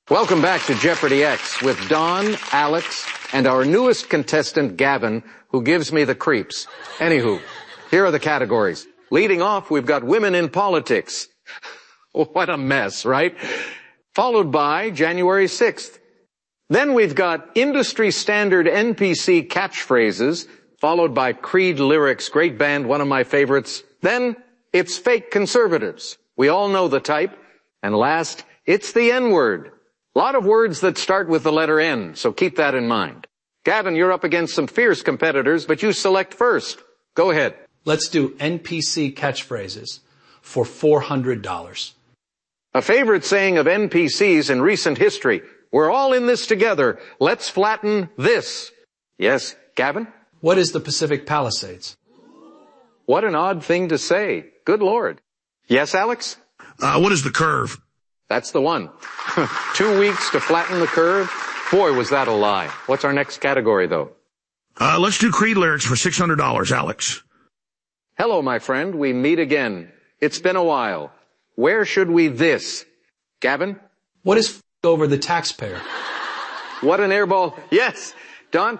Welcome back to Jeopardy X with Don, Alex, and our newest contestant, Gavin, who gives me the creeps. Anywho, here are the categories. Leading off, we've got women in politics. What a mess, right? Followed by January 6th. Then we've got industry standard NPC catchphrases, followed by Creed lyrics, great band, one of my favorites. Then it's fake conservatives. We all know the type. And last, it's the N-word. A lot of words that start with the letter N, so keep that in mind. Gavin, you're up against some fierce competitors, but you select first. Go ahead. Let's do NPC catchphrases for $400. A favorite saying of NPCs in recent history, we're all in this together. Let's flatten this. Yes, Gavin? What is the Pacific Palisades? What an odd thing to say. Good Lord. Yes, Alex? What is the curve? That's the one. 2 weeks to flatten the curve? Boy, was that a lie. What's our next category, though? Let's do Creed lyrics for $600, Alex. Hello, my friend. We meet again. It's been a while. Where should we this? Gavin? What is over the taxpayer? What an airball. Yes. Don?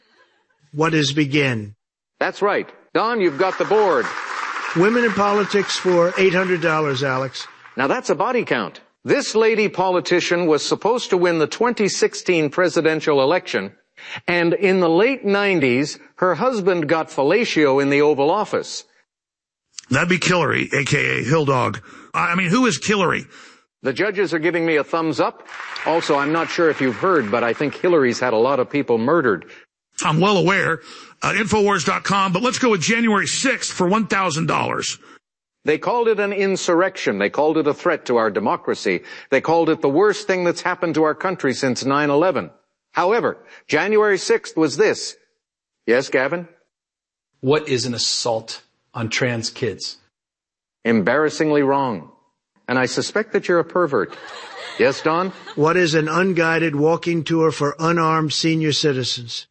What is begin? That's right. Don, you've got the board. Women in politics for $800, Alex. Now that's a body count. This lady politician was supposed to win the 2016 presidential election, and in the late 90s, her husband got fellatio in the Oval Office. That'd be Hillary, a.k.a. Hill Dog. I mean, who is Hillary? The judges are giving me a thumbs up. Also, I'm not sure if you've heard, but I think Hillary's had a lot of people murdered. I'm well aware. Infowars.com, but let's go with January 6th for $1,000. They called it an insurrection. They called it a threat to our democracy. They called it the worst thing that's happened to our country since 9/11. However, January 6th was this. Yes, Gavin? What is an assault on trans kids? Embarrassingly wrong. And I suspect that you're a pervert. Yes, Don? What is an unguided walking tour for unarmed senior citizens?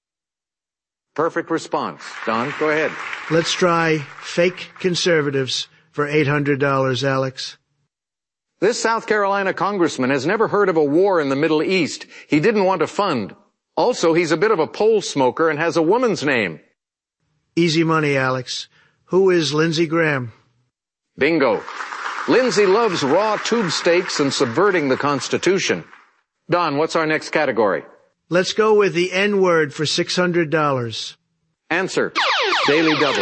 Perfect response. Don, go ahead. Let's try fake conservatives for $800, Alex. This South Carolina congressman has never heard of a war in the Middle East. He didn't want to fund. Also, he's a bit of a pole smoker and has a woman's name. Easy money, Alex. Who is Lindsey Graham? Bingo. Lindsey loves raw tube steaks and subverting the Constitution. Don, what's our next category? Let's go with the N-word for $600. Answer. Daily Double.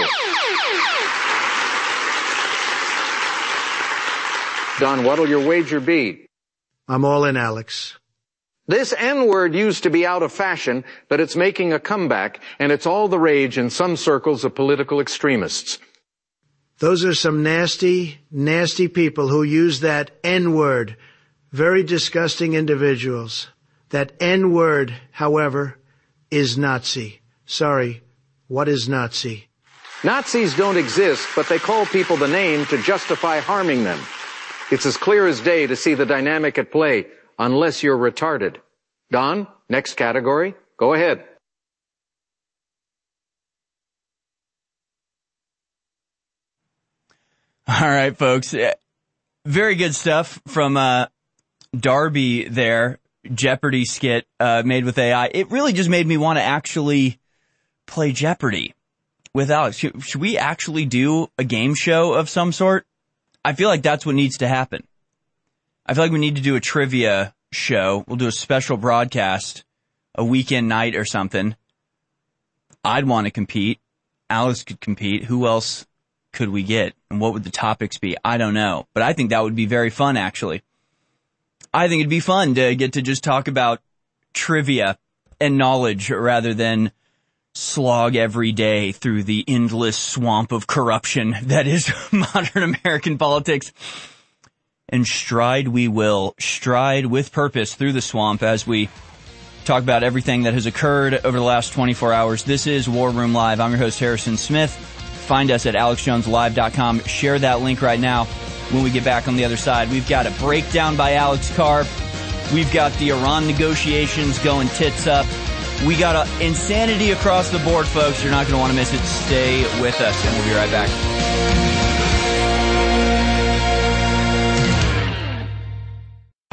Don, what'll your wager be? I'm all in, Alex. This N-word used to be out of fashion, but it's making a comeback, and it's all the rage in some circles of political extremists. Those are some nasty, nasty people who use that N-word. Very disgusting individuals. That N-word, however, is Nazi. Sorry, what is Nazi? Nazis don't exist, but they call people the name to justify harming them. It's as clear as day to see the dynamic at play, unless you're retarded. Don, next category, go ahead. All right, folks. Very good stuff from Darby there. Jeopardy skit made with AI. It really just made me want to actually play Jeopardy with Alex. Should we actually do a game show of some sort? I feel like that's what needs to happen. I feel like we need to do a trivia show. We'll do a special broadcast, a weekend night or something. I'd want to compete. Alex could compete. Who else could we get? And what would the topics be? I don't know. But I think that would be very fun, actually. I think it'd be fun to get to just talk about trivia and knowledge rather than slog every day through the endless swamp of corruption that is modern American politics. And stride we will, stride with purpose through the swamp as we talk about everything that has occurred over the last 24 hours. This is War Room Live. I'm your host, Harrison Smith. Find us at AlexJonesLive.com. Share that link right now. When we get back on the other side, we've got a breakdown by Alex Carr. We've got the Iran negotiations going tits up. We got insanity across the board, folks. You're not going to want to miss it. Stay with us, and we'll be right back. How you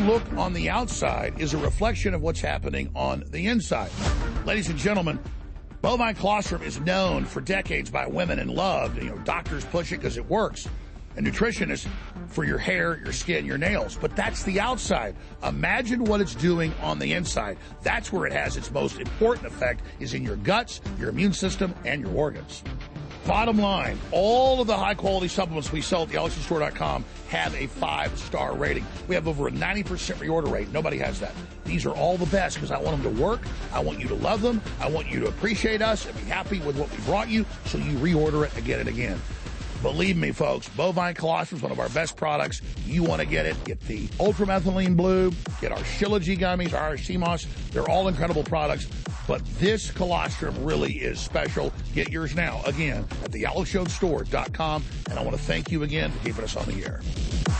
look on the outside is a reflection of what's happening on the inside. Ladies and gentlemen, bovine colostrum is known for decades by women and loved. Doctors push it because it works. And nutritionists for your hair, your skin, your nails. But that's the outside. Imagine what it's doing on the inside. That's where it has its most important effect, is in your guts, your immune system, and your organs. Bottom line, all of the high-quality supplements we sell at thealexstore.com have a 5-star rating. We have over a 90% reorder rate. Nobody has that. These are all the best because I want them to work. I want you to love them. I want you to appreciate us and be happy with what we brought you, so you reorder it again and again. Believe me, folks, bovine colostrum is one of our best products. You want to get it. Get the ultramethylene blue. Get our Shilajit gummies, our sea moss. They're all incredible products. But this colostrum really is special. Get yours now, again, at thealexstore.com. And I want to thank you again for keeping us on the air.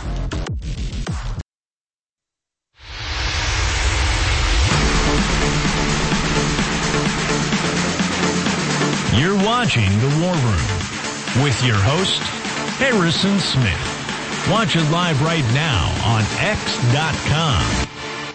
You're watching The War Room with your host, Harrison Smith. Watch it live right now on X.com.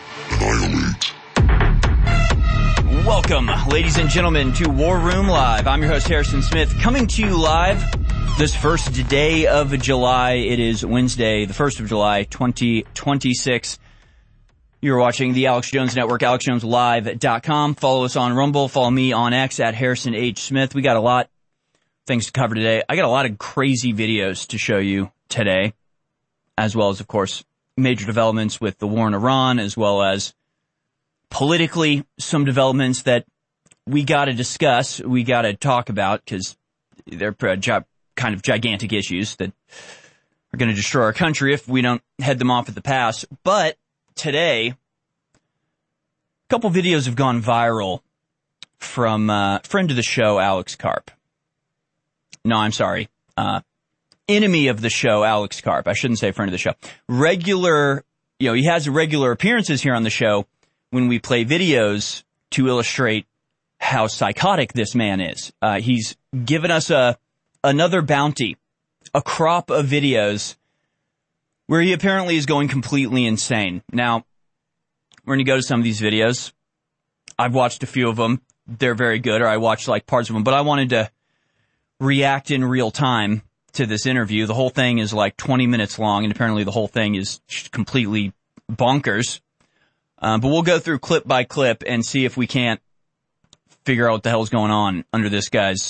Annihilate. Welcome, ladies and gentlemen, to War Room Live. I'm your host, Harrison Smith, coming to you live this first day of July. It is Wednesday, the 1st of July, 2026. You're watching the Alex Jones Network, AlexJonesLive.com. Follow us on Rumble. Follow me on X at Harrison H. Smith. We got a lot of things to cover today. I got a lot of crazy videos to show you today, as well as, of course, major developments with the war in Iran, as well as politically some developments that we got to discuss, we got to talk about, because they're kind of gigantic issues that are going to destroy our country if we don't head them off at the pass. But today, a couple videos have gone viral from friend of the show, Alex Karp. No, I'm sorry. Enemy of the show, Alex Karp. I shouldn't say friend of the show. Regular, he has regular appearances here on the show when we play videos to illustrate how psychotic this man is. He's given us another bounty, a crop of videos where he apparently is going completely insane. Now, we're going to go to some of these videos. I've watched a few of them. They're very good, or I watched parts of them, but I wanted to react in real time to this interview. The whole thing is 20 minutes long, and apparently the whole thing is completely bonkers. But we'll go through clip by clip and see if we can't figure out what the hell's going on under this guy's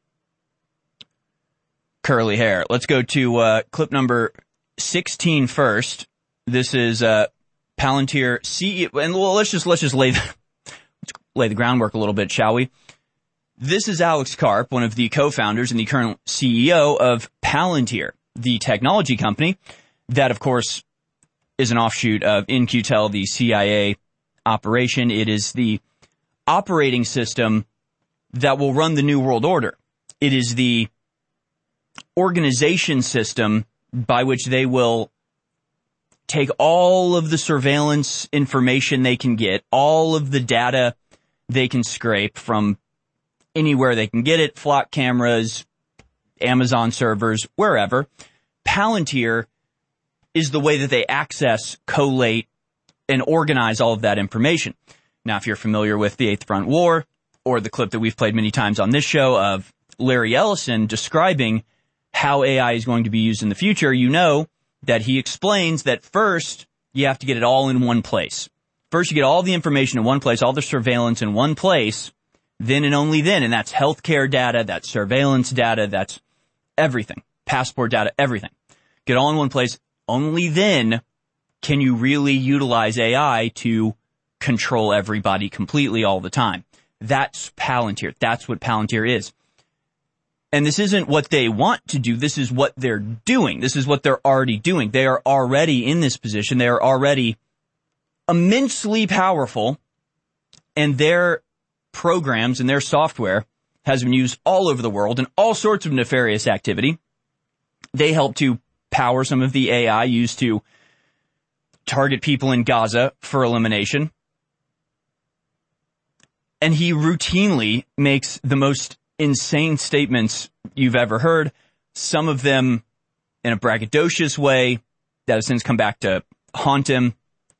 curly hair. Let's go to clip number 16 first. This is Palantir CEO, and let's just lay the groundwork a little bit, shall we? This is Alex Karp, one of the co-founders and the current CEO of Palantir, the technology company that, of course, is an offshoot of In-Q-Tel, the CIA operation. It is the operating system that will run the New World Order. It is the organization system by which they will take all of the surveillance information they can get, all of the data they can scrape from anywhere they can get it, flock cameras, Amazon servers, wherever. Palantir is the way that they access, collate, and organize all of that information. Now, if you're familiar with the Eighth Front War, or the clip that we've played many times on this show of Larry Ellison describing how AI is going to be used in the future, you know that he explains that first, you have to get it all in one place. First, you get all the information in one place, all the surveillance in one place, then and only then, and that's healthcare data, that's surveillance data, that's everything, passport data, everything. Get all in one place. Only then can you really utilize AI to control everybody completely all the time. That's Palantir. That's what Palantir is. And this isn't what they want to do. This is what they're doing. This is what they're already doing. They are already in this position. They are already immensely powerful, and their programs and their software has been used all over the world in all sorts of nefarious activity. They help to power some of the AI used to target people in Gaza for elimination. And he routinely makes the most insane statements you've ever heard, some of them in a braggadocious way that has since come back to haunt him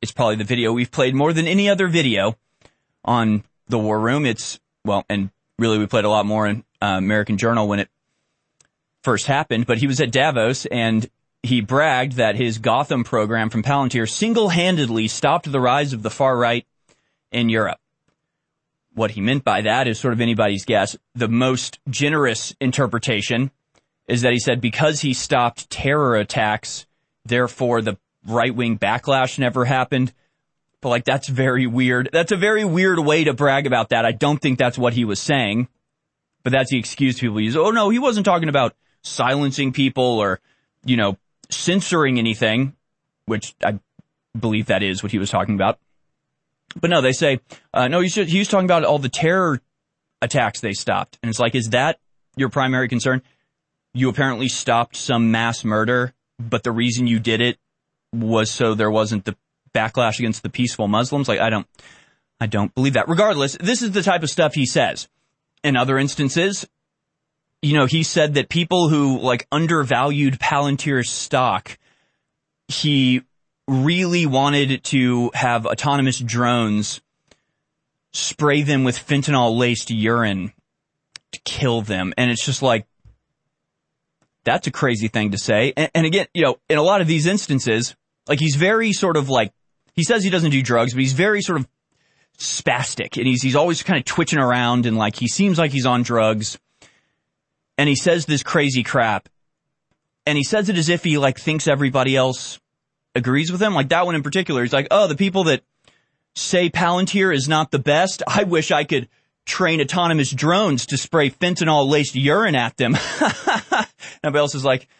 It's probably the video we've played more than any other video on the War Room. And really we played a lot more in American Journal when it first happened, but he was at Davos and he bragged that his Gotham program from Palantir single-handedly stopped the rise of the far right in Europe. What he meant by that is sort of anybody's guess. The most generous interpretation is that he said because he stopped terror attacks, therefore the right-wing backlash never happened. But, like, that's very weird. That's a very weird way to brag about that. I don't think that's what he was saying. But that's the excuse people use. Oh, no, he wasn't talking about silencing people or, censoring anything, which I believe that is what he was talking about. But no, they say, no, he was talking about all the terror attacks they stopped. And it's like, is that your primary concern? You apparently stopped some mass murder, but the reason you did it was so there wasn't the backlash against the peaceful Muslims. Like, I don't believe that. Regardless, this is the type of stuff he says. In other instances, he said that people who, like, undervalued Palantir's stock, he really wanted to have autonomous drones spray them with fentanyl-laced urine to kill them. And it's just like, that's a crazy thing to say. And again, in a lot of these instances, like, he's very sort of like, he says he doesn't do drugs, but he's very sort of spastic. And he's always kind of twitching around and, like, he seems like he's on drugs. And he says this crazy crap. And he says it as if he, like, thinks everybody else agrees with him. Like, that one in particular, he's like, oh, the people that say Palantir is not the best, I wish I could train autonomous drones to spray fentanyl-laced urine at them. Everybody else is like,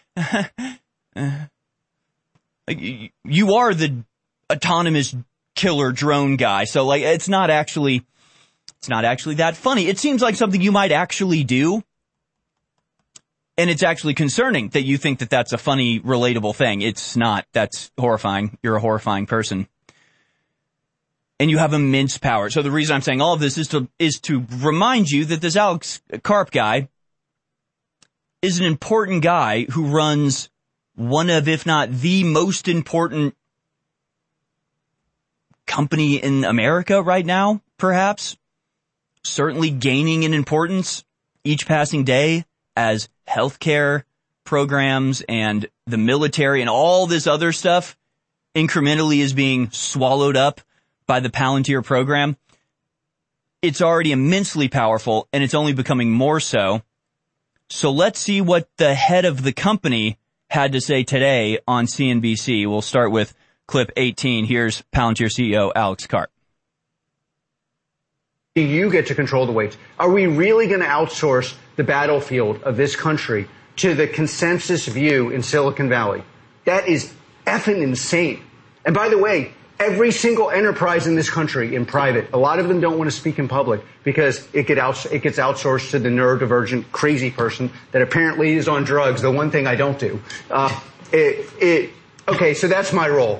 you are the autonomous killer drone guy. So, like, it's not actually that funny. It seems like something you might actually do. And it's actually concerning that you think that that's a funny, relatable thing. It's not. That's horrifying. You're a horrifying person. And you have immense power. So the reason I'm saying all of this is to remind you that this Alex Karp guy is an important guy who runs one of, if not the most important company in America right now, perhaps. Certainly gaining in importance each passing day as healthcare programs and the military and all this other stuff incrementally is being swallowed up by the Palantir program. It's already immensely powerful, and it's only becoming more so. So let's see what the head of the company had to say today on CNBC. We'll start with clip 18. Here's Palantir CEO Alex Karp. You get to control the weights. Are we really going to outsource the battlefield of this country to the consensus view in Silicon Valley? That is effing insane. And by the way, every single enterprise in this country in private, a lot of them don't want to speak in public because it gets outsourced to the neurodivergent crazy person that apparently is on drugs, the one thing I don't do. Okay, so that's my role.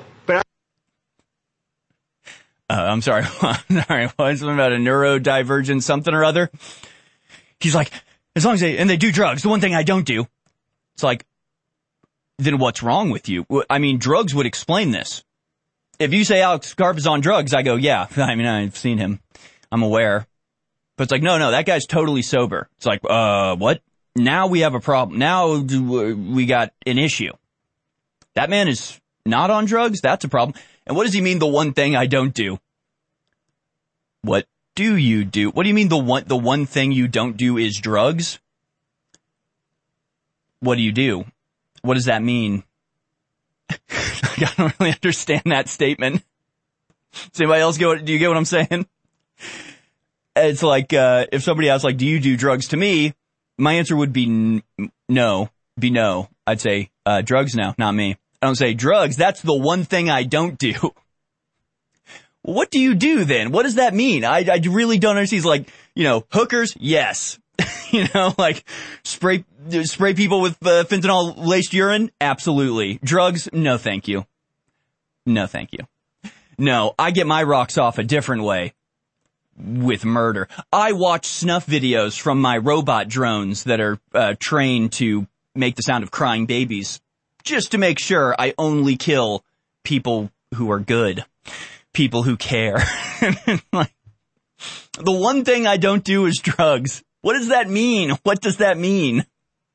I'm sorry. Sorry. What's something about a neurodivergent something or other? He's like, as long as they do drugs, the one thing I don't do. It's like, then what's wrong with you? I mean, drugs would explain this. If you say Alex Karp is on drugs, I go, yeah. I mean, I've seen him. I'm aware. But it's like, no, that guy's totally sober. It's like, what? Now we have a problem. Now we got an issue. That man is not on drugs? That's a problem. And what does he mean, the one thing I don't do? What do you do? What do you mean the one thing you don't do is drugs? What do you do? What does that mean? I don't really understand that statement. Does anybody else do you get what I'm saying? It's like, if somebody asks, like, do you do drugs to me? My answer would be no. I'd say, drugs, no, not me. I don't say drugs. That's the one thing I don't do. What do you do then? What does that mean? I really don't understand. He's like, hookers? Yes. Like spray people with fentanyl laced urine? Absolutely. Drugs? No, thank you. No, thank you. No, I get my rocks off a different way. With murder. I watch snuff videos from my robot drones that are trained to make the sound of crying babies. Just to make sure I only kill people who are good. people who care. Like, the one thing I don't do is drugs. What does that mean? What does that mean?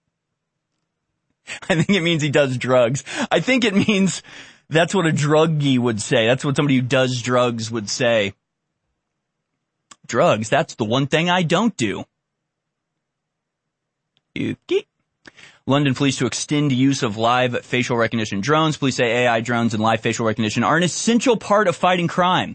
I think it means he does drugs. I think it means that's what a druggie would say. That's what somebody who does drugs would say. Drugs, that's the one thing I don't do. London police to extend use of live facial recognition drones. Police say AI drones and live facial recognition are an essential part of fighting crime.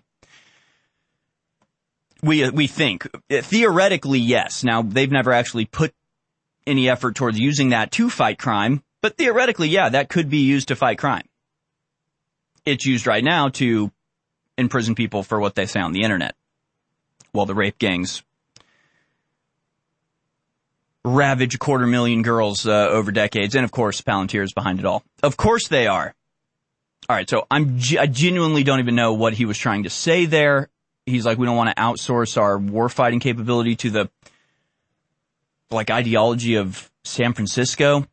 We think. Theoretically, yes. Now, they've never actually put any effort towards using that to fight crime, but theoretically, yeah, that could be used to fight crime. It's used right now to imprison people for what they say on the internet, while the rape gangs ravage 250,000 girls over decades, and of course, Palantir is behind it all. Of course they are. All right, so I genuinely don't even know what he was trying to say there. He's like, we don't want to outsource our warfighting capability to the, like, ideology of San Francisco.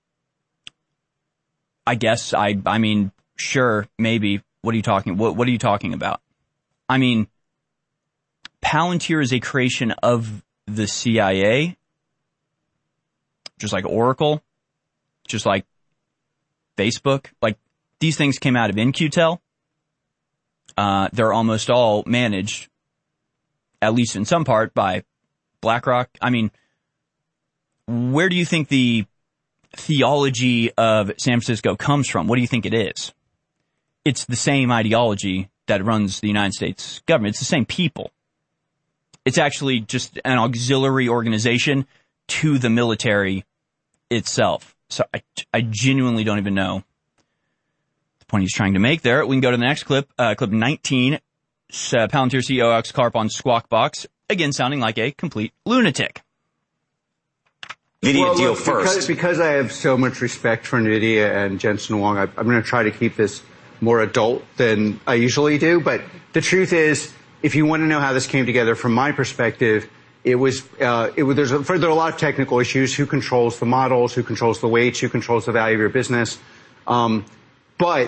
I guess, I mean, sure, maybe. What are you talking about? I mean, Palantir is a creation of the CIA, just like Oracle, just like Facebook. Like, these things came out of In-Q-Tel. They're almost all managed, at least in some part, by BlackRock. I mean, where do you think the theology of San Francisco comes from? What do you think it is? It's the same ideology that runs the United States government. It's the same people. It's actually just an auxiliary organization to the military itself. So I genuinely don't even know the point he's trying to make there. We can go to the next clip, clip 19. Palantir CEO Alex Karp on Squawk Box, again sounding like a complete lunatic. NVIDIA deal first. Because I have so much respect for NVIDIA and Jensen Huang, I'm going to try to keep this more adult than I usually do. But the truth is, if you want to know how this came together from my perspective, there are a lot of technical issues. Who controls the models? Who controls the weights? Who controls the value of your business? We're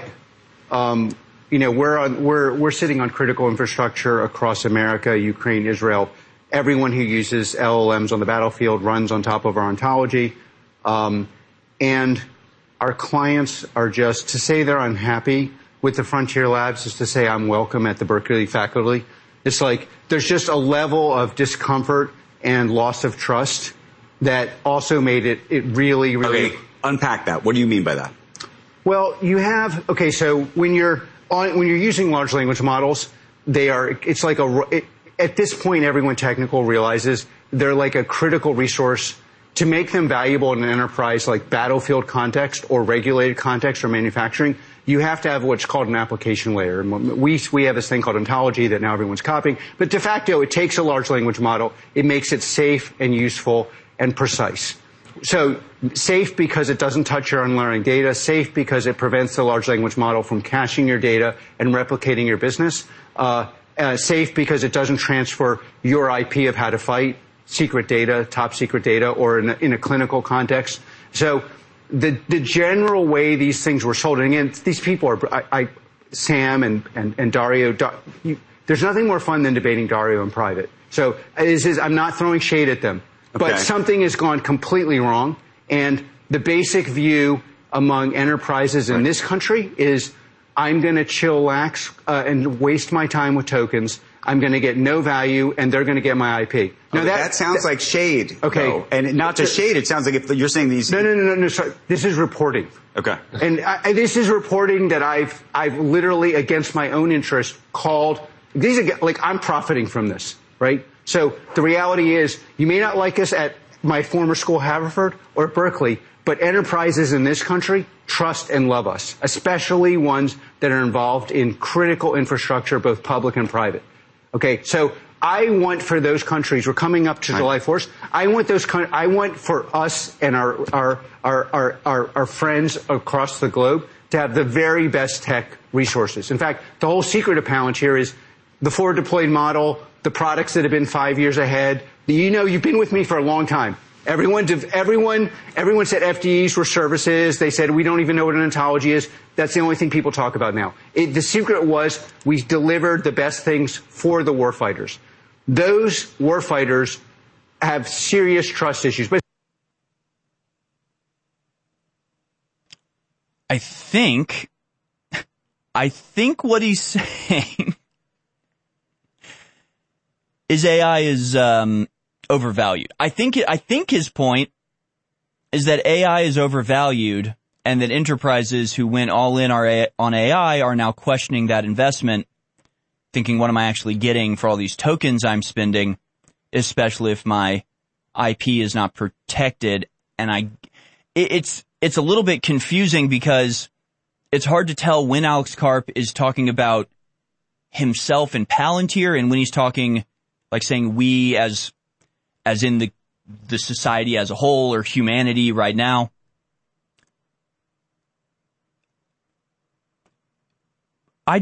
sitting on critical infrastructure across America, Ukraine, Israel. Everyone who uses LLMs on the battlefield runs on top of our ontology. And our clients are just, to say they're unhappy with the Frontier Labs is to say I'm welcome at the Berkeley faculty. It's like there's just a level of discomfort and loss of trust that also made it really, really... Okay, unpack that. What do you mean by that? Well, so when you're using large language models, at this point, everyone technical realizes they're like a critical resource. To make them valuable in an enterprise like battlefield context or regulated context or manufacturing, you have to have what's called an application layer. And we have this thing called ontology that now everyone's copying. But de facto, it takes a large language model. It makes it safe and useful and precise. So safe because it doesn't touch your unlearning data, safe because it prevents the large language model from caching your data and replicating your business, safe because it doesn't transfer your IP of how to fight, secret data, top secret data, or in a clinical context. So the general way these things were sold, and again, these people are, Sam and Dario, there's nothing more fun than debating Dario in private. So I'm not throwing shade at them. Okay. But something has gone completely wrong, and the basic view among enterprises in this country is I'm going to chillax and waste my time with tokens. I'm going to get no value, and they're going to get my IP. Now that sounds like shade. Okay, though. And not to shade. It sounds like if you're saying these. No. Sorry. This is reporting. Okay. And this is reporting that I've literally against my own interest called. These are like I'm profiting from this, right? So the reality is, you may not like us at my former school, Haverford, or at Berkeley, but enterprises in this country trust and love us, especially ones that are involved in critical infrastructure, both public and private. Okay, so I want for those countries, we're coming up to July 4th, I want for us and our friends across the globe to have the very best tech resources. In fact, the whole secret of Palantir is the forward deployed model, the products that have been 5 years ahead. You've been with me for a long time. Everyone said FDEs were services. They said we don't even know what an ontology is. That's the only thing people talk about now. The secret was we delivered the best things for the warfighters. Those warfighters have serious trust issues. But I think what he's saying is AI is overvalued. I think his point is that AI is overvalued and that enterprises who went all in on AI are now questioning that investment, thinking, what am I actually getting for all these tokens I'm spending, especially if my IP is not protected. And it's a little bit confusing because it's hard to tell when Alex Karp is talking about himself and Palantir and when he's talking, like saying we as in the society as a whole or humanity right now. I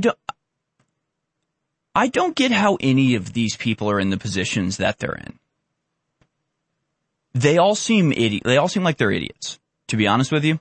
don't get how any of these people are in the positions that they're in. They all seem like they're idiots, to be honest with you.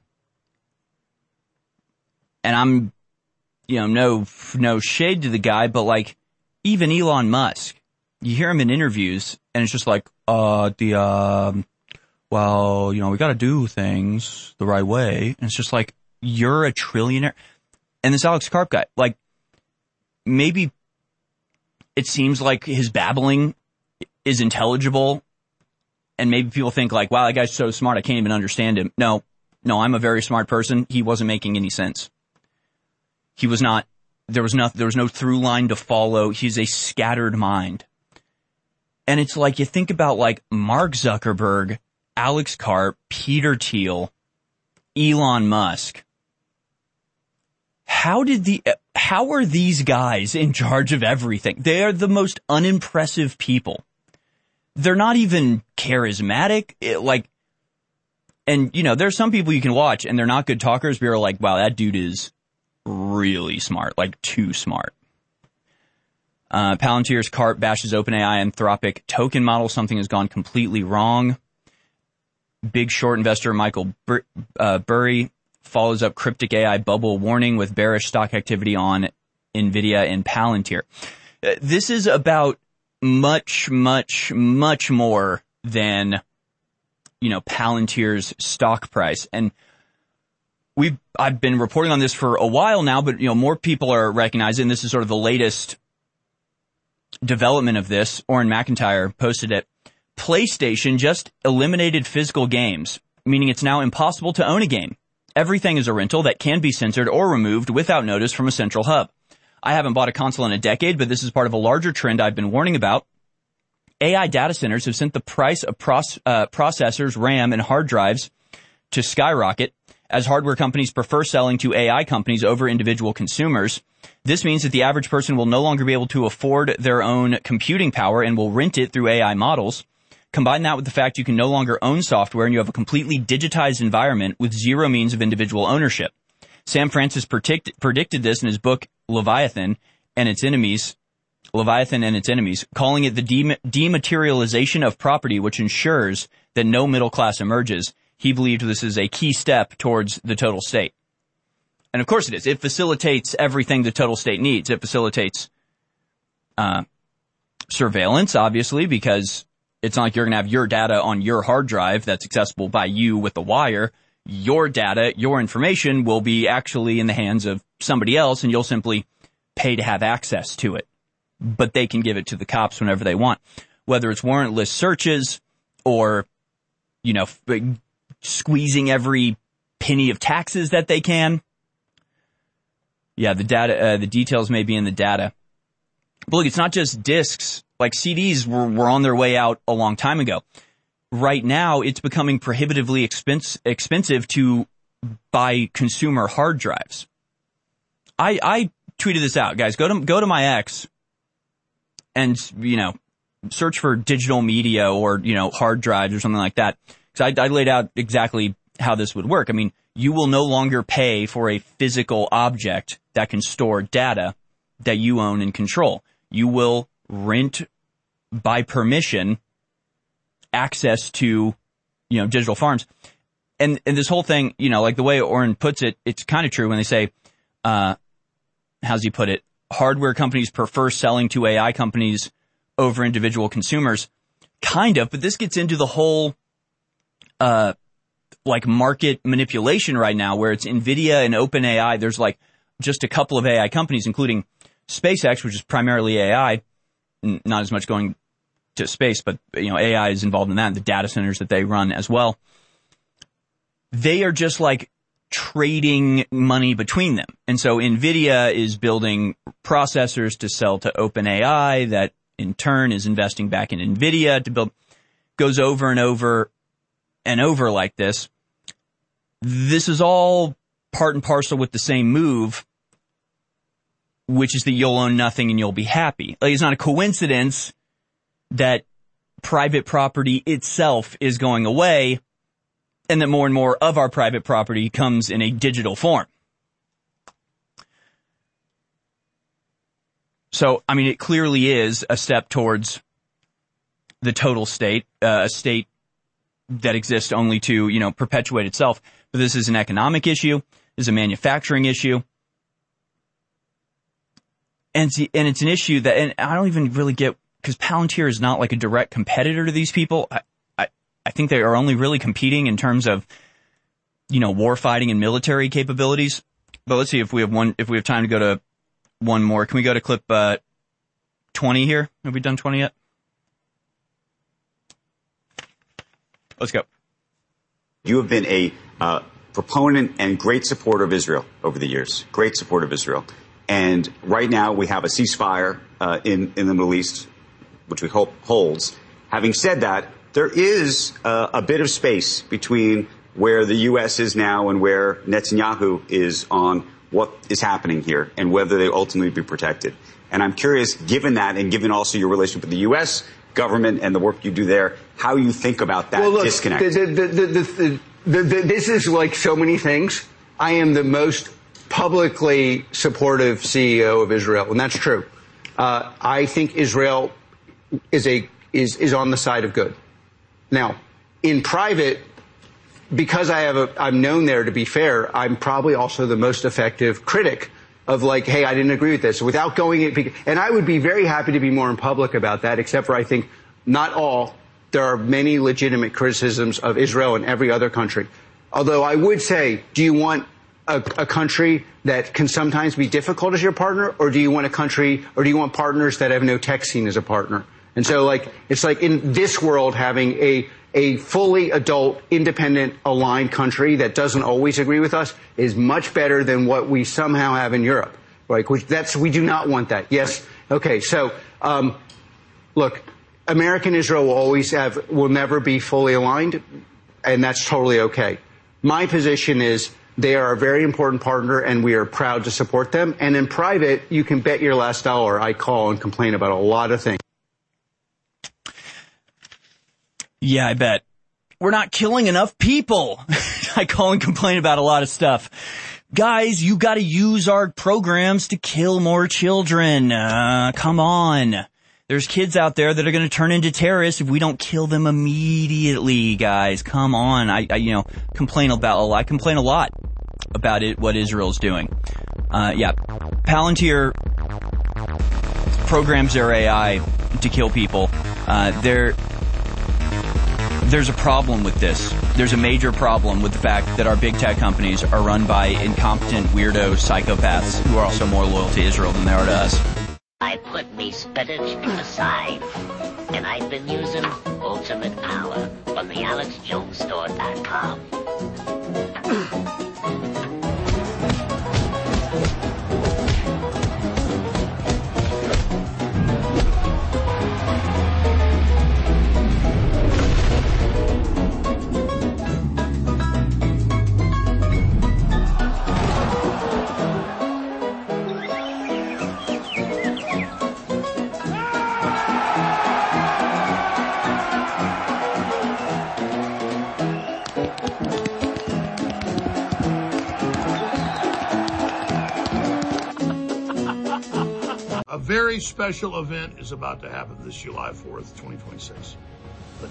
And I'm, no shade to the guy, but like even Elon Musk, you hear him in interviews and it's just like, we got to do things the right way. And it's just like, you're a trillionaire. And this Alex Karp guy, like, maybe it seems like his babbling is intelligible. And maybe people think like, wow, that guy's so smart, I can't even understand him. No, I'm a very smart person. He wasn't making any sense. He was not, there was no through line to follow. He's a scattered mind. And it's like, you think about like Mark Zuckerberg, Alex Karp, Peter Thiel, Elon Musk. How are these guys in charge of everything? They are the most unimpressive people. They're not even charismatic. There's some people you can watch and they're not good talkers, but you're like, wow, that dude is really smart, like too smart. Palantir's Karp bashes OpenAI Anthropic token model. Something has gone completely wrong. Big short investor Michael Burry follows up cryptic AI bubble warning with bearish stock activity on NVIDIA and Palantir. This is about much, much, much more than, Palantir's stock price. And I've been reporting on this for a while now, but, more people are recognizing this is sort of the latest development of this. Oren McIntyre posted it. PlayStation just eliminated physical games, meaning it's now impossible to own a game. Everything is a rental that can be censored or removed without notice from a central hub. I haven't bought a console in a decade, but this is part of a larger trend I've been warning about. AI data centers have sent the price of processors, RAM, and hard drives to skyrocket as hardware companies prefer selling to AI companies over individual consumers. This means that the average person will no longer be able to afford their own computing power and will rent it through AI models. Combine that with the fact you can no longer own software and you have a completely digitized environment with zero means of individual ownership. Sam Francis predicted this in his book Leviathan and its Enemies, calling it the dematerialization of property, which ensures that no middle class emerges. He believed this is a key step towards the total state. And of course it is. It facilitates everything the total state needs. It facilitates surveillance, obviously, because it's not like you're going to have your data on your hard drive that's accessible by you with the wire. Your data, your information will be actually in the hands of somebody else, and you'll simply pay to have access to it. But they can give it to the cops whenever they want. Whether it's warrantless searches or, squeezing every penny of taxes that they can. Yeah, the data, the details may be in the data. But look, it's not just discs. Like CDs were on their way out a long time ago. Right now, it's becoming prohibitively expensive to buy consumer hard drives. I tweeted this out, guys. Go to my X and, search for digital media or, hard drives or something like that. Because I laid out exactly how this would work. I mean, you will no longer pay for a physical object that can store data that you own and control. You will rent by permission access to digital farms. And this whole thing, like the way Oren puts it, it's kind of true when they say, how's he put it? Hardware companies prefer selling to AI companies over individual consumers. Kind of, but this gets into the whole, like market manipulation right now, where it's NVIDIA and OpenAI. There's like just a couple of AI companies, including SpaceX, which is primarily AI, not as much going to space, but AI is involved in that, the data centers that they run as well. They are just like trading money between them. And so NVIDIA is building processors to sell to OpenAI that in turn is investing back in NVIDIA to build, goes over and over and over like this. This is all part and parcel with the same move, which is that you'll own nothing and you'll be happy. Like, it's not a coincidence that private property itself is going away and that more and more of our private property comes in a digital form. So, I mean, it clearly is a step towards the total state, a state that exists only to, perpetuate itself. But this is an economic issue. This is a manufacturing issue. And it's an issue that, and I don't even really get, because Palantir is not like a direct competitor to these people. I think they are only really competing in terms of, war fighting and military capabilities. But let's see if we have time to go to one more. Can we go to clip 20 here? Have we done 20 yet? Let's go. You have been a proponent and great supporter of Israel over the years. Great supporter of Israel. And right now we have a ceasefire in the Middle East, which we hope holds. Having said that, there is a bit of space between where the U.S. is now and where Netanyahu is on what is happening here and whether they ultimately be protected. And I'm curious, given that and given also your relationship with the U.S. government and the work you do there, how you think about that disconnect. This is like so many things. I am the most publicly supportive CEO of Israel, and that's true. I think Israel is on the side of good. Now, in private, because I'm known there to be fair, I'm probably also the most effective critic of like, hey, I didn't agree with this. Without going it, and I would be very happy to be more in public about that, except for I think not all. There are many legitimate criticisms of Israel and every other country. Although I would say, do you want a country that can sometimes be difficult as your partner, or do you want partners that have no tech scene as a partner? And so it's like in this world having a fully adult, independent, aligned country that doesn't always agree with us is much better than what we somehow have in Europe, right? We do not want that. Yes. Okay. So, look, America and Israel will never be fully aligned, and that's totally okay. My position is they are a very important partner, and we are proud to support them. And in private, you can bet your last dollar I call and complain about a lot of things. Yeah, I bet. We're not killing enough people. I call and complain about a lot of stuff. Guys, you gotta use our programs to kill more children. Come on. There's kids out there that are gonna turn into terrorists if we don't kill them immediately, guys. Come on. I complain a lot about it, what Israel's doing. Palantir programs their AI to kill people. There's a problem with this. There's a major problem with the fact that our big tech companies are run by incompetent weirdo psychopaths who are also more loyal to Israel than they are to us. I put me spinach aside, and I've been using Ultimate Power from the AlexJonesStore.com. A very special event is about to happen this July 4th, 2026. the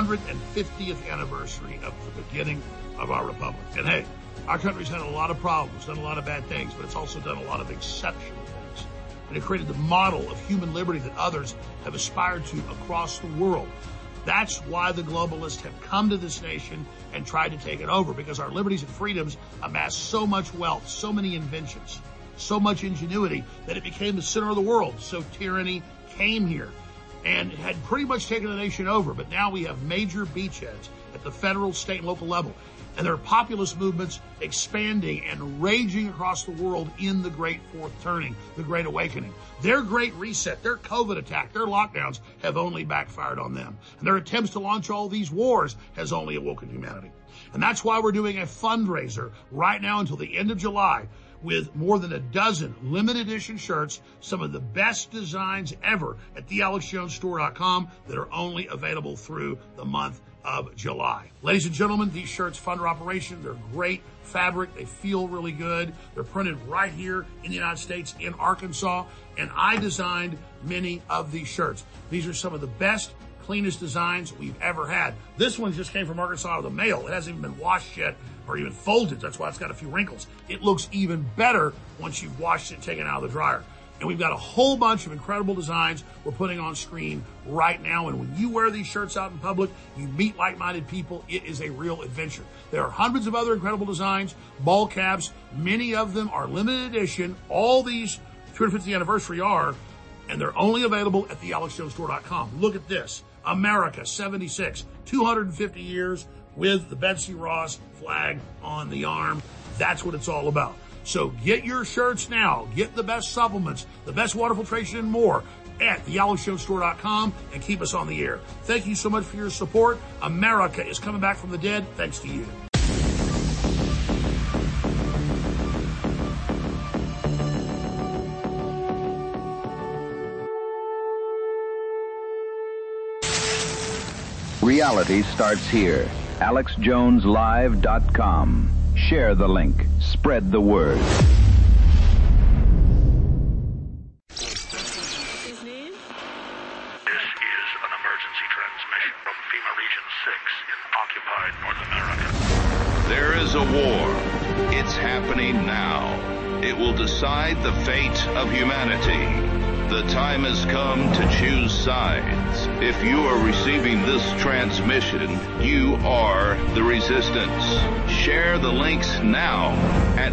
250th anniversary of the beginning of our republic. And hey, our country's had a lot of problems, done a lot of bad things, but it's also done a lot of exceptional things. And it created the model of human liberty that others have aspired to across the world. That's why the globalists have come to this nation and tried to take it over, because our liberties and freedoms amassed so much wealth, so many inventions, so much ingenuity that it became the center of the world. So tyranny came here and had pretty much taken the nation over. But now we have major beachheads at the federal, state, and local level. And there are populist movements expanding and raging across the world in the Great Fourth Turning, the Great Awakening. Their Great Reset, their COVID attack, their lockdowns have only backfired on them. And their attempts to launch all these wars has only awoken humanity. And that's why we're doing a fundraiser right now until the end of July with more than a dozen limited edition shirts, some of the best designs ever at thealexjonesstore.com that are only available through the month of July. Ladies and gentlemen, these shirts fund our operation. They're great fabric. They feel really good. They're printed right here in the United States, in Arkansas, and I designed many of these shirts. These are some of the best, cleanest designs we've ever had. This one just came from Arkansas out of the mail. It hasn't even been washed yet or even folded. That's why it's got a few wrinkles. It looks even better once you've washed it and taken it out of the dryer. And we've got a whole bunch of incredible designs we're putting on screen right now. And when you wear these shirts out in public, you meet like-minded people. It is a real adventure. There are hundreds of other incredible designs, ball caps. Many of them are limited edition. All these 250th anniversary are, and they're only available at thealexjonesstore.com. Look at this. America 76, 250 years with the Betsy Ross flag on the arm. That's what it's all about. So get your shirts now. Get the best supplements, the best water filtration, and more at thealexjonesstore.com, and keep us on the air. Thank you so much for your support. America is coming back from the dead thanks to you. Reality starts here. AlexJonesLive.com. Share the link. Spread the word. This is an emergency transmission from FEMA Region 6 in occupied North America. There is a war. It's happening now. It will decide the fate of humanity. The time has come to choose sides. If you are receiving this transmission, you are the resistance. Share the links now at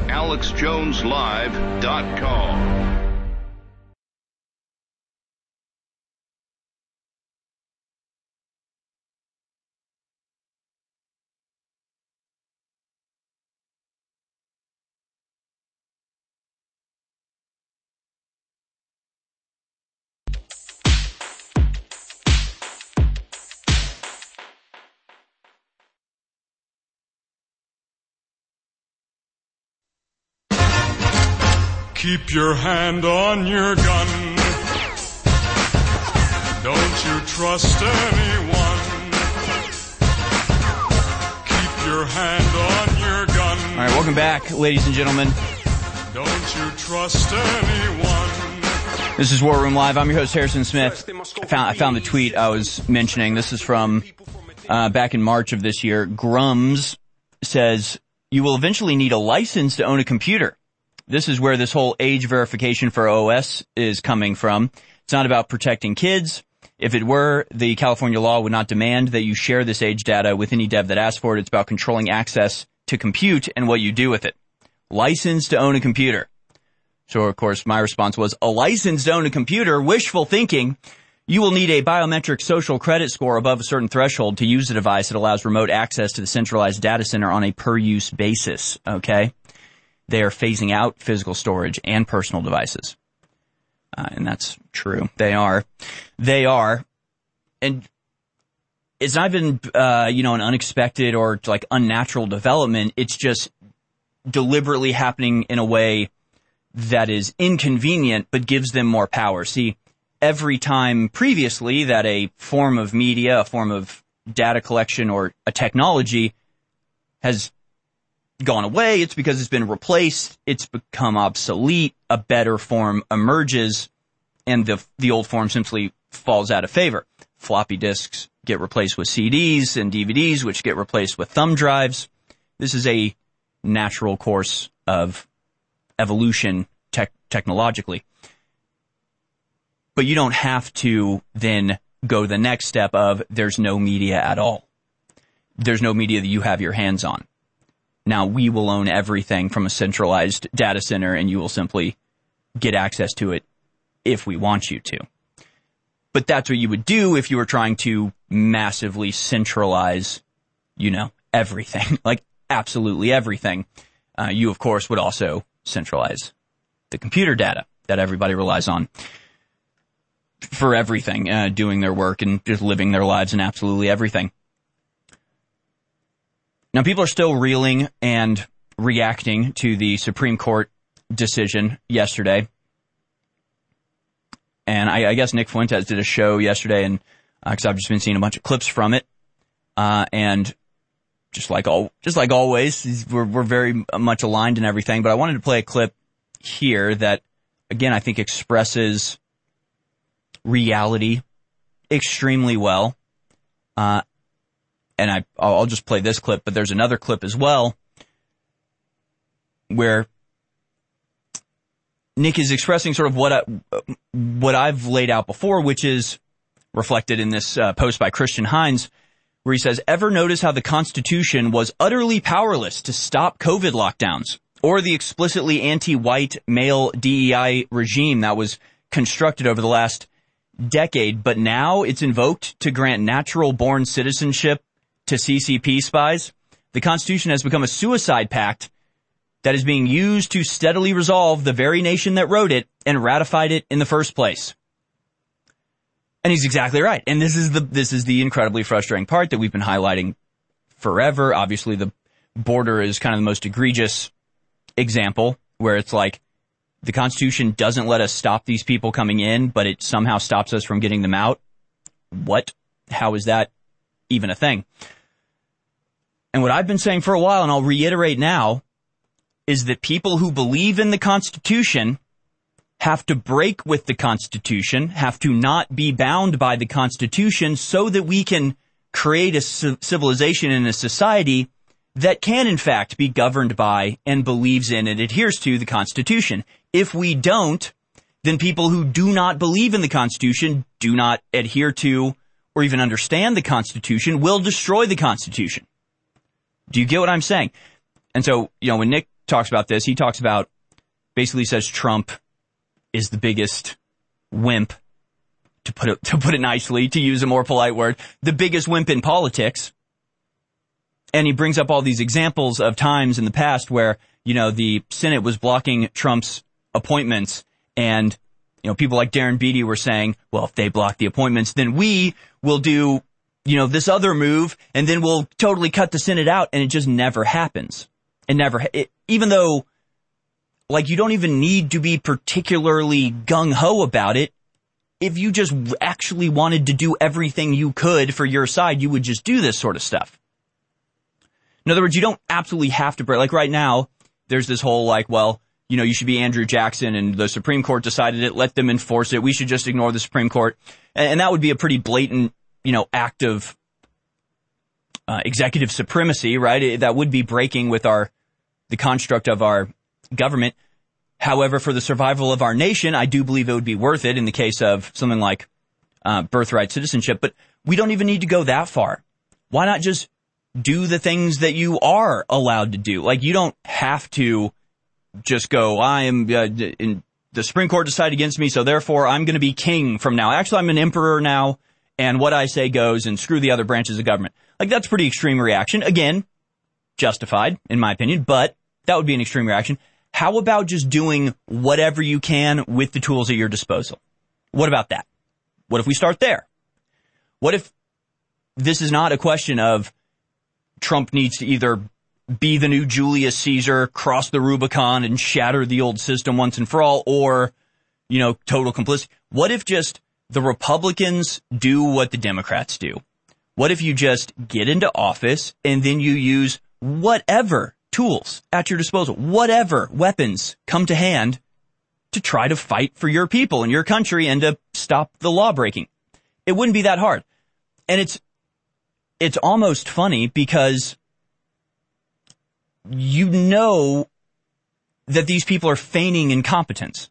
AlexJonesLive.com. Keep your hand on your gun. Don't you trust anyone. Keep your hand on your gun. All right, welcome back, ladies and gentlemen. Don't you trust anyone. This is War Room Live. I'm your host, Harrison Smith. I found the tweet I was mentioning. This is from back in March of this year. Grums says, you will eventually need a license to own a computer. This is where this whole age verification for OS is coming from. It's not about protecting kids. If it were, the California law would not demand that you share this age data with any dev that asks for it. It's about controlling access to compute and what you do with it. License to own a computer. So, of course, my response was, a license to own a computer? Wishful thinking. You will need a biometric social credit score above a certain threshold to use a device that allows remote access to the centralized data center on a per-use basis. Okay? They are phasing out physical storage and personal devices. And that's true. They are. And it's not been, an unexpected or like unnatural development. It's just deliberately happening in a way that is inconvenient, but gives them more power. See, every time previously that a form of media, a form of data collection or a technology has gone away, it's because it's been replaced, it's become obsolete, a better form emerges, and the old form simply falls out of favor. Floppy disks, get replaced with CDs and DVDs, which get replaced with thumb drives. This is a natural course of evolution technologically. But you don't have to then go the next step of there's no media at all. There's no media that you have your hands on. Now, we will own everything from a centralized data center, and you will simply get access to it if we want you to. But that's what you would do if you were trying to massively centralize, everything, like absolutely everything. You, of course, would also centralize the computer data that everybody relies on for everything, doing their work and just living their lives and absolutely everything. Now, people are still reeling and reacting to the Supreme Court decision yesterday. And I guess Nick Fuentes did a show yesterday, and because I've just been seeing a bunch of clips from it. And just like always, we're very much aligned and everything. But I wanted to play a clip here that, again, I think expresses reality extremely well. And I'll just play this clip, but there's another clip as well where Nick is expressing sort of what I've laid out before, which is reflected in this post by Christian Hines, where he says, ever notice how the Constitution was utterly powerless to stop COVID lockdowns or the explicitly anti-white male DEI regime that was constructed over the last decade, but now it's invoked to grant natural-born citizenship to CCP spies? The Constitution has become a suicide pact that is being used to steadily resolve the very nation that wrote it and ratified it in the first place. And he's exactly right. And this is the incredibly frustrating part that we've been highlighting forever. Obviously, the border is kind of the most egregious example, where it's like the Constitution doesn't let us stop these people coming in, but it somehow stops us from getting them out. What? How is that even a thing? And what I've been saying for a while, and I'll reiterate now, is that people who believe in the Constitution have to break with the Constitution, have to not be bound by the Constitution, so that we can create a civilization and a society that can, in fact, be governed by and believes in and adheres to the Constitution. If we don't, then people who do not believe in the Constitution, do not adhere to or even understand the Constitution, will destroy the Constitution. Do you get what I'm saying? And so, when Nick talks about this, he talks about, basically says Trump is the biggest wimp, to put it nicely, to use a more polite word, the biggest wimp in politics. And he brings up all these examples of times in the past where, the Senate was blocking Trump's appointments, and, people like Darren Beattie were saying, well, if they block the appointments, then we will do, this other move, and then we'll totally cut the Senate out, and it just never happens. Even though, you don't even need to be particularly gung-ho about it. If you just actually wanted to do everything you could for your side, you would just do this sort of stuff. In other words, you don't absolutely have to break. Like right now, there's this whole you should be Andrew Jackson, and the Supreme Court decided it, let them enforce it. We should just ignore the Supreme Court. And that would be a pretty blatant, act of executive supremacy, right? That would be breaking with the construct of our government. However, for the survival of our nation, I do believe it would be worth it in the case of something like birthright citizenship. But we don't even need to go that far. Why not just do the things that you are allowed to do? You don't have to just go, I am, the Supreme Court decided against me, so therefore I'm going to be king from now. Actually, I'm an emperor now, and what I say goes, and screw the other branches of government. That's a pretty extreme reaction. Again, justified, in my opinion, but that would be an extreme reaction. How about just doing whatever you can with the tools at your disposal? What about that? What if we start there? What if this is not a question of Trump needs to either be the new Julius Caesar, cross the Rubicon and shatter the old system once and for all, or, total complicity? What if just the Republicans do what the Democrats do? What if you just get into office and then you use whatever tools at your disposal, whatever weapons come to hand to try to fight for your people and your country and to stop the law breaking? It wouldn't be that hard. And it's it's almost funny because you know that these people are feigning incompetence.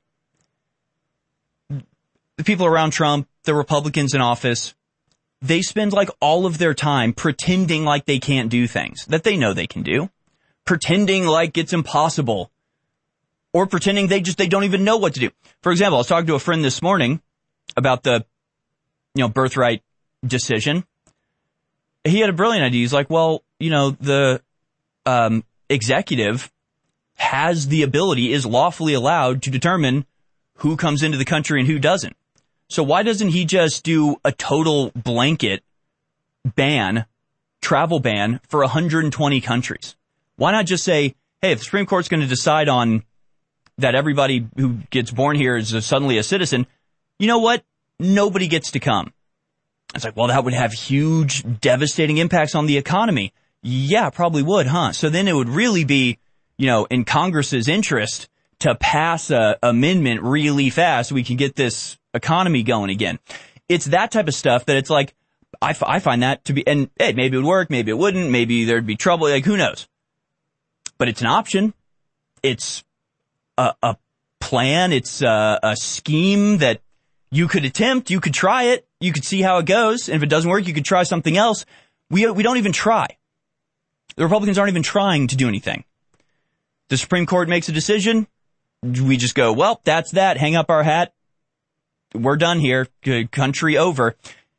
The people around Trump, the Republicans in office, they spend like all of their time pretending like they can't do things that they know they can do, pretending like it's impossible, or pretending they don't even know what to do. For example, I was talking to a friend this morning about the, birthright decision. He had a brilliant idea. He's like, well, the executive has the ability, is lawfully allowed to determine who comes into the country and who doesn't. So why doesn't he just do a total blanket ban, travel ban for 120 countries? Why not just say, hey, if the Supreme Court's going to decide on that everybody who gets born here is suddenly a citizen, you know what? Nobody gets to come. It's like, well, that would have huge, devastating impacts on the economy. Yeah, probably would, huh? So then it would really be, in Congress's interest to pass a amendment really fast so we can get this economy going again. It's that type of stuff that it's like, I find that to be, and hey, maybe it would work, maybe it wouldn't, maybe there'd be trouble, like who knows? But it's an option. It's a plan. It's a scheme that you could attempt. You could try it. You could see how it goes. And if it doesn't work, you could try something else. We don't even try. The Republicans aren't even trying to do anything. The Supreme Court makes a decision. We just go, well, that's that. Hang up our hat. We're done here. Country over.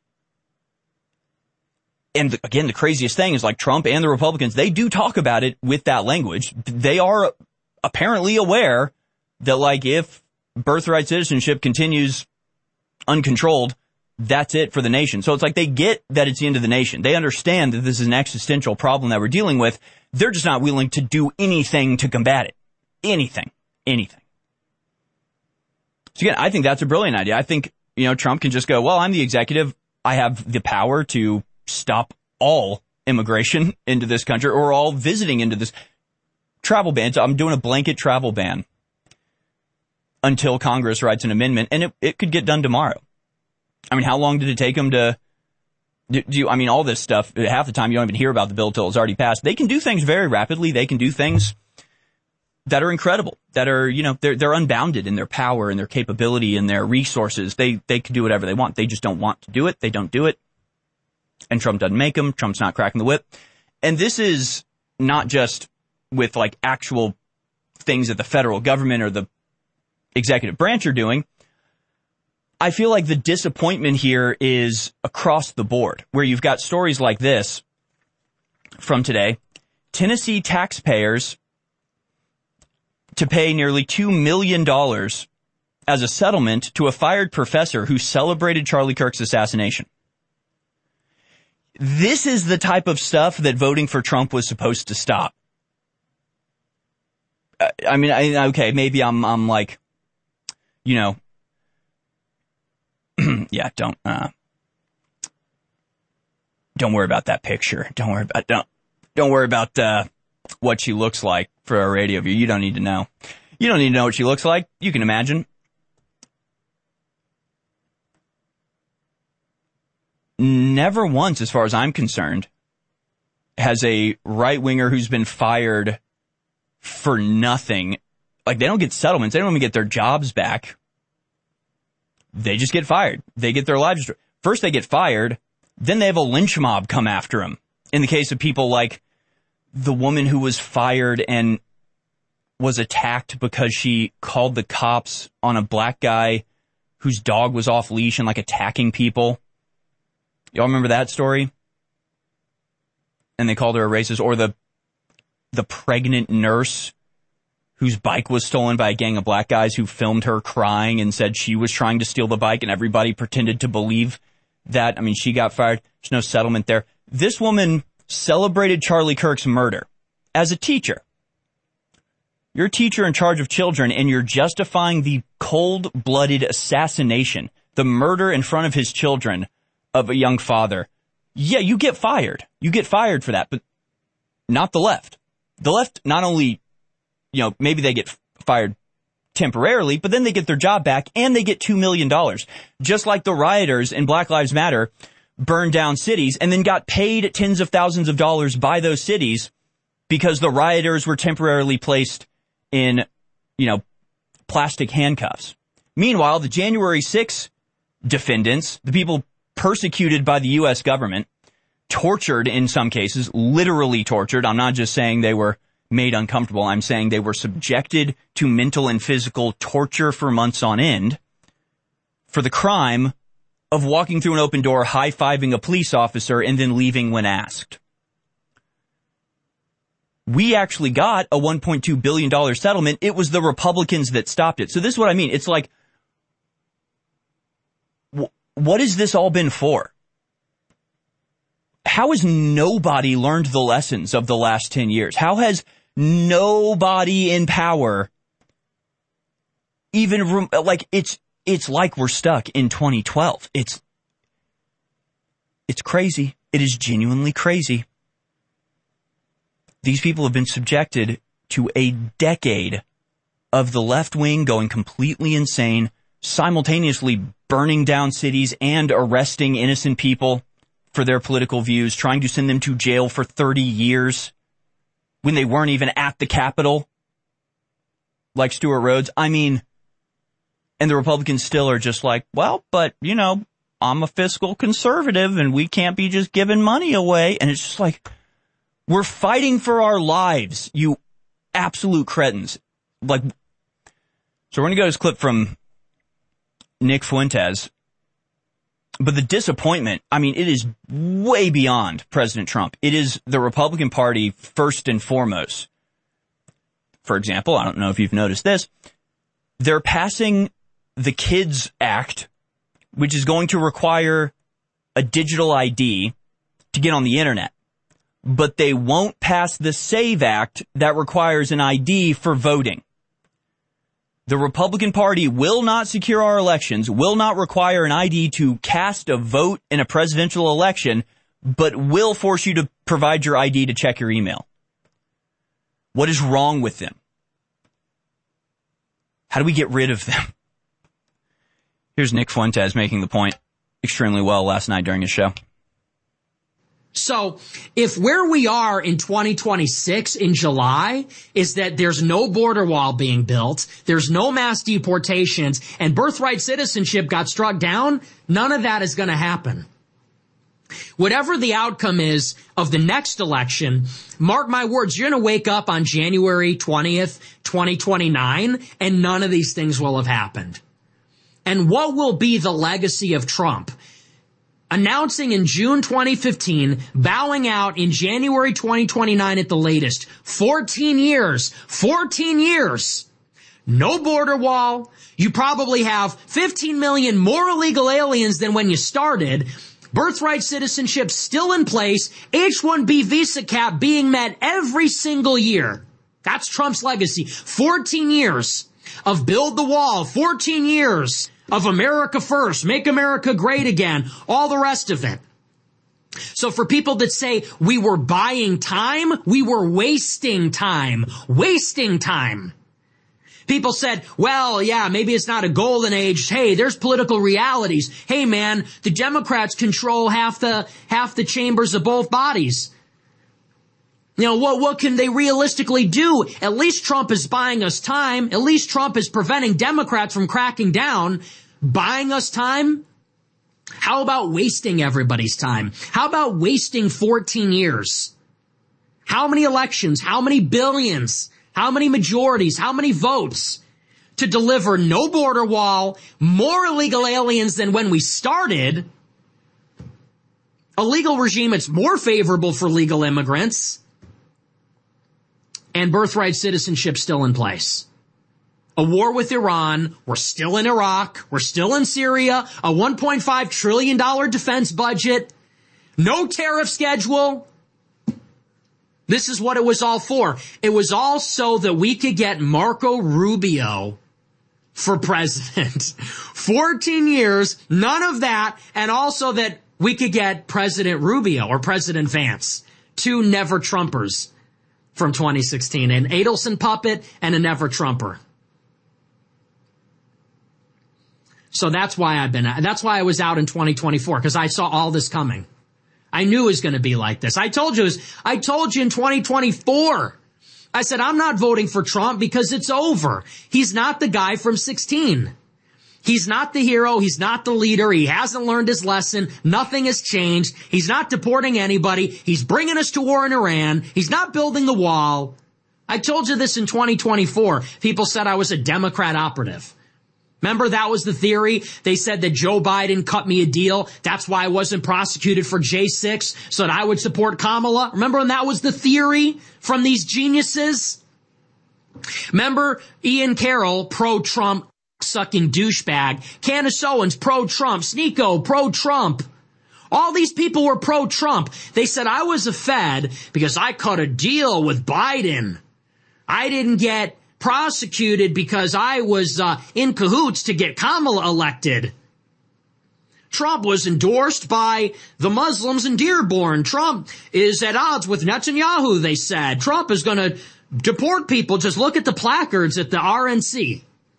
And again, the craziest thing is like Trump and the Republicans, they do talk about it with that language. They are apparently aware that like if birthright citizenship continues uncontrolled, that's it for the nation. So it's like they get that it's the end of the nation. They understand that this is an existential problem that we're dealing with. They're just not willing to do anything to combat it. Anything. So again, I think that's a brilliant idea. I think, Trump can just go, well, I'm the executive. I have the power to stop all immigration into this country or all visiting into this travel ban. So I'm doing a blanket travel ban until Congress writes an amendment, and it could get done tomorrow. I mean, how long did it take them to do? I mean, all this stuff, half the time you don't even hear about the bill till it's already passed. They can do things very rapidly. They can do things that are incredible, that are, they're unbounded in their power and their capability and their resources. They can do whatever they want. They just don't want to do it. They don't do it. And Trump doesn't make them. Trump's not cracking the whip. And this is not just with like actual things that the federal government or the executive branch are doing. I feel like the disappointment here is across the board, where you've got stories like this from today. Tennessee taxpayers to pay nearly $2 million as a settlement to a fired professor who celebrated Charlie Kirk's assassination. This is the type of stuff that voting for Trump was supposed to stop. I mean, okay, maybe I'm like, yeah, don't worry about that picture. Don't worry about what she looks like for a radio view. You don't need to know. You don't need to know what she looks like. You can imagine. Never once, as far as I'm concerned, has a right-winger who's been fired for nothing, like they don't get settlements, they don't even get their jobs back. They just get fired. They get their lives destroyed. First they get fired, then they have a lynch mob come after them. In the case of people like the woman who was fired and was attacked because she called the cops on a black guy whose dog was off leash and like attacking people. Y'all remember that story? And they called her a racist. Or the pregnant nurse whose bike was stolen by a gang of black guys who filmed her crying and said she was trying to steal the bike, and everybody pretended to believe that. I mean, she got fired. There's no settlement there. This woman celebrated Charlie Kirk's murder as a teacher. You're a teacher in charge of children, and you're justifying the cold-blooded assassination, the murder in front of his children of a young father. Yeah, you get fired. You get fired for that, but not the left. The left not only, maybe they get fired temporarily, but then they get their job back and they get $2 million. Just like the rioters in Black Lives Matter burned down cities and then got paid tens of thousands of dollars by those cities because the rioters were temporarily placed in, plastic handcuffs. Meanwhile, the January 6 defendants, the people persecuted by the U.S. government, tortured in some cases, literally tortured. I'm not just saying they were made uncomfortable. I'm saying they were subjected to mental and physical torture for months on end for the crime of walking through an open door, high-fiving a police officer, and then leaving when asked. We actually got a $1.2 billion settlement. It was the Republicans that stopped it. So this is what I mean. It's like, what has this all been for? How has nobody learned the lessons of the last 10 years? How has nobody in power even, it's like we're stuck in 2012. It's crazy. It is genuinely crazy. These people have been subjected to a decade of the left wing going completely insane, simultaneously burning down cities and arresting innocent people for their political views, trying to send them to jail for 30 years when they weren't even at the Capitol, like Stuart Rhodes. I mean, and the Republicans still are just like, well, but, I'm a fiscal conservative and we can't be just giving money away. And it's just like, we're fighting for our lives, you absolute cretins. So we're going to go to this clip from Nick Fuentes. But the disappointment, it is way beyond President Trump. It is the Republican Party first and foremost. For example, I don't know if you've noticed this, they're passing the KIDS Act, which is going to require a digital ID to get on the internet. But they won't pass the SAVE Act that requires an ID for voting. The Republican Party will not secure our elections, will not require an ID to cast a vote in a presidential election, but will force you to provide your ID to check your email. What is wrong with them? How do we get rid of them? Here's Nick Fuentes making the point extremely well last night during his show. So if where we are in 2026 in July is that there's no border wall being built, there's no mass deportations, and birthright citizenship got struck down, none of that is going to happen. Whatever the outcome is of the next election, mark my words, you're going to wake up on January 20th, 2029, and none of these things will have happened. And what will be the legacy of Trump? Announcing in June 2015, bowing out in January 2029 at the latest. 14 years. No border wall. You probably have 15 million more illegal aliens than when you started. Birthright citizenship still in place. H-1B visa cap being met every single year. That's Trump's legacy. 14 years of build the wall. 14 years of America first, make America great again, all the rest of it. So for people that say we were buying time, we were wasting time. People said, well, yeah, maybe it's not a golden age. Hey, there's political realities. Hey, man, the Democrats control half the chambers of both bodies. What can they realistically do? At least Trump is buying us time. At least Trump is preventing Democrats from cracking down. Buying us time? How about wasting everybody's time? How about wasting 14 years? How many elections? How many billions? How many majorities? How many votes to deliver no border wall, more illegal aliens than when we started, a legal regime that's more favorable for legal immigrants, and birthright citizenship still in place? A war with Iran, we're still in Iraq, we're still in Syria, a $1.5 trillion defense budget, no tariff schedule. This is what it was all for. It was all so that we could get Marco Rubio for president. 14 years, none of that, and also that we could get President Rubio or President Vance, two never-Trumpers from 2016, an Adelson puppet and a never-Trumper. So that's why I was out in 2024, because I saw all this coming. I knew it was going to be like this. I told you in 2024. I said, I'm not voting for Trump because it's over. He's not the guy from 16. He's not the hero. He's not the leader. He hasn't learned his lesson. Nothing has changed. He's not deporting anybody. He's bringing us to war in Iran. He's not building the wall. I told you this in 2024. People said I was a Democrat operative. Remember, that was the theory. They said that Joe Biden cut me a deal. That's why I wasn't prosecuted for J6, so that I would support Kamala. Remember when that was the theory from these geniuses? Remember Ian Carroll, pro-Trump sucking douchebag. Candace Owens, pro-Trump. Sneeko, pro-Trump. All these people were pro-Trump. They said I was a Fed because I cut a deal with Biden. I didn't get prosecuted because I was in cahoots to get Kamala elected. Trump was endorsed by the Muslims in Dearborn. Trump is at odds with Netanyahu, they said. Trump is going to deport people. Just look at the placards at the RNC.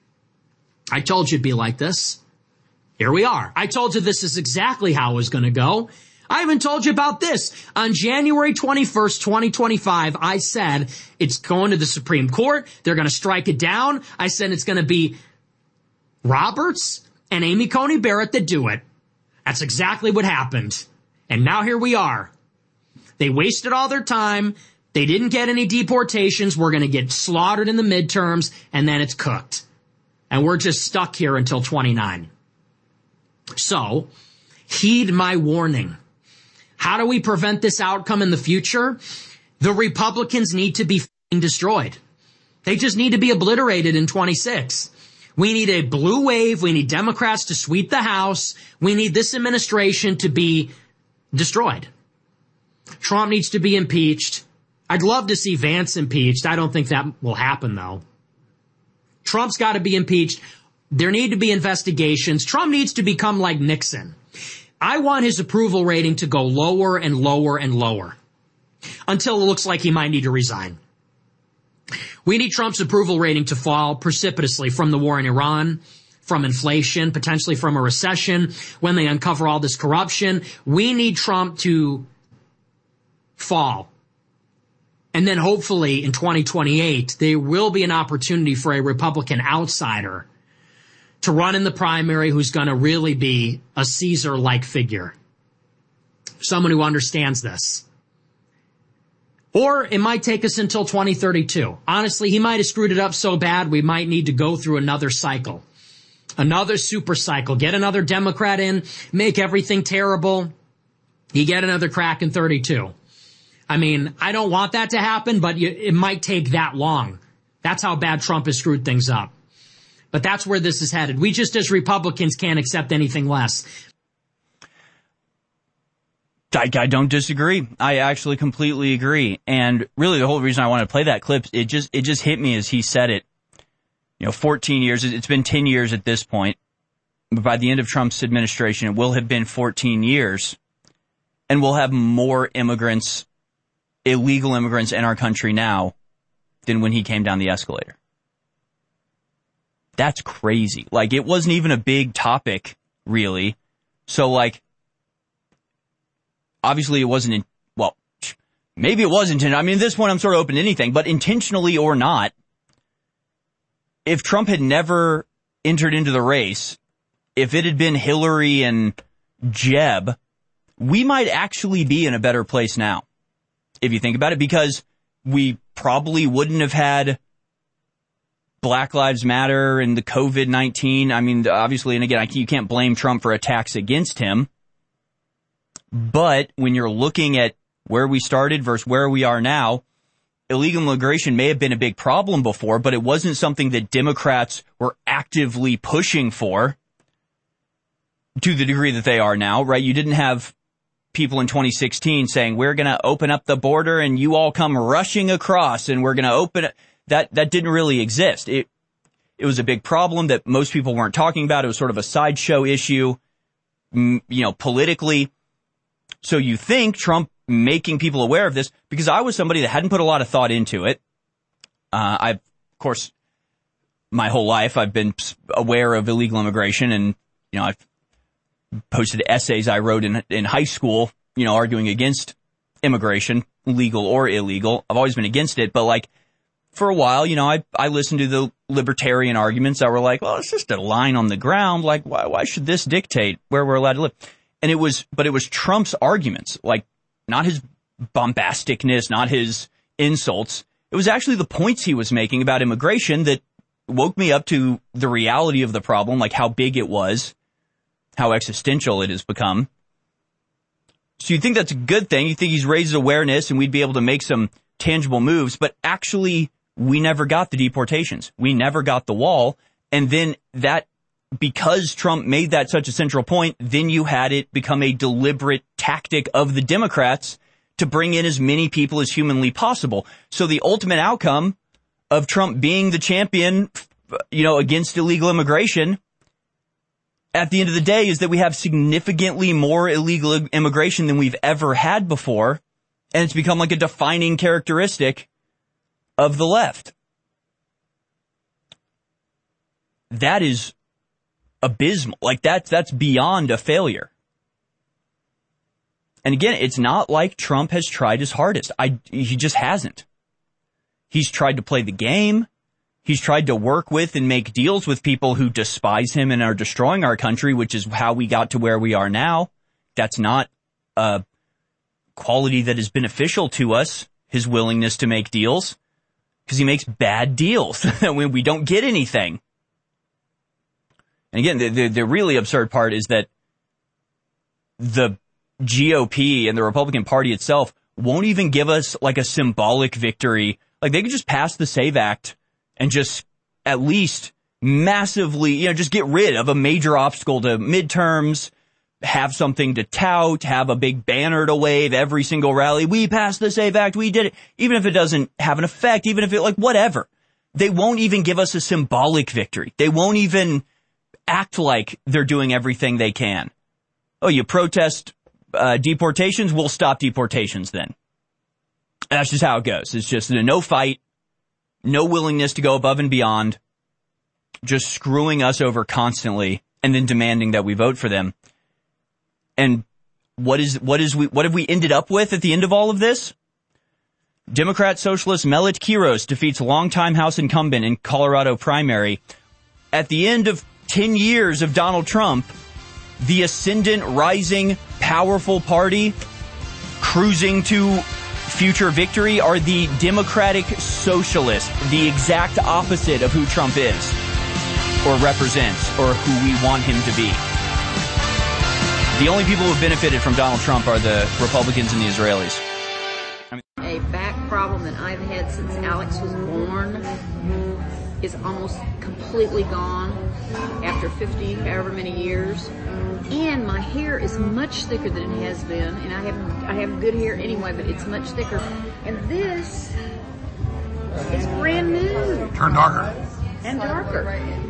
I told you it'd be like this. Here we are. I told you this is exactly how it was going to go. I even told you about this. On January 21st, 2025, I said it's going to the Supreme Court. They're going to strike it down. I said it's going to be Roberts and Amy Coney Barrett that do it. That's exactly what happened. And now here we are. They wasted all their time. They didn't get any deportations. We're going to get slaughtered in the midterms, and then it's cooked. And we're just stuck here until 29. So, heed my warning. How do we prevent this outcome in the future? The Republicans need to be destroyed. They just need to be obliterated in 26. We need a blue wave. We need Democrats to sweep the House. We need this administration to be destroyed. Trump needs to be impeached. I'd love to see Vance impeached. I don't think that will happen, though. Trump's got to be impeached. There need to be investigations. Trump needs to become like Nixon. I want his approval rating to go lower and lower and lower until it looks like he might need to resign. We need Trump's approval rating to fall precipitously from the war in Iran, from inflation, potentially from a recession, when they uncover all this corruption. We need Trump to fall. And then hopefully in 2028, there will be an opportunity for a Republican outsider to run in the primary who's going to really be a Caesar-like figure. Someone who understands this. Or it might take us until 2032. Honestly, he might have screwed it up so bad we might need to go through another cycle. Another super cycle. Get another Democrat in, make everything terrible. You get another crack in 32. I mean, I don't want that to happen, but it might take that long. That's how bad Trump has screwed things up. But that's where this is headed. We just, as Republicans, can't accept anything less. I don't disagree. I actually completely agree. And really the whole reason I want to play that clip, it just hit me as he said it. 14 years. It's been 10 years at this point. But by the end of Trump's administration, it will have been 14 years. And we'll have more immigrants, illegal immigrants in our country now than when he came down the escalator. That's crazy. Like, it wasn't even a big topic, really. So, like, obviously it wasn't, maybe it wasn't. I mean, at this point I'm sort of open to anything, but intentionally or not, if Trump had never entered into the race, if it had been Hillary and Jeb, we might actually be in a better place now, if you think about it, because we probably wouldn't have had Black Lives Matter and the COVID-19. I mean, obviously, and again, you can't blame Trump for attacks against him. But when you're looking at where we started versus where we are now, illegal immigration may have been a big problem before, but it wasn't something that Democrats were actively pushing for to the degree that they are now, right? You didn't have people in 2016 saying, we're going to open up the border and you all come rushing across and we're going to open it. That didn't really exist. It was a big problem that most people weren't talking about. It was sort of a sideshow issue, politically. So you think Trump making people aware of this, because I was somebody that hadn't put a lot of thought into it. Of course, my whole life I've been aware of illegal immigration and I've posted essays I wrote in high school, arguing against immigration, legal or illegal. I've always been against it, but like for a while, I listened to the libertarian arguments that were like, well, it's just a line on the ground. Like, why should this dictate where we're allowed to live? And it was Trump's arguments, like not his bombasticness, not his insults. It was actually the points he was making about immigration that woke me up to the reality of the problem, like how big it was, how existential it has become. So you think that's a good thing. You think he's raised awareness and we'd be able to make some tangible moves, but actually we never got the deportations. We never got the wall. And then that, because Trump made that such a central point, then you had it become a deliberate tactic of the Democrats to bring in as many people as humanly possible. So the ultimate outcome of Trump being the champion, against illegal immigration at the end of the day is that we have significantly more illegal immigration than we've ever had before. And it's become like a defining characteristic of the left. That is abysmal. Like that's beyond a failure. And again, it's not like Trump has tried his hardest. He just hasn't. He's tried to play the game. He's tried to work with and make deals with people who despise him and are destroying our country, which is how we got to where we are now. That's not a quality that is beneficial to us, his willingness to make deals, because he makes bad deals when we don't get anything. And again, the really absurd part is that the GOP and the Republican Party itself won't even give us like a symbolic victory. Like they could just pass the SAVE Act and just at least massively, just get rid of a major obstacle to midterms, have something to tout, have a big banner to wave every single rally. We passed the SAVE Act. We did it. Even if it doesn't have an effect, even if it whatever. They won't even give us a symbolic victory. They won't even act like they're doing everything they can. Oh, you protest deportations? We'll stop deportations then. That's just how it goes. It's just no fight, no willingness to go above and beyond, just screwing us over constantly and then demanding that we vote for them. And what have we ended up with at the end of all of this? Democrat socialist Melit Quiros defeats longtime House incumbent in Colorado primary. At the end of 10 years of Donald Trump, the ascendant, rising, powerful party cruising to future victory are the Democratic Socialists, the exact opposite of who Trump is or represents or who we want him to be. The only people who have benefited from Donald Trump are the Republicans and the Israelis. A back problem that I've had since Alex was born is almost completely gone after 50, however many years. And my hair is much thicker than it has been, and I have good hair anyway, but it's much thicker. And this is brand new. Turn darker. And darker.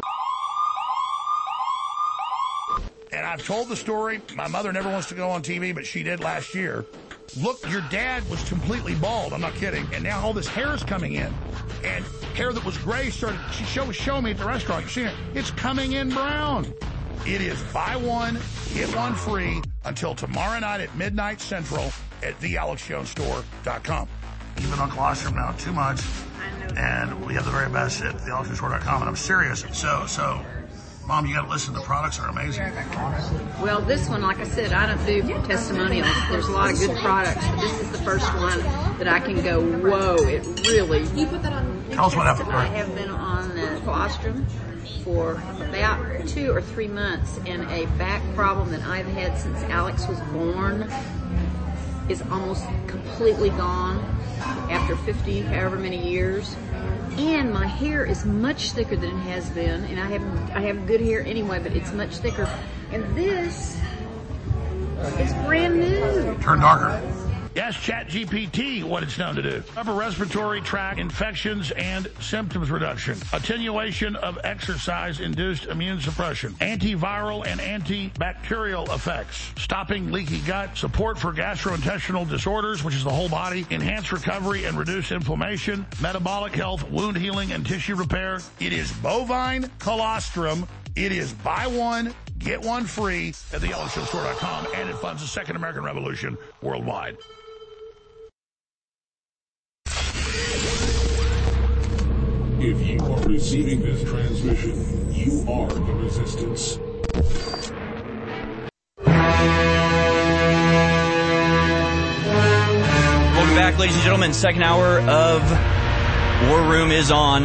And I've told the story. My mother never wants to go on TV, but she did last year. Look, your dad was completely bald. I'm not kidding. And now all this hair is coming in. And hair that was gray started, she was showing me at the restaurant. You've seen it. It's coming in brown. It is buy one, get one free until tomorrow night at midnight Central at thealexjonestore.com. You've been on Colostrum now too much, and we have the very best at thealexjonestore.com, and I'm serious. So, Mom, you got to listen. The products are amazing. Well, this one, like I said, I don't do testimonials. There's a lot of good products, but this is the first one that I can go, whoa, it really... You put that on. Tell us what happened. I have been on colostrum for about 2 or 3 months, and a back problem that I've had since Alex was born is almost completely gone after 50, however many years. And my hair is much thicker than it has been, and I have good hair anyway, but it's much thicker. And this is brand new. Turn darker. Yes, ChatGPT, what it's known to do. Upper respiratory tract infections and symptoms reduction. Attenuation of exercise-induced immune suppression. Antiviral and antibacterial effects. Stopping leaky gut. Support for gastrointestinal disorders, which is the whole body. Enhanced recovery and reduce inflammation. Metabolic health, wound healing, and tissue repair. It is bovine colostrum. It is buy one, Get one free at thealexshowstore.com, and it funds the Second American Revolution worldwide. If you are receiving this transmission, you are the resistance. Welcome back, ladies and gentlemen. Second hour of War Room is on.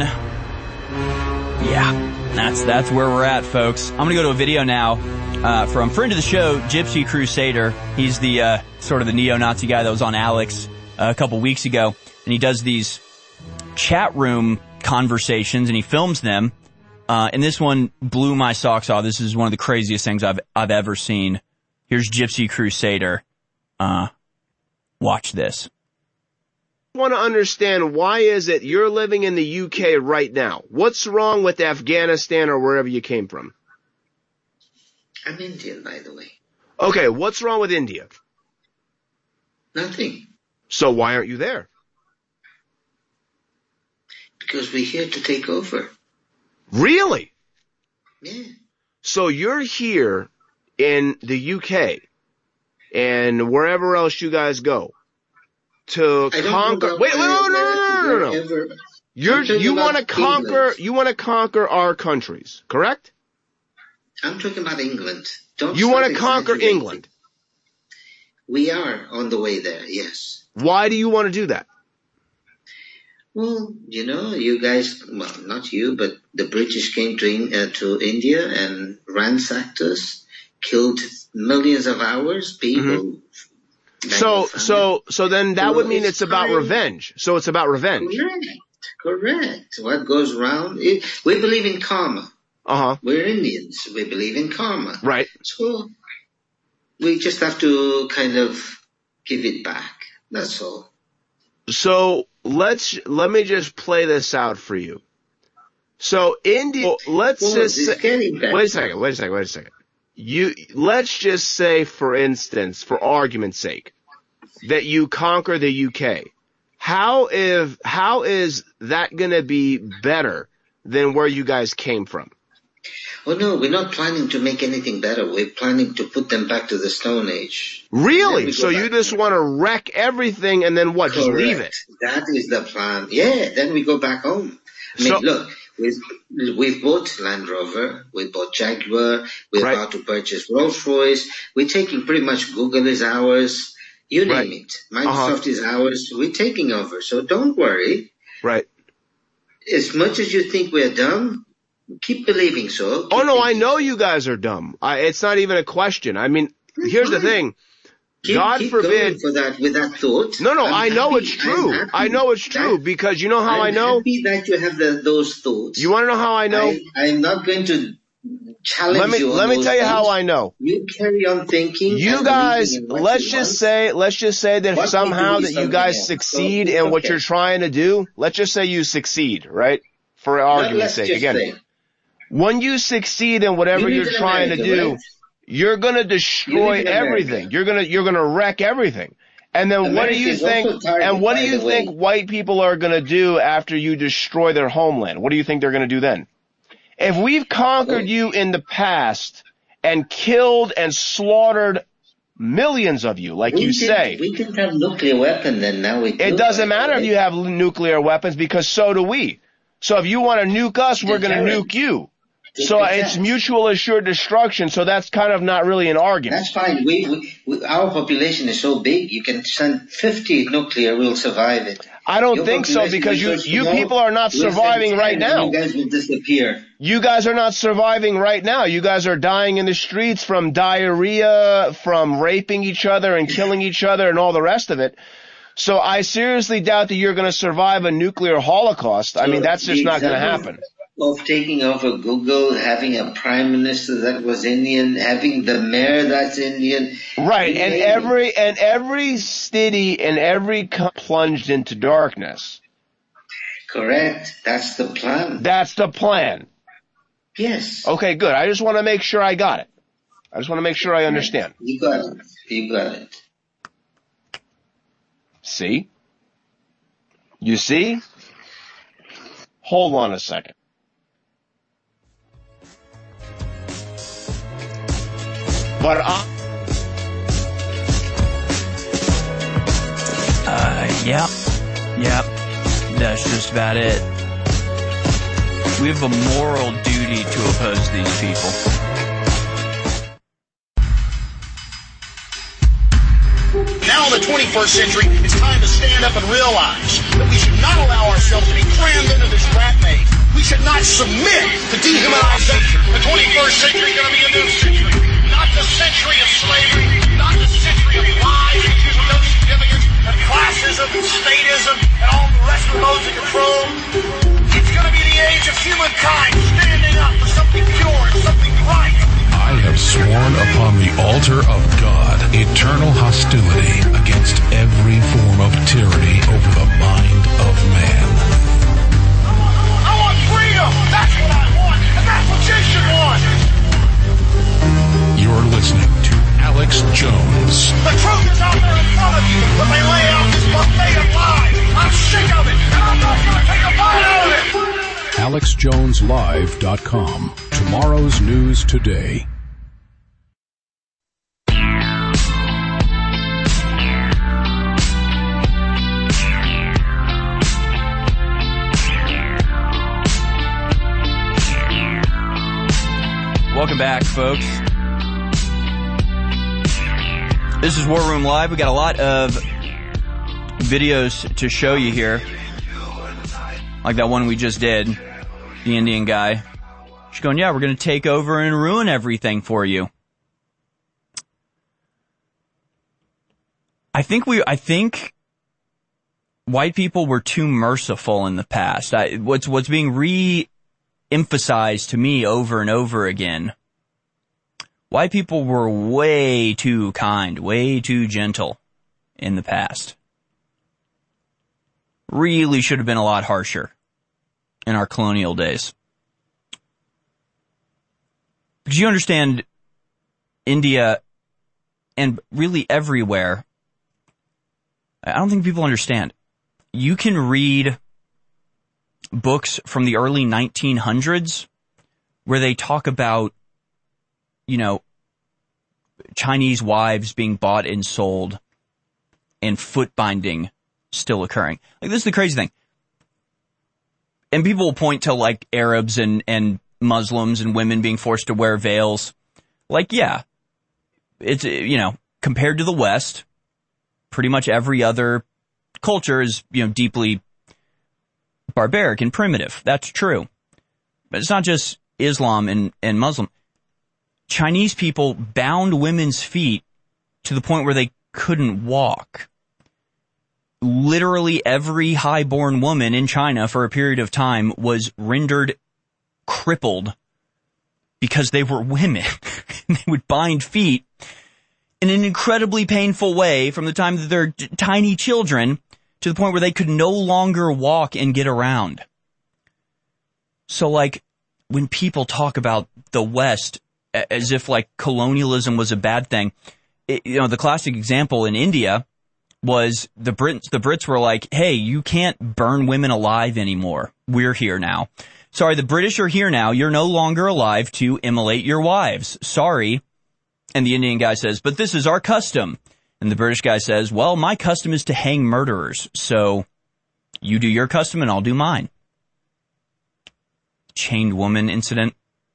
Yeah, that's where we're at, folks. I'm going to go to a video now from friend of the show, Gypsy Crusader. He's the sort of the neo-Nazi guy that was on Alex a couple weeks ago, and he does these chat room conversations, and he films them. And this one blew my socks off. This is one of the craziest things I've ever seen. Here's Gypsy Crusader. Watch this. I want to understand, why is it you're living in the UK right now? What's wrong with Afghanistan or wherever you came from? I'm Indian, by the way. Okay, what's wrong with India? Nothing. So why aren't you there? Because we're here to take over. Really? Yeah. So you're here in the UK and wherever else you guys go to conquer. Wait, no. You want to conquer our countries, correct? I'm talking about England. You want to conquer England? We are on the way there, yes. Why do you want to do that? Well, you guys, well, not you, but the British came to India and ransacked us, killed millions of hours, people. Mm-hmm. So then that would mean it's about revenge. So it's about revenge. Correct. What goes round, we believe in karma. Uh-huh. We're Indians. We believe in karma. Right. So we just have to kind of give it back. That's all. So let me just play this out for you. So India, wait a second. Let's just say, for instance, for argument's sake, that you conquer the UK. How is that going to be better than where you guys came from? Oh no, we're not planning to make anything better. We're planning to put them back to the Stone Age. Really? So you just want to wreck everything and then what? Correct. Just leave it? That is the plan. Yeah, then we go back home. Look, we've bought Land Rover, we bought Jaguar, we're about to purchase Rolls Royce. We're taking pretty much Google is ours, you name it. Microsoft is ours. We're taking over, so don't worry. Right. As much as you think we're dumb, keep believing so. I know you guys are dumb. It's not even a question. I mean, here's the thing. God forbid. For that, with that thought. No, I know it's true. I know it's true because you know how I know? I'm happy that you have those thoughts. You want to know how I know? I'm not going to challenge you. Let me tell you how I know. You carry on thinking. You guys, let's just say that somehow that you guys succeed in what you're trying to do. Let's just say you succeed, right? For argument's sake. Again, when you succeed in whatever you're trying to do, you're going to destroy everything. You're going to wreck everything. And then what do you think? And what do you think white people are going to do after you destroy their homeland? What do you think they're going to do then? If we've conquered you in the past and killed and slaughtered millions of you, like you say, we can have nuclear weapons. Then now we. It doesn't matter if you have nuclear weapons because so do we. So if you want to nuke us, we're going to nuke you. So it's mutual assured destruction, so that's kind of not really an argument. That's fine. Our population is so big, you can send 50 nuclear, we'll survive it. I don't think so because you people are not surviving right now. You guys will disappear. You guys are not surviving right now. You guys are dying in the streets from diarrhea, from raping each other and killing each other and all the rest of it. So I seriously doubt that you're going to survive a nuclear holocaust. I mean, that's just not going to happen. Of taking over Google, having a prime minister that was Indian, having the mayor that's Indian. Right, and every city and every plunged into darkness. Correct. That's the plan. That's the plan. Yes. Okay, good. I just want to make sure I got it. I just want to make sure I understand. You got it. You got it. See? You see? Hold on a second. But Yep. That's just about it. We have a moral duty to oppose these people. Now in the 21st century, it's time to stand up and realize that we should not allow ourselves to be crammed into this rat maze. We should not submit to dehumanization. The 21st century is going to be a new century. Not the century of slavery, not the century of lies and no significance and classism and statism and all the rest of those in control. It's going to be the age of humankind standing up for something pure and something right. I have sworn upon the altar of God eternal hostility against every form of tyranny over the mind of man. I want freedom! That's what I want! And that's what you should want! You're listening to Alex Jones. The truth is out there in front of you, but they lay out this buffet of lies. I'm sick of it, and I'm not going to take a bite out of it! AlexJonesLive.com. Tomorrow's news today. Welcome back, folks. This is War Room Live. We got a lot of videos to show you here. Like that one we just did. The Indian guy. She's going, yeah, we're going to take over and ruin everything for you. I think white people were too merciful in the past. What's being re-emphasized to me over and over again. White people were way too kind, way too gentle in the past. Really should have been a lot harsher in our colonial days. Because you understand, India and really everywhere, I don't think people understand. You can read books from the early 1900s where they talk about, Chinese wives being bought and sold and foot binding still occurring. Like, this is the crazy thing. And people will point to, like, Arabs and Muslims and women being forced to wear veils. Like, yeah, it's, compared to the West, pretty much every other culture is, deeply barbaric and primitive. That's true. But it's not just Islam and Muslim. Chinese people bound women's feet to the point where they couldn't walk. Literally every high-born woman in China for a period of time was rendered crippled because they were women. They would bind feet in an incredibly painful way from the time that they're tiny children to the point where they could no longer walk and get around. So, like, when people talk about the West as if, like, colonialism was a bad thing, the classic example in India was the Brits. The Brits were like, hey, you can't burn women alive anymore. We're here now. Sorry, the British are here now. You're no longer alive to immolate your wives. Sorry. And the Indian guy says, but this is our custom. And the British guy says, well, my custom is to hang murderers. So you do your custom and I'll do mine. Chained woman incident.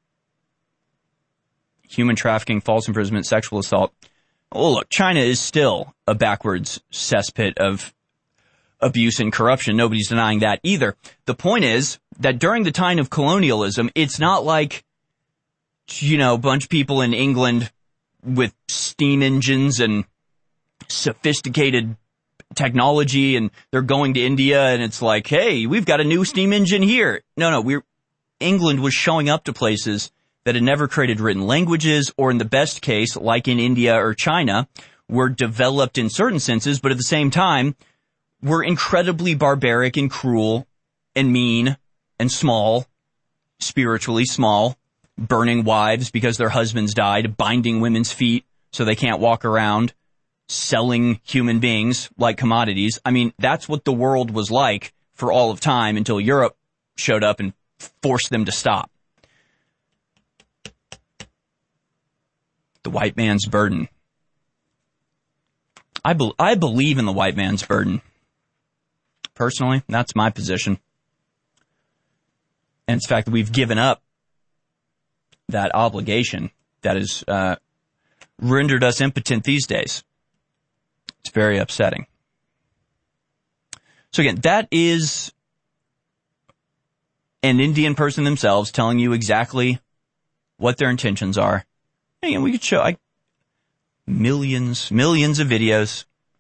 Human trafficking, false imprisonment, sexual assault. Oh, look, China is still a backwards cesspit of abuse and corruption. Nobody's denying that either. The point is that during the time of colonialism, it's not like, a bunch of people in England with steam engines and sophisticated technology and they're going to India and it's like, hey, we've got a new steam engine here. No, England was showing up to places that had never created written languages, or in the best case, like in India or China, were developed in certain senses, but at the same time, were incredibly barbaric and cruel and mean and small, spiritually small, burning wives because their husbands died, binding women's feet so they can't walk around, selling human beings like commodities. I mean, that's what the world was like for all of time until Europe showed up and forced them to stop. The white man's burden. I believe in the white man's burden. Personally, that's my position. And it's the fact that we've given up that obligation that has rendered us impotent these days. It's very upsetting. So again, that is an Indian person themselves telling you exactly what their intentions are. And we could show millions of videos.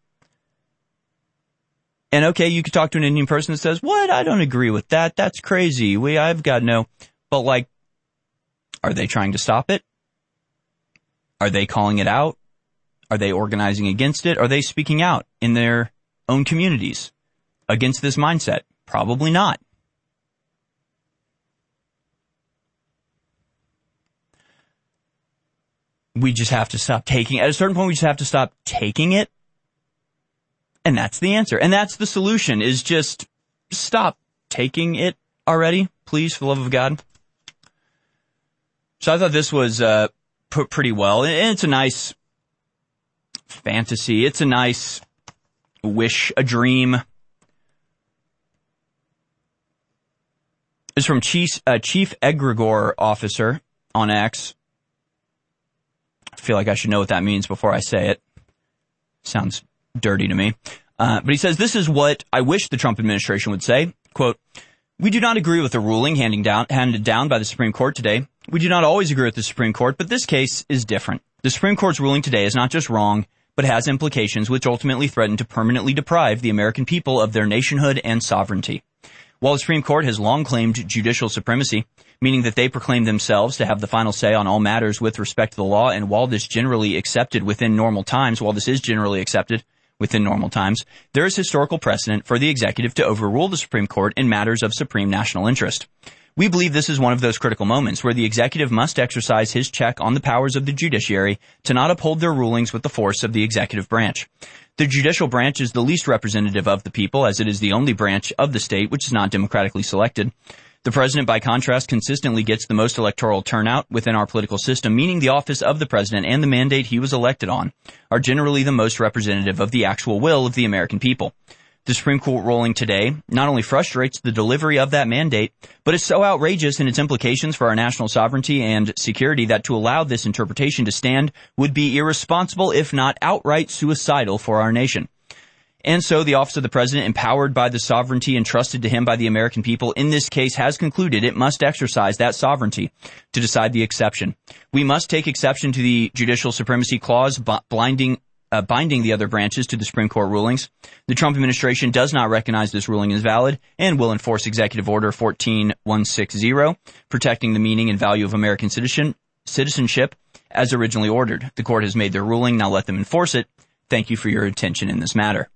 And okay, you could talk to an Indian person that says, what? I don't agree with that. That's crazy. I've got no. But like, are they trying to stop it? Are they calling it out? Are they organizing against it? Are they speaking out in their own communities against this mindset? Probably not. We just have to stop taking, at a certain point, we just have to stop taking it. And that's the answer. And that's the solution, is just stop taking it already, please, for the love of God. So I thought this was put pretty well. And it's a nice fantasy. It's a nice wish, a dream. It's from Chief Egregore Officer on X. I feel like I should know what that means before I say it. Sounds dirty to me. But he says, this is what I wish the Trump administration would say. Quote, we do not agree with the ruling handed down by the Supreme Court today. We do not always agree with the Supreme Court, but this case is different. The Supreme Court's ruling today is not just wrong, but has implications which ultimately threaten to permanently deprive the American people of their nationhood and sovereignty. While the Supreme Court has long claimed judicial supremacy, meaning that they proclaim themselves to have the final say on all matters with respect to the law, and while this is generally accepted within normal times, there is historical precedent for the executive to overrule the Supreme Court in matters of supreme national interest. We believe this is one of those critical moments where the executive must exercise his check on the powers of the judiciary to not uphold their rulings with the force of the executive branch. The judicial branch is the least representative of the people, as it is the only branch of the state which is not democratically selected. The president, by contrast, consistently gets the most electoral turnout within our political system, meaning the office of the president and the mandate he was elected on are generally the most representative of the actual will of the American people. The Supreme Court ruling today not only frustrates the delivery of that mandate, but is so outrageous in its implications for our national sovereignty and security that to allow this interpretation to stand would be irresponsible, if not outright suicidal for our nation. And so the office of the president, empowered by the sovereignty entrusted to him by the American people, in this case has concluded it must exercise that sovereignty to decide the exception. We must take exception to the judicial supremacy clause binding the other branches to the Supreme Court rulings. The Trump administration does not recognize this ruling as valid and will enforce Executive Order 14160, protecting the meaning and value of American citizenship as originally ordered. The court has made their ruling. Now let them enforce it. Thank you for your attention in this matter.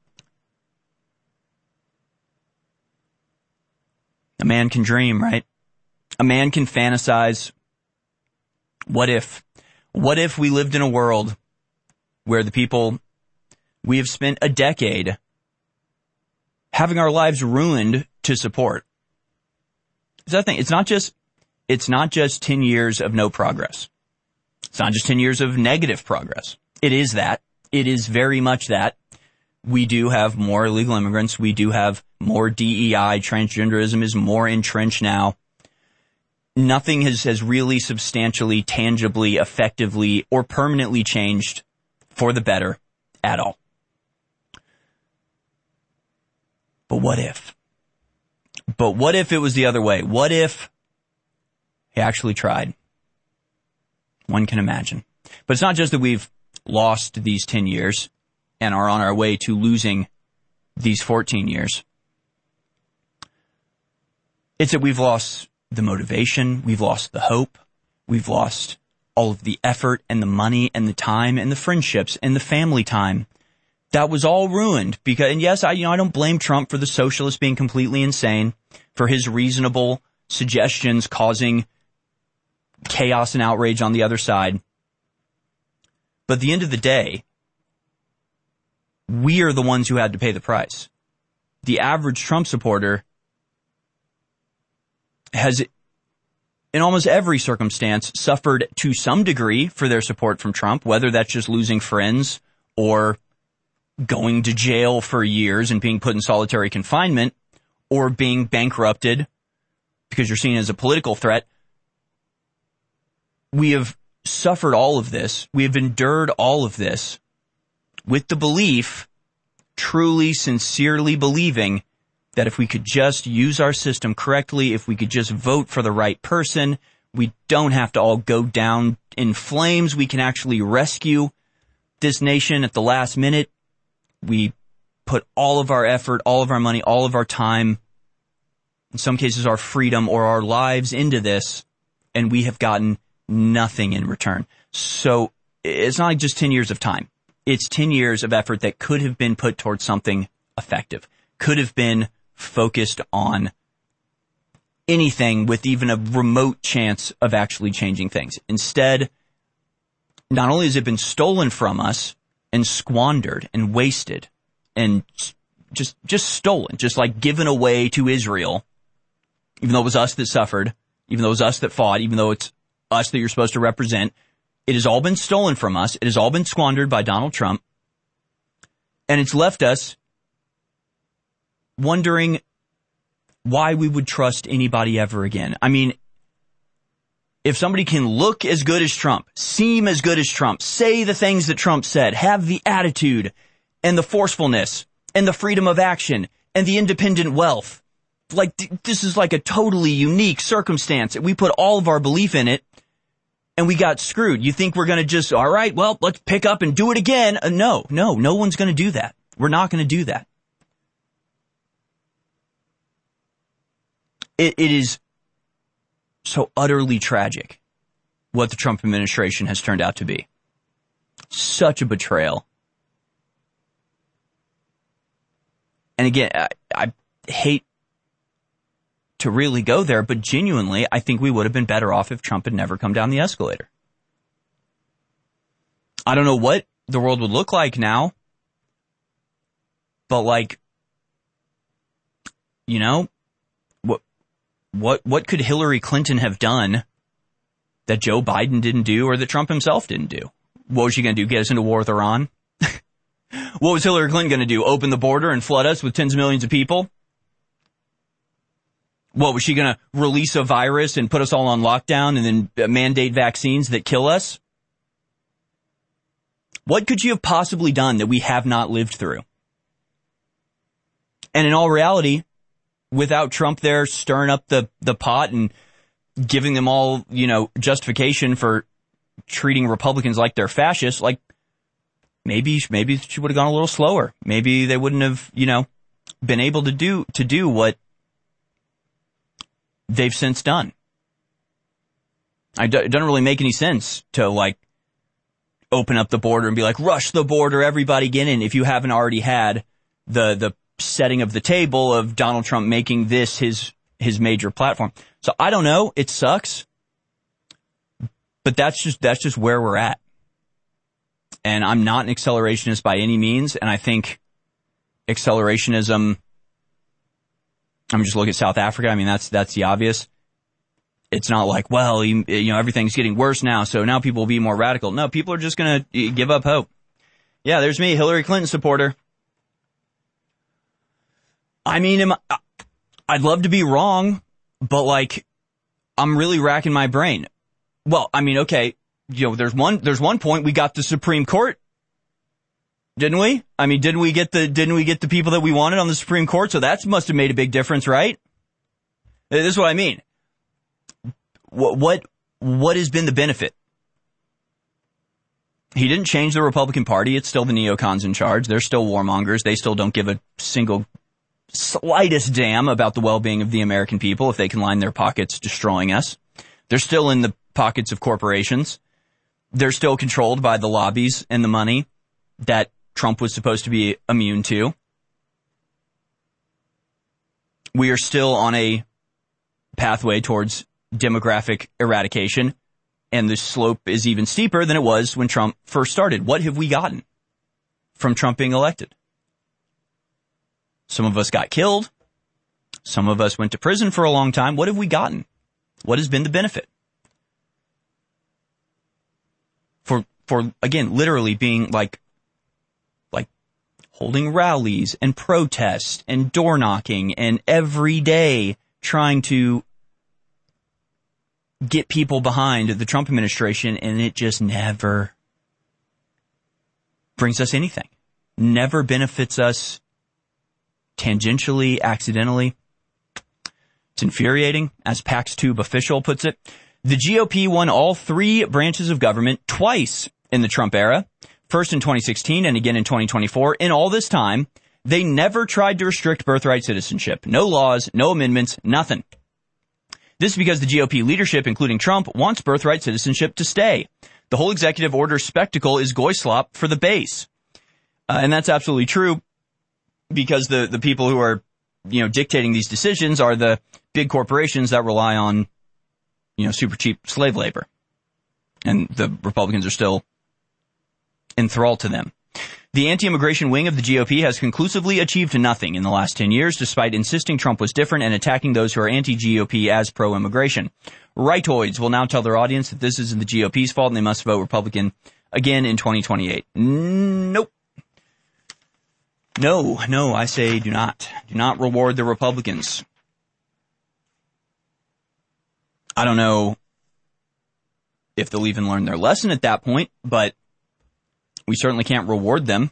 A man can dream, right? A man can fantasize. What if we lived in a world where the people we have spent a decade having our lives ruined to support? It's not just 10 years of no progress. It's not just 10 years of negative progress. It is that. It is very much that. We do have more illegal immigrants. We do have more DEI. Transgenderism is more entrenched now. Nothing has really substantially, tangibly, effectively, or permanently changed for the better at all. But what if? But what if it was the other way? What if he actually tried? One can imagine. But it's not just that we've lost these 10 years and are on our way to losing these 14 years. It's that we've lost the motivation, we've lost the hope, we've lost all of the effort and the money and the time and the friendships and the family time. That was all ruined because, and yes, I don't blame Trump for the socialist being completely insane, for his reasonable suggestions causing chaos and outrage on the other side. But at the end of the day, we are the ones who had to pay the price. The average Trump supporter has in almost every circumstance, suffered to some degree for their support from Trump, whether that's just losing friends or going to jail for years and being put in solitary confinement or being bankrupted because you're seen as a political threat. We have suffered all of this. We have endured all of this with the belief, truly, sincerely believing that if we could just use our system correctly, if we could just vote for the right person, we don't have to all go down in flames. We can actually rescue this nation at the last minute. We put all of our effort, all of our money, all of our time, in some cases our freedom or our lives into this, and we have gotten nothing in return. So it's not like just 10 years of time. It's 10 years of effort that could have been put towards something effective, could have been focused on anything with even a remote chance of actually changing things. Instead, not only has it been stolen from us and squandered and wasted and just stolen, just like given away to Israel, even though it was us that suffered, even though it was us that fought, even though it's us that you're supposed to represent, it has all been stolen from us. It has all been squandered by Donald Trump. And it's left us wondering why we would trust anybody ever again. I mean, if somebody can look as good as Trump, seem as good as Trump, say the things that Trump said, have the attitude and the forcefulness and the freedom of action and the independent wealth, like this is like a totally unique circumstance. We put all of our belief in it and we got screwed. You think we're going to just, all right, well, let's pick up and do it again. No one's going to do that. We're not going to do that. It is so utterly tragic what the Trump administration has turned out to be. Such a betrayal. And again, I hate to really go there, but genuinely, I think we would have been better off if Trump had never come down the escalator. I don't know what the world would look like now, but like, you know, what could Hillary Clinton have done that Joe Biden didn't do or that Trump himself didn't do? What was she going to do? Get us into war with Iran? What was Hillary Clinton going to do? Open the border and flood us with tens of millions of people? What, was she going to release a virus and put us all on lockdown and then mandate vaccines that kill us? What could she have possibly done that we have not lived through? And in all reality, without Trump there stirring up the pot and giving them all, you know, justification for treating Republicans like they're fascists, like maybe she would have gone a little slower. Maybe they wouldn't have, you know, been able to do what they've since done. It doesn't really make any sense to like open up the border and be like, rush the border, everybody get in, if you haven't already had the setting of the table of Donald Trump making this his major platform. So I don't know. It sucks. But that's just where we're at. And I'm not an accelerationist by any means. And I think accelerationism, I'm just looking at South Africa. I mean, that's the obvious. It's not like, well, you know, everything's getting worse now, so now people will be more radical. No, people are just going to give up hope. Yeah, there's me, Hillary Clinton supporter. I mean, I'd love to be wrong, but like, I'm really racking my brain. Well, I mean, okay, you know, there's one point we got the Supreme Court, didn't we? I mean, didn't we get the people that we wanted on the Supreme Court? So that must have made a big difference, right? This is what I mean. What has been the benefit? He didn't change the Republican Party. It's still the neocons in charge. They're still warmongers. They still don't give a single slightest damn about the well-being of the American people if they can line their pockets destroying us. They're still in the pockets of corporations. They're still controlled by the lobbies and the money that Trump was supposed to be immune to. We are still on a pathway towards demographic eradication, and the slope is even steeper than it was when Trump first started. What have we gotten from Trump being elected? Some of us got killed. Some of us went to prison for a long time. What have we gotten? What has been the benefit? For again, literally being like holding rallies and protests and door knocking and every day trying to get people behind the Trump administration, and it just never brings us anything. Never benefits us tangentially, accidentally. It's infuriating, as PaxTube official puts it. The GOP won all three branches of government twice in the Trump era. First in 2016 and again in 2024. In all this time, they never tried to restrict birthright citizenship. No laws, no amendments, nothing. This is because the GOP leadership, including Trump, wants birthright citizenship to stay. The whole executive order spectacle is goy slop for the base. And that's absolutely true, because the people who are, dictating these decisions are the big corporations that rely on, super cheap slave labor. And the Republicans are still enthralled to them. The anti-immigration wing of the GOP has conclusively achieved nothing in the last 10 years, despite insisting Trump was different and attacking those who are anti-GOP as pro-immigration. Rightoids will now tell their audience that this isn't the GOP's fault and they must vote Republican again in 2028. Nope. No, I say do not. Do not reward the Republicans. I don't know if they'll even learn their lesson at that point, but we certainly can't reward them.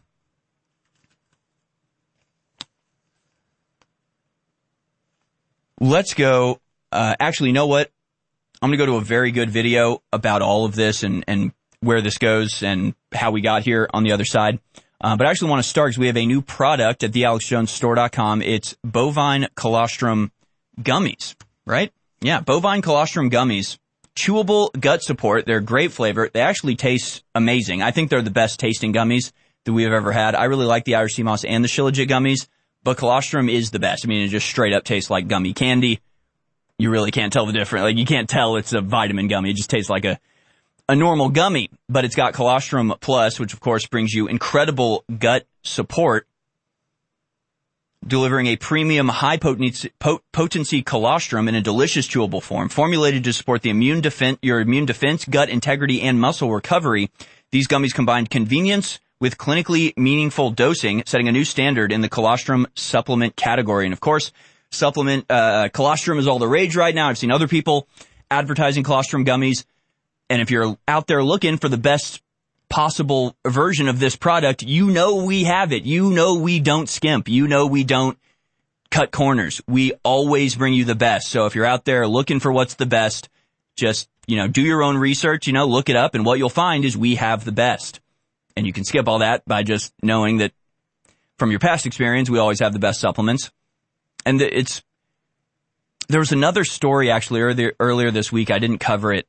Let's go. Actually, you know what? I'm going to go to a very good video about all of this and where this goes and how we got here on the other side. But I actually want to start because we have a new product at thealexjonesstore.com. It's bovine colostrum gummies, right? Yeah, bovine colostrum gummies. Chewable gut support. They're great flavor. They actually taste amazing. I think they're the best tasting gummies that we have ever had. I really like the Irish sea moss and the Shilajit gummies, but colostrum is the best. I mean, it just straight up tastes like gummy candy. You really can't tell the difference. Like, you can't tell it's a vitamin gummy. It just tastes like a normal gummy, but it's got colostrum plus, which of course brings you incredible gut support, delivering a premium high-potency colostrum in a delicious chewable form. Formulated to support your immune defense, gut integrity, and muscle recovery, these gummies combine convenience with clinically meaningful dosing, setting a new standard in the colostrum supplement category. And of course, colostrum is all the rage right now. I've seen other people advertising colostrum gummies. And if you're out there looking for the best possible version of this product, we have it. We don't skimp. We don't cut corners. We always bring you the best. So if you're out there looking for what's the best, just, do your own research, look it up, and what you'll find is we have the best. And you can skip all that by just knowing that from your past experience, we always have the best supplements. And there was another story actually earlier this week. I didn't cover it.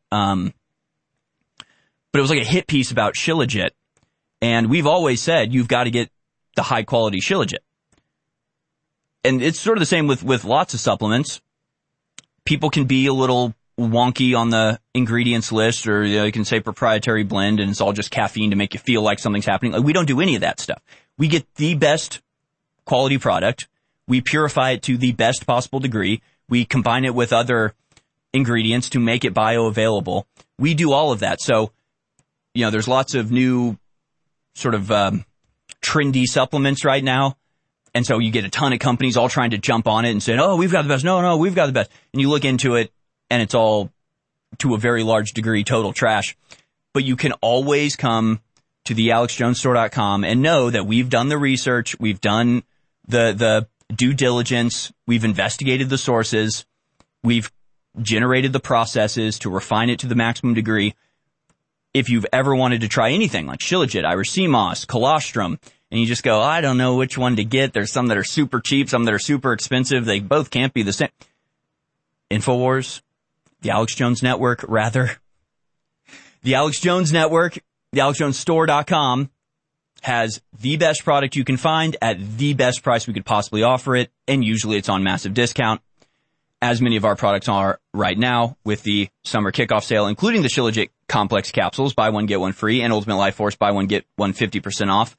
But it was like a hit piece about Shilajit. And we've always said you've got to get the high quality Shilajit. And it's sort of the same with lots of supplements. People can be a little wonky on the ingredients list, or you can say proprietary blend and it's all just caffeine to make you feel like something's happening. Like, we don't do any of that stuff. We get the best quality product. We purify it to the best possible degree. We combine it with other ingredients to make it bioavailable. We do all of that. So, there's lots of new sort of trendy supplements right now. And so you get a ton of companies all trying to jump on it and saying, oh, we've got the best. No, we've got the best. And you look into it and it's all, to a very large degree, total trash. But you can always come to thealexjonesstore.com and know that we've done the research. We've done the due diligence. We've investigated the sources. We've generated the processes to refine it to the maximum degree. If you've ever wanted to try anything like Shilajit, Irish sea moss, colostrum, and you just go, I don't know which one to get. There's some that are super cheap, some that are super expensive. They both can't be the same. InfoWars, the Alex Jones Network, rather. The Alex Jones Network, thealexjonesstore.com, has the best product you can find at the best price we could possibly offer it, and usually it's on massive discount, as many of our products are right now with the summer kickoff sale, including the Shilajit Complex capsules, buy one, get one free, and Ultimate Life Force, buy one, get one 50% off.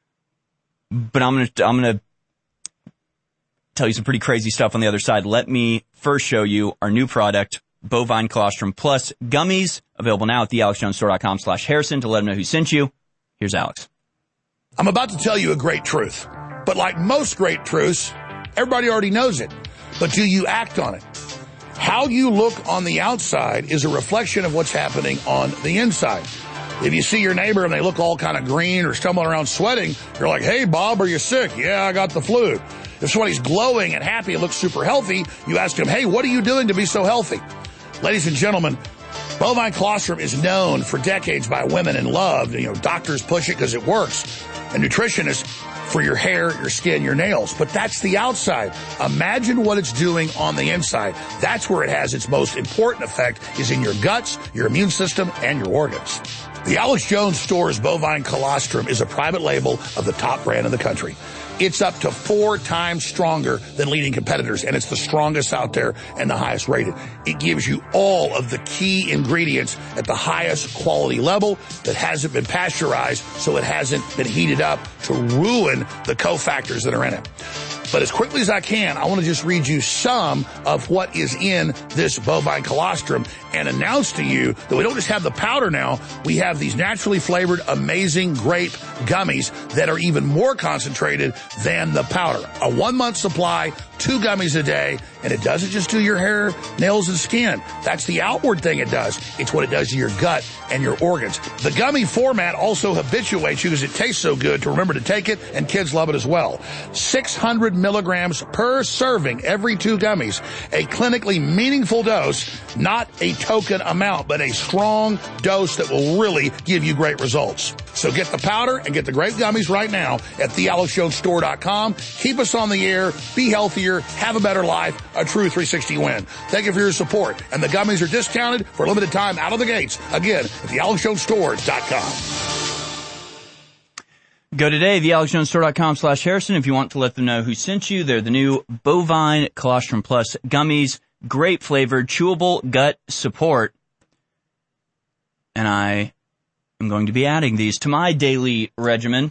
But I'm gonna tell you some pretty crazy stuff on the other side. Let me first show you our new product, Bovine Colostrum Plus gummies, available now at thealexjonesstore.com/Harrison to let them know who sent you. Here's Alex. I'm about to tell you a great truth, but like most great truths, everybody already knows it. But do you act on it? How you look on the outside is a reflection of what's happening on the inside. If you see your neighbor and they look all kind of green or stumbling around sweating, you're like, hey, Bob, are you sick? Yeah, I got the flu. If somebody's glowing and happy and looks super healthy, you ask them, hey, what are you doing to be so healthy? Ladies and gentlemen, bovine colostrum is known for decades by women and loved. You know, doctors push it because it works. And nutritionists for your hair, your skin, your nails. But that's the outside. Imagine what it's doing on the inside. That's where it has its most important effect, is in your guts, your immune system, and your organs. The Alex Jones Store's bovine colostrum is a private label of the top brand in the country. It's up to 4 times stronger than leading competitors, and it's the strongest out there and the highest rated. It gives you all of the key ingredients at the highest quality level that hasn't been pasteurized, so it hasn't been heated up to ruin the cofactors that are in it. But as quickly as I can, I want to just read you some of what is in this bovine colostrum and announce to you that we don't just have the powder now, we have these naturally flavored, amazing grape gummies that are even more concentrated than the powder. A 1-month supply, 2 gummies a day, and it doesn't just do your hair, nails, and skin. That's the outward thing it does. It's what it does to your gut and your organs. The gummy format also habituates you because it tastes so good to remember to take it, and kids love it as well. 600 milligrams per serving, every 2 gummies. A clinically meaningful dose, not a token amount, but a strong dose that will really give you great results. So get the powder and get the grape gummies right now at thealexjonesstore.com. Keep us on the air, be healthier, have a better life, a true 360 win. Thank you for your support. And the gummies are discounted for a limited time out of the gates. Again, at thealexjonesstore.com. Go today, thealexjonesstore.com/Harrison, if you want to let them know who sent you. They're the new Bovine Colostrum Plus gummies, grape flavored, chewable gut support. And I am going to be adding these to my daily regimen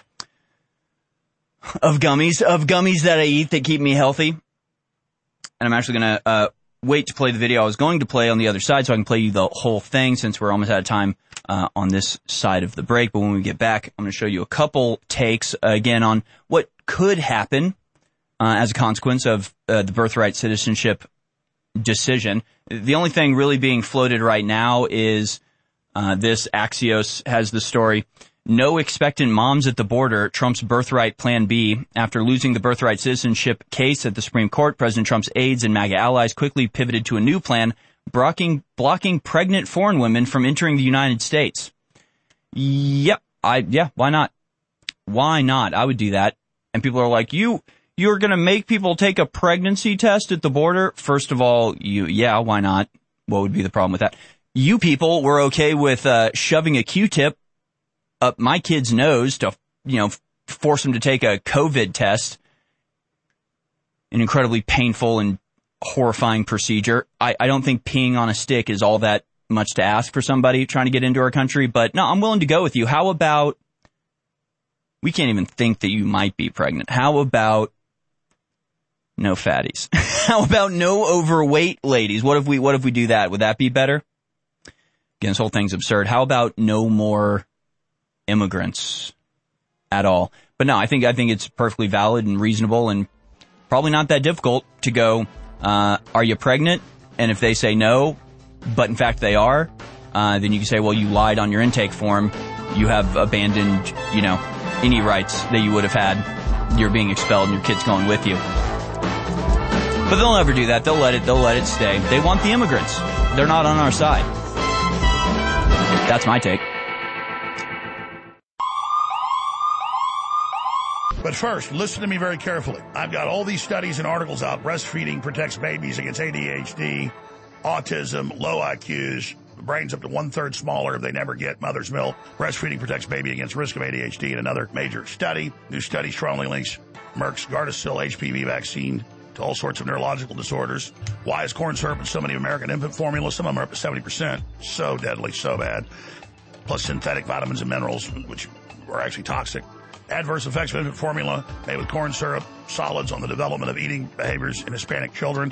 of gummies that I eat that keep me healthy. And I'm actually going to wait to play the video I was going to play on the other side so I can play you the whole thing since we're almost out of time on this side of the break. But when we get back, I'm going to show you a couple takes again on what could happen as a consequence of the birthright citizenship decision. The only thing really being floated right now is this. Axios has the story. No expectant moms at the border, Trump's birthright plan B. After losing the birthright citizenship case at the Supreme Court, President Trump's aides and MAGA allies quickly pivoted to a new plan, blocking pregnant foreign women from entering the United States. Yep. Why not? Why not? I would do that. And people are like, you're going to make people take a pregnancy test at the border? First of all, why not? What would be the problem with that? You people were okay with shoving a Q-tip up my kid's nose to, force him to take a COVID test. An incredibly painful and horrifying procedure. I don't think peeing on a stick is all that much to ask for somebody trying to get into our country, but no, I'm willing to go with you. How about we can't even think that you might be pregnant? How about no fatties? How about no overweight ladies? What if we do that? Would that be better? Again, this whole thing's absurd. How about no more immigrants at all? But no, I think it's perfectly valid and reasonable and probably not that difficult to go, are you pregnant? And if they say no, but in fact they are, then you can say, well, you lied on your intake form. You have abandoned, any rights that you would have had. You're being expelled and your kid's going with you. But they'll never do that. They'll let it stay. They want the immigrants. They're not on our side. That's my take. But first, listen to me very carefully. I've got all these studies and articles out. Breastfeeding protects babies against ADHD, autism, low IQs. The brain's up to 1/3 smaller if they never get mother's milk. Breastfeeding protects baby against risk of ADHD in another major study. New study strongly links Merck's Gardasil HPV vaccine to all sorts of neurological disorders. Why is corn syrup in so many American infant formulas? Some of them are up to 70%. So deadly, so bad. Plus synthetic vitamins and minerals, which are actually toxic. Adverse effects of infant formula made with corn syrup, solids on the development of eating behaviors in Hispanic children.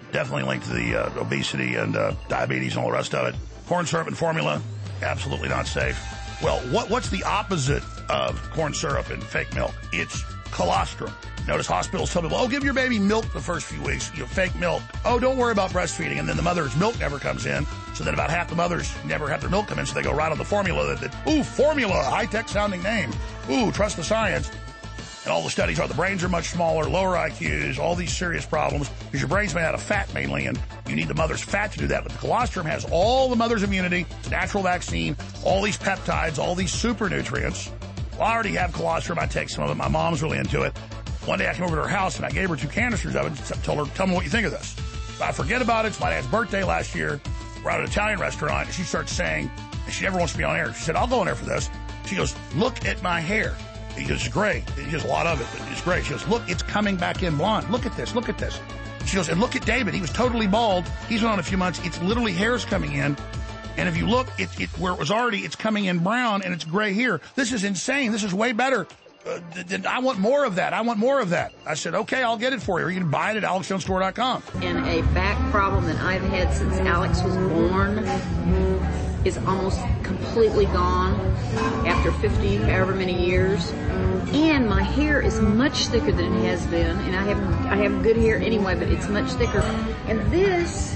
Definitely linked to the obesity and diabetes and all the rest of it. Corn syrup and formula, absolutely not safe. Well, what's the opposite of corn syrup and fake milk? It's colostrum. Notice hospitals tell people, give your baby milk the first few weeks, fake milk. Oh, don't worry about breastfeeding. And then the mother's milk never comes in. So then about half the mothers never have their milk come in, so they go right on the formula. Formula, high-tech sounding name. Trust the science. And all the studies are the brains are much smaller, lower IQs, all these serious problems, because your brain's made out of fat mainly, and you need the mother's fat to do that. But the colostrum has all the mother's immunity, it's a natural vaccine, all these peptides, all these super nutrients. Well, I already have colostrum. I take some of it. My mom's really into it. One day I came over to her house and I gave her 2 canisters of it and told her, tell me what you think of this. I forget about it. It's my dad's birthday last year. We're at an Italian restaurant and she starts saying, and she never wants to be on air. She said, I'll go on air for this. She goes, look at my hair. He goes, it's great. He has a lot of it, but it's great. She goes, look, it's coming back in blonde. Look at this. Look at this. She goes, and look at David. He was totally bald. He's been on a few months. It's literally hair's coming in. And if you look, where it was already, it's coming in brown and it's gray here. This is insane. This is way better. I want more of that. I want more of that. I said, okay, I'll get it for you. You can buy it at AlexJonesStore.com. And a back problem that I've had since Alex was born is almost completely gone after 50, however many years. And my hair is much thicker than it has been. And I have good hair anyway, but it's much thicker. And this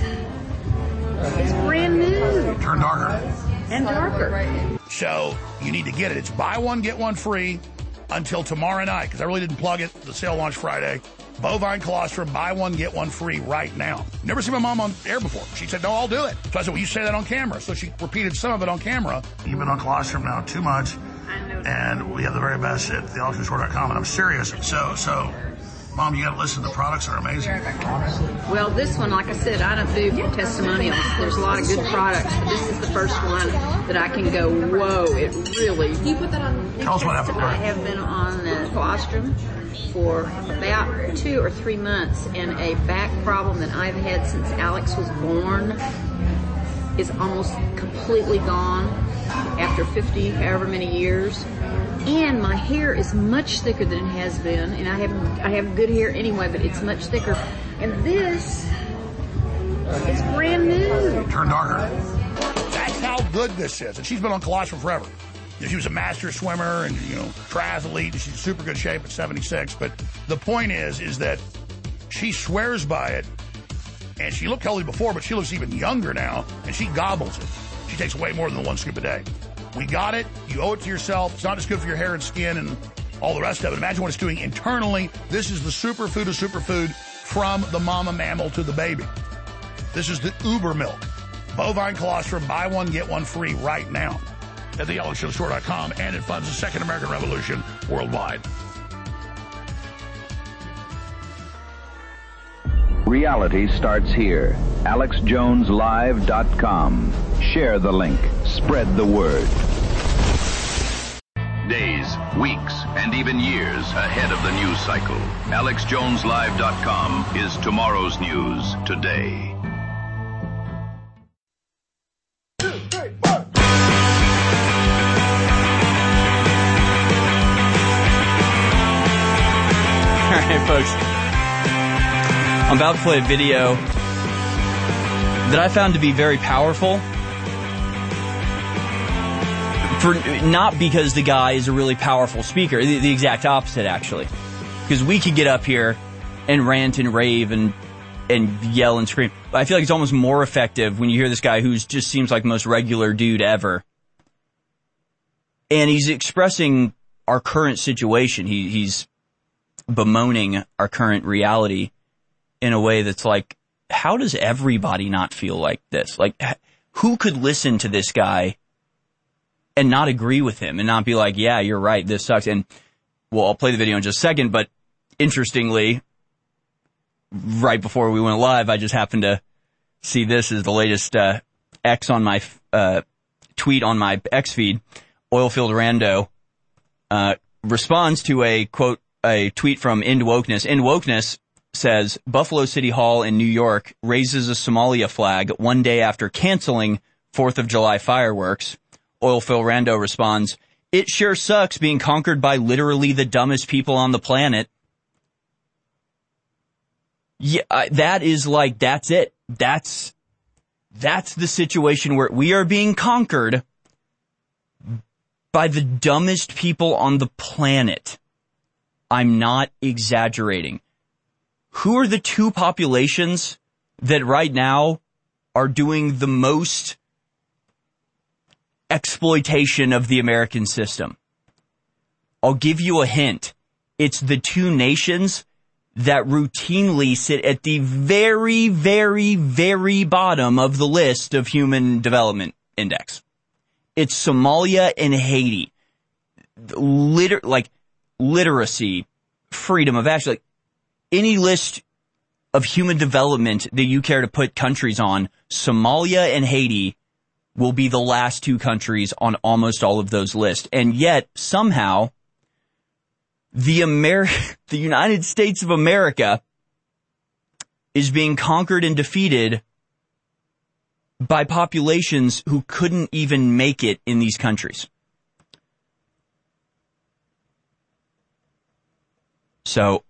is brand new. Turn darker. And darker. So you need to get it. It's buy one, get one free until tomorrow night, because I really didn't plug it. The sale launched Friday. Bovine colostrum, buy one, get one free right now. Never seen my mom on air before. She said, no, I'll do it. So I said, well, you say that on camera. So she repeated some of it on camera. You've been on colostrum now too much. And we have the very best at thealexjonesstore.com, and I'm serious. So, Mom, you got to listen. The products are amazing. Well, this one, like I said, I don't do testimonials. There's a lot of good products, but this is the first one that I can go, whoa, it really... Can you put that on? Tell us what happened. I have been on colostrum for about 2 or 3 months, and a back problem that I've had since Alex was born is almost completely gone after 50, however many years. And my hair is much thicker than it has been, and I have good hair anyway, but it's much thicker. And this is brand new. Turn darker. That's how good this is. And she's been on colostrum forever. She was a master swimmer and, triathlete, and she's in super good shape at 76. But the point is that she swears by it, and she looked healthy before, but she looks even younger now, and she gobbles it. She takes way more than 1 scoop a day. We got it. You owe it to yourself. It's not just good for your hair and skin and all the rest of it. Imagine what it's doing internally. This is the superfood of superfood from the mama mammal to the baby. This is the uber milk. Bovine colostrum, buy one, get one free right now at thealexjonesstore.com, and it funds the Second American Revolution worldwide. Reality starts here. AlexJonesLive.com. Share the link. Spread the word. Days, weeks, and even years ahead of the news cycle. AlexJonesLive.com is tomorrow's news today. All right, folks. I'm about to play a video that I found to be very powerful. Not because the guy is a really powerful speaker, the exact opposite, actually. Because we could get up here and rant and rave and yell and scream. I feel like it's almost more effective when you hear this guy who just seems like the most regular dude ever. And he's expressing our current situation. He's bemoaning our current reality in a way that's like, how does everybody not feel like this? Like, who could listen to this guy and not agree with him and not be like, yeah, you're right, this sucks? And, well, I'll play the video in just a second, but interestingly, right before we went live, I just happened to see this as the latest X on my tweet on my X feed. Oilfield Rando responds to a tweet from End Wokeness. End Wokeness says, Buffalo City Hall in New York raises a Somalia flag one day after canceling 4th of July fireworks. Oilfield Rando responds, it sure sucks being conquered by literally the dumbest people on the planet. Yeah, that is like, that's it. That's the situation where we are being conquered by the dumbest people on the planet. I'm not exaggerating. Who are the two populations that right now are doing the most exploitation of the American system? I'll give you a hint. It's the two nations that routinely sit at the very, very, very bottom of the list of Human Development Index. It's Somalia and Haiti. Literacy, freedom of action, like any list of human development that you care to put countries on, Somalia and Haiti will be the last two countries on almost all of those lists. And yet, somehow, the United States of America is being conquered and defeated by populations who couldn't even make it in these countries. So,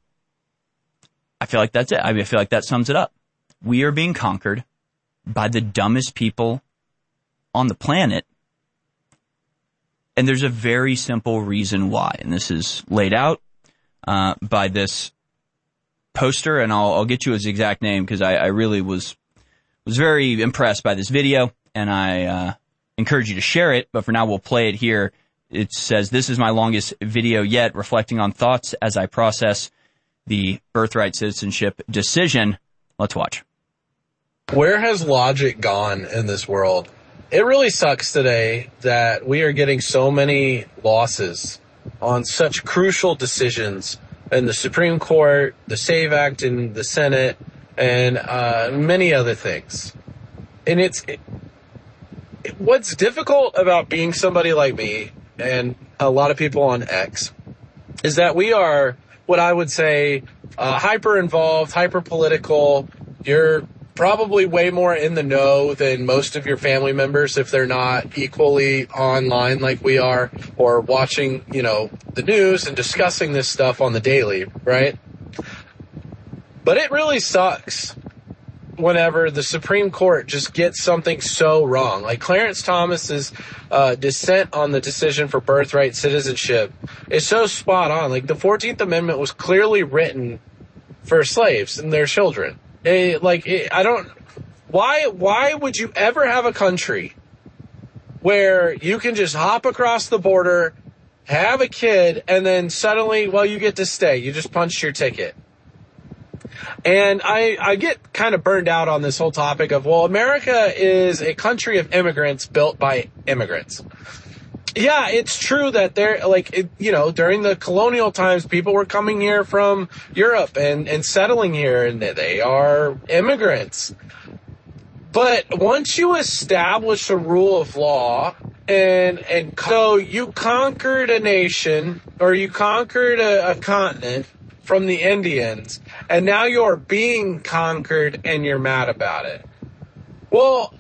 I feel like that's it. I feel like that sums it up. We are being conquered by the dumbest people on the planet. And there's a very simple reason why. And this is laid out by this poster. And I'll get you his exact name because I really was very impressed by this video. And I encourage you to share it. But for now, we'll play it here. It says, "This is my longest video yet, reflecting on thoughts as I process the birthright citizenship decision." Let's watch. Where has logic gone in this world? It really sucks today that we are getting so many losses on such crucial decisions in the Supreme Court, the SAVE Act in the Senate, and many other things. And what's difficult about being somebody like me and a lot of people on X is that we are what I would say hyper involved, hyper political. You're probably way more in the know than most of your family members if they're not equally online like we are, or watching, the news and discussing this stuff on the daily, right? But it really sucks whenever the Supreme Court just gets something so wrong. Like Clarence Thomas's dissent on the decision for birthright citizenship is so spot on. Like the 14th Amendment was clearly written for slaves and their children. Why would you ever have a country where you can just hop across the border, have a kid, and then suddenly, you get to stay. You just punched your ticket. And I get kind of burned out on this whole topic of, America is a country of immigrants built by immigrants. Yeah, it's true that during the colonial times, people were coming here from Europe and settling here, and they are immigrants. But once you establish a rule of law, and so you conquered a nation, or you conquered a continent from the Indians, and now you're being conquered and you're mad about it. Well,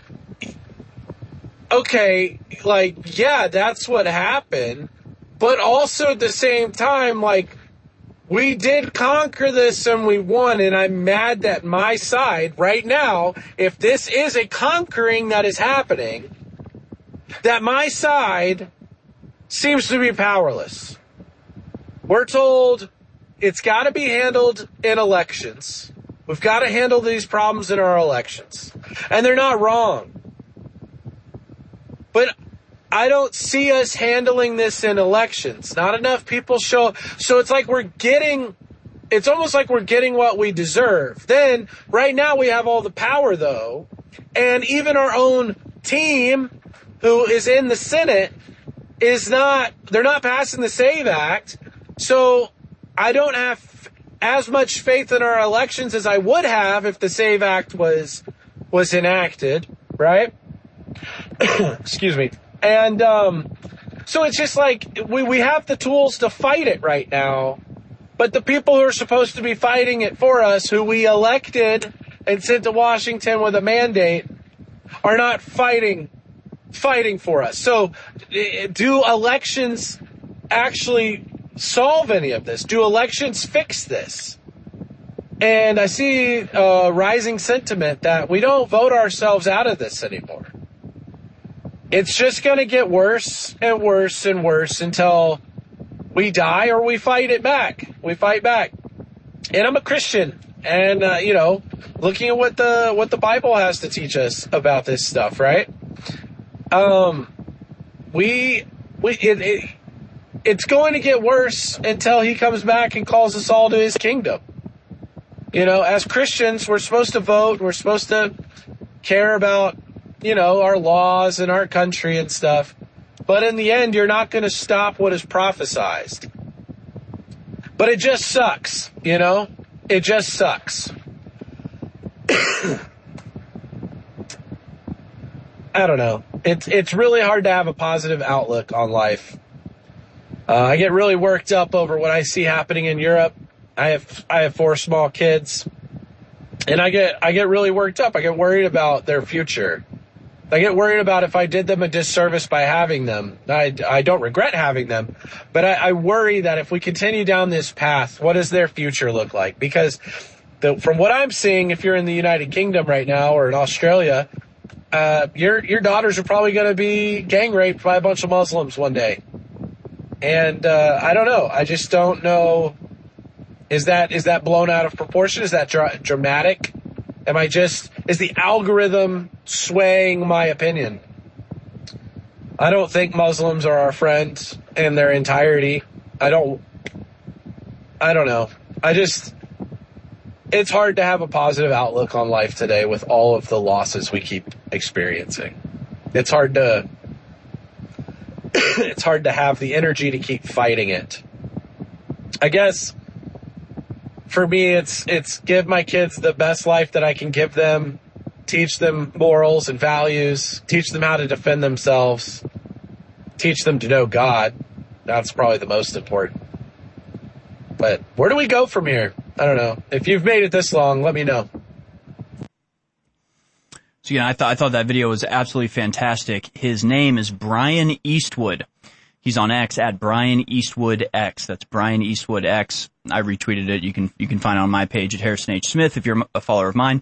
okay, that's what happened, but also at the same time, we did conquer this and we won, and I'm mad that my side right now, if this is a conquering that is happening, that my side seems to be powerless. We're told it's got to be handled in elections. We've got to handle these problems in our elections. And they're not wrong. But I don't see us handling this in elections. Not enough people show. So it's almost like we're getting what we deserve. Then, right now we have all the power, though. And even our own team, who is in the Senate, they're not passing the SAVE Act. So I don't have as much faith in our elections as I would have if the SAVE Act was enacted, right? Excuse me. And so it's just we have the tools to fight it right now, but the people who are supposed to be fighting it for us, who we elected and sent to Washington with a mandate, are not fighting for us. So do elections actually solve any of this? Do elections fix this? And I see a rising sentiment that we don't vote ourselves out of this anymore. It's just going to get worse and worse and worse until we die or we fight it back. We fight back. And I'm a Christian. And, looking at what the Bible has to teach us about this stuff, right? It's going to get worse until he comes back and calls us all to his kingdom. As Christians, we're supposed to vote. We're supposed to care about, our laws and our country and stuff. But in the end, you're not going to stop what is prophesized. But it just sucks, It just sucks. I don't know. It's really hard to have a positive outlook on life. I get really worked up over what I see happening in Europe. I have 4 small kids, and I get really worked up. I get worried about their future. I get worried about if I did them a disservice by having them. I don't regret having them, but I worry that if we continue down this path, what does their future look like? Because from what I'm seeing, if you're in the United Kingdom right now or in Australia, your daughters are probably going to be gang raped by a bunch of Muslims one day. And I don't know. I just don't know. Is that blown out of proportion? Is that dramatic? Is the algorithm swaying my opinion? I don't think Muslims are our friends in their entirety. I don't know. It's hard to have a positive outlook on life today with all of the losses we keep experiencing. It's hard to have the energy to keep fighting it. I guess for me, it's give my kids the best life that I can give them, teach them morals and values, teach them how to defend themselves, teach them to know God. That's probably the most important. But where do we go from here? I don't know. If you've made it this long, let me know. So yeah, I thought that video was absolutely fantastic. His name is Brian Eastwood. He's on X at Brian Eastwood X. That's Brian Eastwood X. I retweeted it. You can find it on my page at Harrison H. Smith if you're a follower of mine.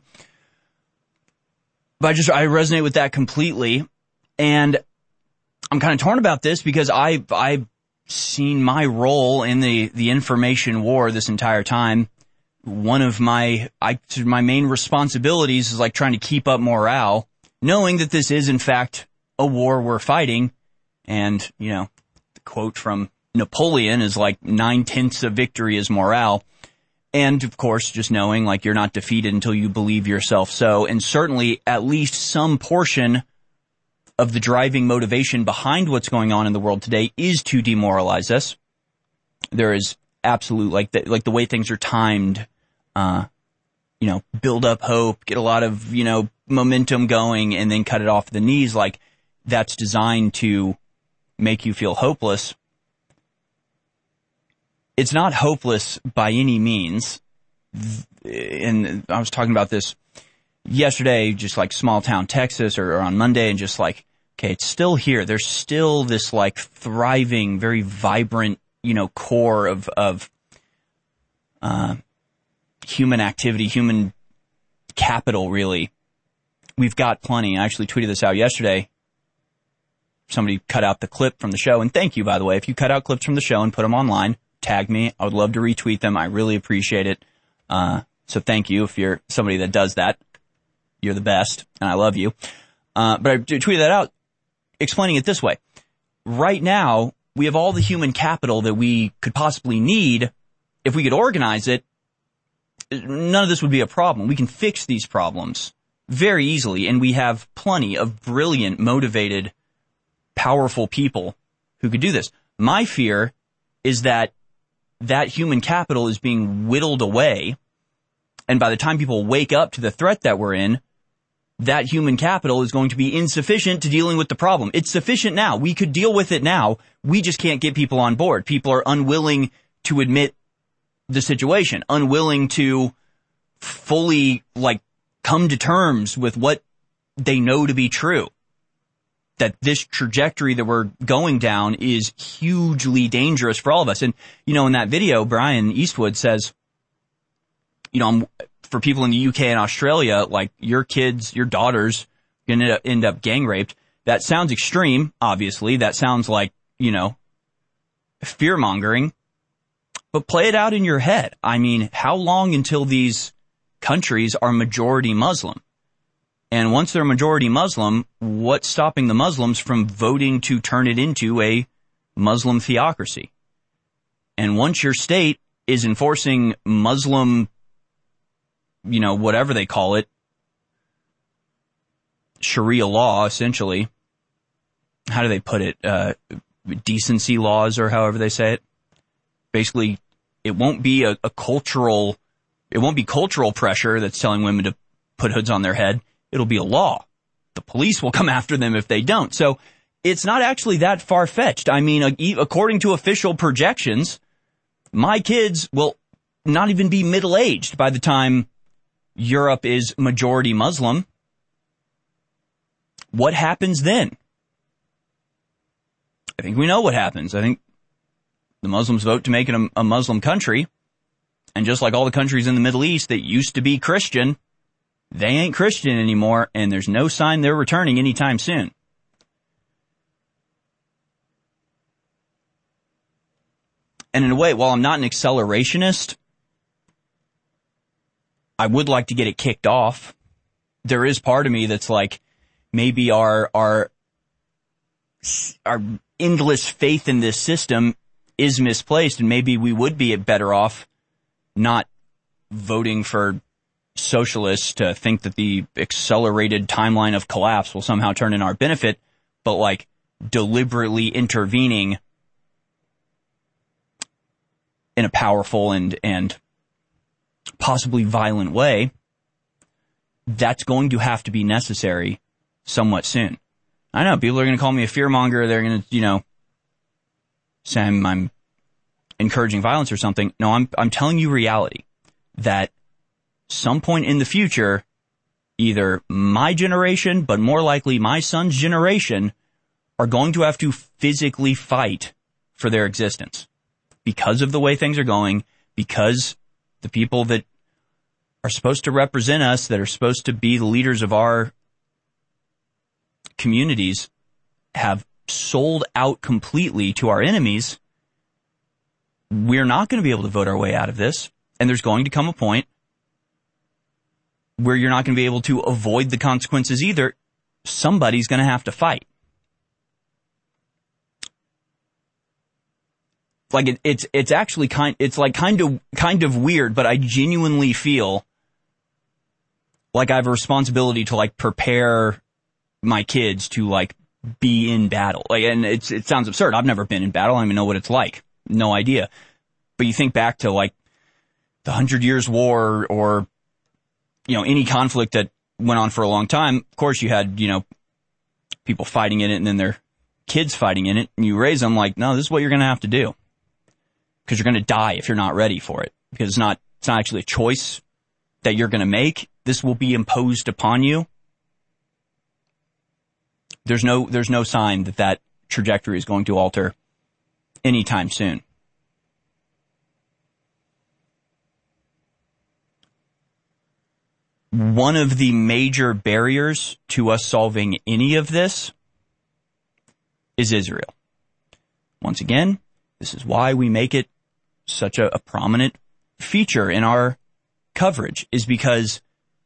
But I resonate with that completely. And I'm kind of torn about this because I've seen my role in the information war this entire time. One of my main responsibilities is like trying to keep up morale, knowing that this is in fact a war we're fighting. And, the quote from Napoleon is like 9/10 of victory is morale. And of course, just knowing like you're not defeated until you believe yourself so. And certainly at least some portion of the driving motivation behind what's going on in the world today is to demoralize us. There is absolute, like the way things are timed, build up hope, get a lot of, momentum going and then cut it off at the knees. Like that's designed to make you feel hopeless. It's not hopeless by any means. And I was talking about this yesterday, just like small town Texas or on Monday, and just like, okay, it's still here. There's still this like thriving, very vibrant, core of human activity, human capital, really. We've got plenty. I actually tweeted this out yesterday. Somebody cut out the clip from the show, and thank you, by the way. If you cut out clips from the show and put them online, tag me. I would love to retweet them. I really appreciate it. So thank you if you're somebody that does that. You're the best, and I love you. But I tweeted that out explaining it this way. Right now, we have all the human capital that we could possibly need. If we could organize it, none of this would be a problem. We can fix these problems very easily, and we have plenty of brilliant, motivated, powerful people who could do this. My fear is that human capital is being whittled away, and by the time people wake up to the threat that we're in, that human capital is going to be insufficient to dealing with the problem. It's sufficient now. We could deal with it now. We just can't get people on board. People are unwilling to admit the situation, unwilling to fully, come to terms with what they know to be true. That this trajectory that we're going down is hugely dangerous for all of us. And, in that video, Brian Eastwood says, for people in the UK and Australia, like your kids, your daughters, gonna end up gang raped. That sounds extreme, obviously. That sounds like, fear mongering. But play it out in your head. I mean, how long until these countries are majority Muslim? And once they're majority Muslim, what's stopping the Muslims from voting to turn it into a Muslim theocracy? And once your state is enforcing Muslim, whatever they call it, Sharia law, essentially. How do they put it? Decency laws, or however they say it. Basically, it won't be cultural pressure that's telling women to put hoods on their head. It'll be a law. The police will come after them if they don't. So it's not actually that far-fetched. I mean, according to official projections, my kids will not even be middle-aged by the time Europe is majority Muslim. What happens then? I think we know what happens. I think the Muslims vote to make it a Muslim country. And just like all the countries in the Middle East that used to be Christian, they ain't Christian anymore, and there's no sign they're returning anytime soon. And in a way, while I'm not an accelerationist, I would like to get it kicked off. There is part of me that's like, maybe our endless faith in this system is misplaced, and maybe we would be better off not voting for socialists to think that the accelerated timeline of collapse will somehow turn in our benefit, but like deliberately intervening in a powerful and possibly violent way. That's going to have to be necessary somewhat soon. I know people are going to call me a fearmonger. They're going to, say I'm encouraging violence or something. No, I'm telling you reality, that some point in the future, either my generation, but more likely my son's generation, are going to have to physically fight for their existence because of the way things are going, because the people that are supposed to represent us, that are supposed to be the leaders of our communities, have sold out completely to our enemies. We're not going to be able to vote our way out of this. And there's going to come a point where you're not going to be able to avoid the consequences either. Somebody's going to have to fight. Like it's actually kind of weird, but I genuinely feel like I have a responsibility to like prepare my kids to like be in battle. Like, and it sounds absurd. I've never been in battle. I don't even know what it's like. No idea. But you think back to like the 100 Years' War or any conflict that went on for a long time. Of course, you had, people fighting in it and then their kids fighting in it. And you raise them like, no, this is what you're going to have to do. Because you're going to die if you're not ready for it. Because it's not actually a choice that you're going to make. This will be imposed upon you. There's no sign that trajectory is going to alter anytime soon. One of the major barriers to us solving any of this is Israel. Once again, this is why we make it such a prominent feature in our coverage, is because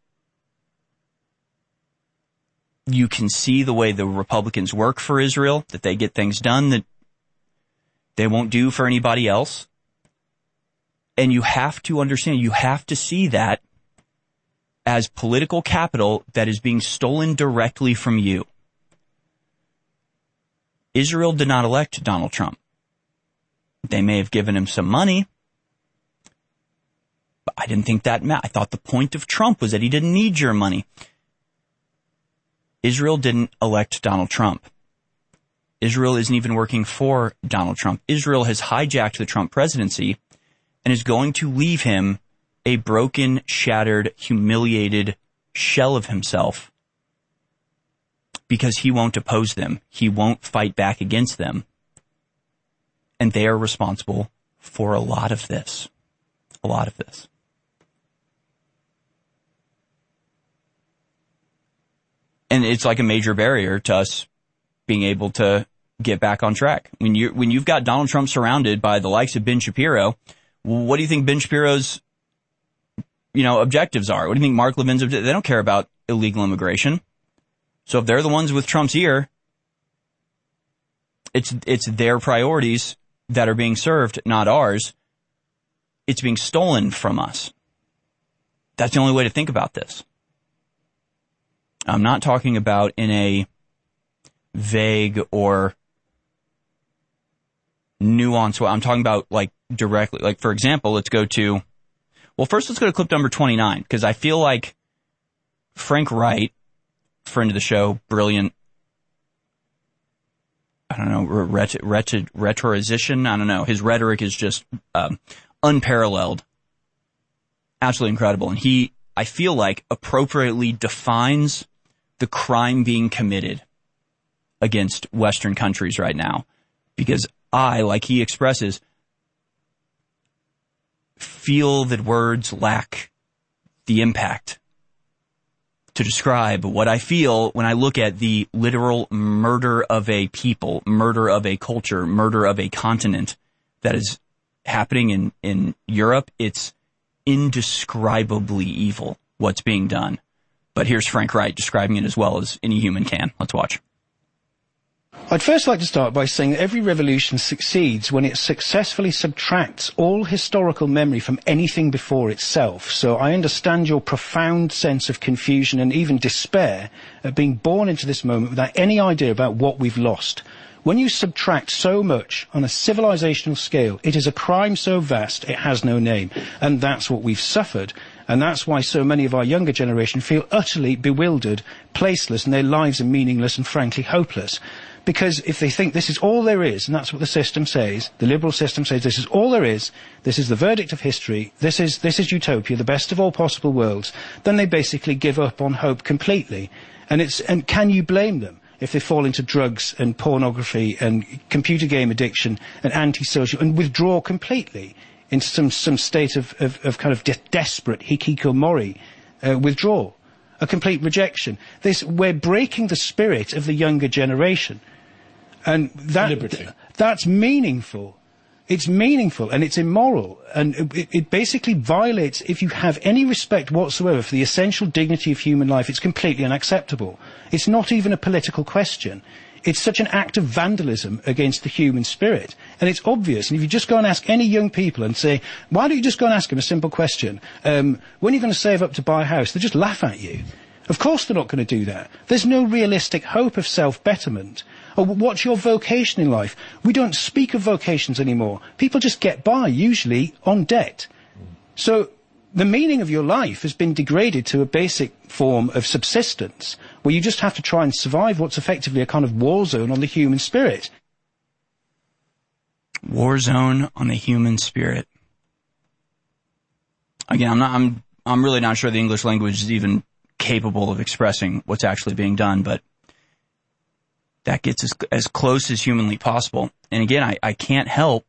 you can see the way the Republicans work for Israel, that they get things done that they won't do for anybody else. And you have to understand, you have to see that as political capital that is being stolen directly from you. Israel did not elect Donald Trump. They may have given him some money, but I didn't think that mattered. I thought the point of Trump was that he didn't need your money. Israel didn't elect Donald Trump. Israel isn't even working for Donald Trump. Israel has hijacked the Trump presidency and is going to leave him a broken, shattered, humiliated shell of himself because he won't oppose them. He won't fight back against them. And they are responsible for a lot of this. A lot of this. And it's like a major barrier to us being able to get back on track. When you've got Donald Trump surrounded by the likes of Ben Shapiro, what do you think Ben Shapiro's, objectives are? What do you think Mark Levin's objectives? They don't care about illegal immigration. So if they're the ones with Trump's ear, it's their priorities that are being served, not ours. It's being stolen from us. That's the only way to think about this. I'm not talking about in a vague or nuanced way. I'm talking about like directly. Like, for example, let's go to clip number 29, because I feel like Frank Wright, friend of the show, brilliant, I don't know, rhetorician, I don't know. His rhetoric is just unparalleled. Absolutely incredible. And he, I feel like, appropriately defines the crime being committed against Western countries right now. Because I, like he expresses, feel that words lack the impact to describe what I feel when I look at the literal murder of a people, murder of a culture, murder of a continent that is happening in Europe. It's indescribably evil what's being done. But here's Frank Wright describing it as well as any human can. Let's watch. I'd first like to start by saying that every revolution succeeds when it successfully subtracts all historical memory from anything before itself. So I understand your profound sense of confusion and even despair at being born into this moment without any idea about what we've lost. When you subtract so much on a civilizational scale, it is a crime so vast it has no name. And that's what we've suffered. And that's why so many of our younger generation feel utterly bewildered, placeless, and their lives are meaningless and frankly hopeless. Because if they think this is all there is, and that's what the system says, the liberal system says this is all there is, this is the verdict of history, this is utopia, the best of all possible worlds, then they basically give up on hope completely. And can you blame them if they fall into drugs and pornography and computer game addiction and antisocial and withdraw completely into some state of kind of desperate hikikomori withdrawal? A complete rejection. We're breaking the spirit of the younger generation. And that's meaningful. It's meaningful and it's immoral. And it basically violates, if you have any respect whatsoever for the essential dignity of human life, it's completely unacceptable. It's not even a political question. It's such an act of vandalism against the human spirit. And it's obvious. And if you just go and ask any young people and say, why don't you just go and ask them a simple question? When are you going to save up to buy a house? They just laugh at you. Of course they're not going to do that. There's no realistic hope of self-betterment. Or what's your vocation in life? We don't speak of vocations anymore. People just get by, usually on debt. So the meaning of your life has been degraded to a basic form of subsistence, where you just have to try and survive what's effectively a kind of war zone on the human spirit. War zone on the human spirit. Again, I'm really not sure the English language is even capable of expressing what's actually being done, but that gets as close as humanly possible. And again, I can't help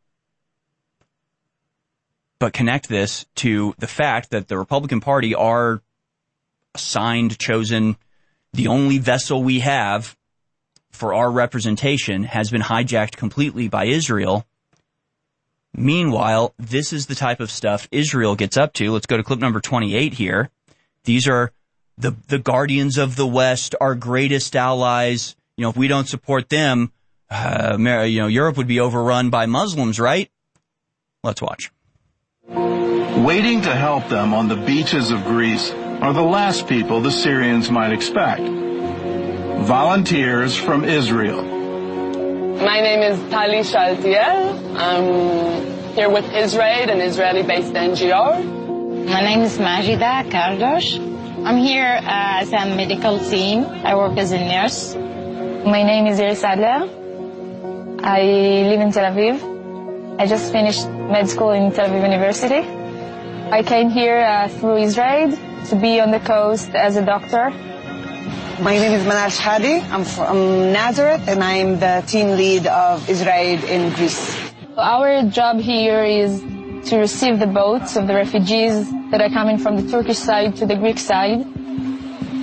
but connect this to the fact that the Republican Party are assigned, chosen, the only vessel we have for our representation has been hijacked completely by Israel. Meanwhile, this is the type of stuff Israel gets up to. Let's go to clip number 28 here. These are the guardians of the West, our greatest allies. If we don't support them, Europe would be overrun by Muslims, right? Let's watch. Waiting to help them on the beaches of Greece are the last people the Syrians might expect. Volunteers from Israel. My name is Tali Shaltiel. I'm here with Israel, an Israeli-based NGO. My name is Majida Kardosh. I'm here as a medical team. I work as a nurse. My name is Iris Adler. I live in Tel Aviv. I just finished med school in Tel Aviv University. I came here through Israel to be on the coast as a doctor. My name is Manar Shahadi. I'm from Nazareth, and I'm the team lead of Israel in Greece. Our job here is to receive the boats of the refugees that are coming from the Turkish side to the Greek side.